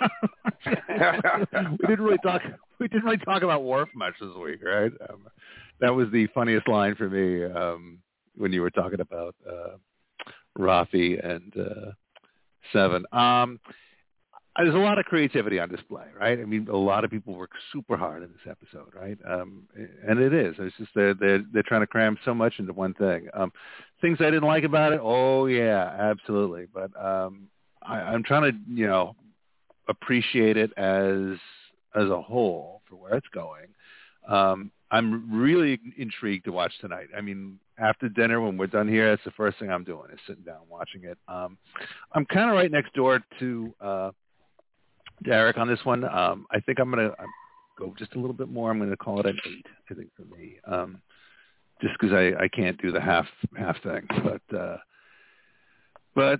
we didn't really talk about Worf much this week, right? That was the funniest line for me when you were talking about Rafi and Seven. There's a lot of creativity on display, right? I mean, a lot of people work super hard in this episode, right? And it is. It's just they're trying to cram so much into one thing. Things I didn't like about it, oh yeah, absolutely. But I'm trying to, appreciate it as a whole for where it's going. I'm really intrigued to watch tonight. I mean, after dinner when we're done here, that's the first thing I'm doing is sitting down watching it. I'm kind of right next door to Derek on this one. I think I'm going to go just a little bit more. I'm going to call it an 8, I think, for me, just because I can't do the half thing. But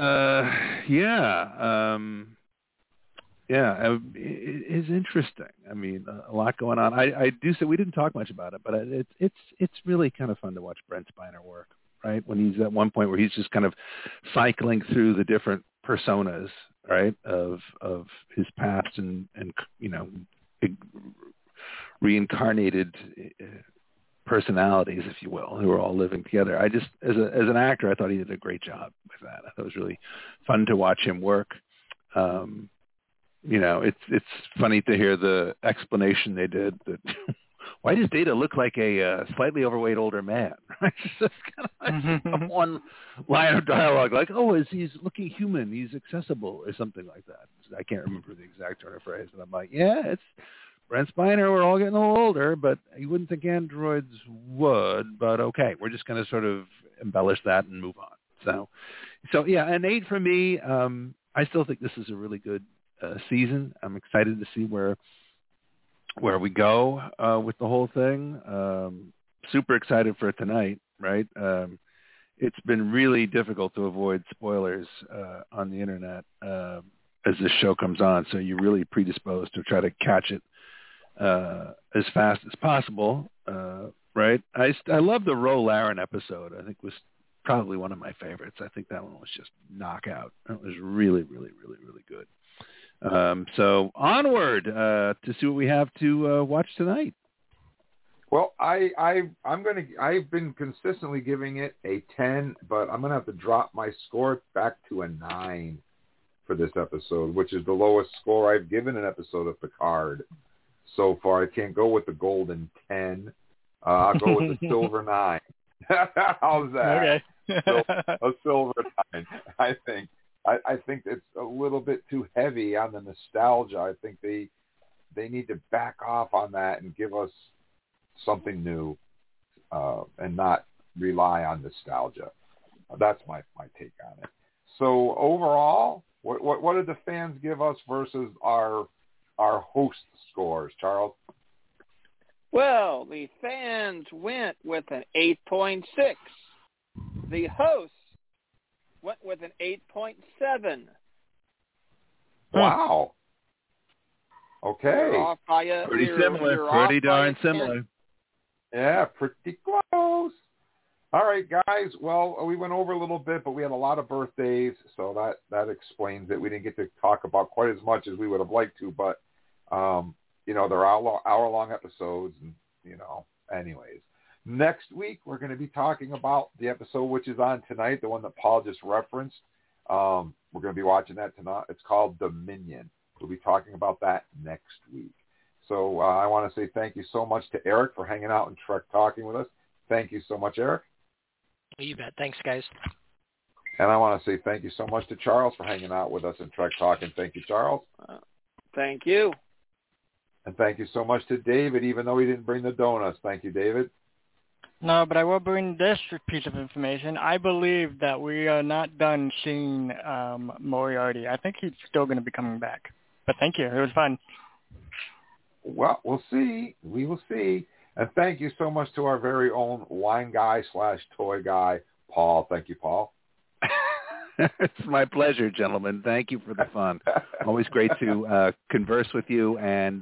it is interesting. I mean, a lot going on. I do say we didn't talk much about it, but it's really kind of fun to watch Brent Spiner work, right? When he's at one point where he's just kind of cycling through the different personas, right, of his past and reincarnated personalities, if you will, who are all living together. I just, as an actor, I thought he did a great job with that. I thought it was really fun to watch him work. It's funny to hear the explanation they did that why does Data look like a slightly overweight older man? It's just kind of one line of dialogue, like, he's looking human, he's accessible, or something like that. I can't remember the exact turn of phrase, and I'm like, yeah, it's Brent Spiner, we're all getting a little older, but you wouldn't think androids would, but okay, we're just going to sort of embellish that and move on. So yeah, an 8 for me. I still think this is a really good season. I'm excited to see where we go with the whole thing. Super excited for tonight, right? It's been really difficult to avoid spoilers on the internet as this show comes on, so you're really predisposed to try to catch it as fast as possible, right? I love the Ro Laren episode. I think was probably one of my favorites. I think that one was just knockout. It was really, really, really, really good. So onward to see what we have to watch tonight. Well, I've been consistently giving it a 10, but I'm gonna have to drop my score back to a 9 for this episode, which is the lowest score I've given an episode of Picard so far. I can't go with the golden 10. I'll go with the silver 9. How's that? Okay. A silver 9, I think. I think it's a little bit too heavy on the nostalgia. I think they need to back off on that and give us something new and not rely on nostalgia. That's my take on it. So overall, what did the fans give us versus our host scores, Charles? Well, the fans went with an 8.6. The hosts went with an 8.7. Wow. Okay. Off by pretty similar. Pretty darn similar. Yeah, pretty close. All right, guys. Well, we went over a little bit, but we had a lot of birthdays, so that explains it. We didn't get to talk about quite as much as we would have liked to, but, they're hour-long episodes, and, anyways. Next week, we're going to be talking about the episode which is on tonight, the one that Paul just referenced. We're going to be watching that tonight. It's called Dominion. We'll be talking about that next week. So I want to say thank you so much to Eric for hanging out and Trek Talking with us. Thank you so much, Eric. You bet. Thanks, guys. And I want to say thank you so much to Charles for hanging out with us in Trek Talking. Thank you, Charles. Thank you. And thank you so much to David, even though he didn't bring the donuts. Thank you, David. No, but I will bring this piece of information. I believe that we are not done seeing Moriarty. I think he's still going to be coming back. But thank you. It was fun. Well, we'll see. We will see. And thank you so much to our very own wine guy / toy guy, Paul. Thank you, Paul. It's my pleasure, gentlemen. Thank you for the fun. Always great to converse with you and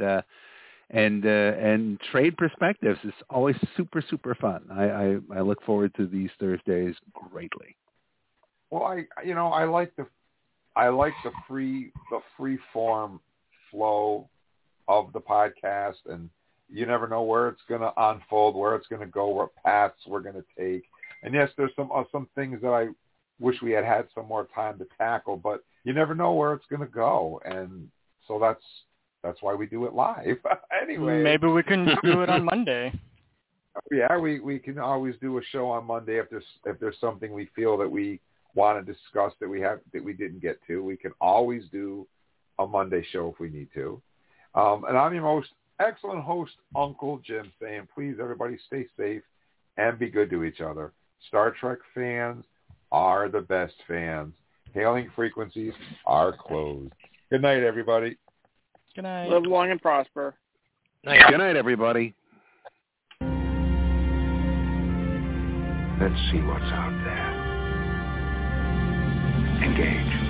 trade perspectives. It's always super, super fun. I look forward to these Thursdays greatly. Well, I like the free form flow of the podcast, and you never know where it's going to unfold, where it's going to go, what paths we're going to take. And yes, there's some things that I wish we had some more time to tackle, but you never know where it's going to go, and so that's why we do it live. Anyway, maybe we can do it on Monday. Yeah, we can always do a show on Monday if there's something we feel that we want to discuss that we didn't get to. We can always do a Monday show if we need to. And I'm your most excellent host, Uncle Jim, saying please everybody stay safe and be good to each other. Star Trek fans are the best fans. Hailing frequencies are closed. Good night, everybody. Good night. Live long and prosper. Good night, everybody. Let's see what's out there. Engage.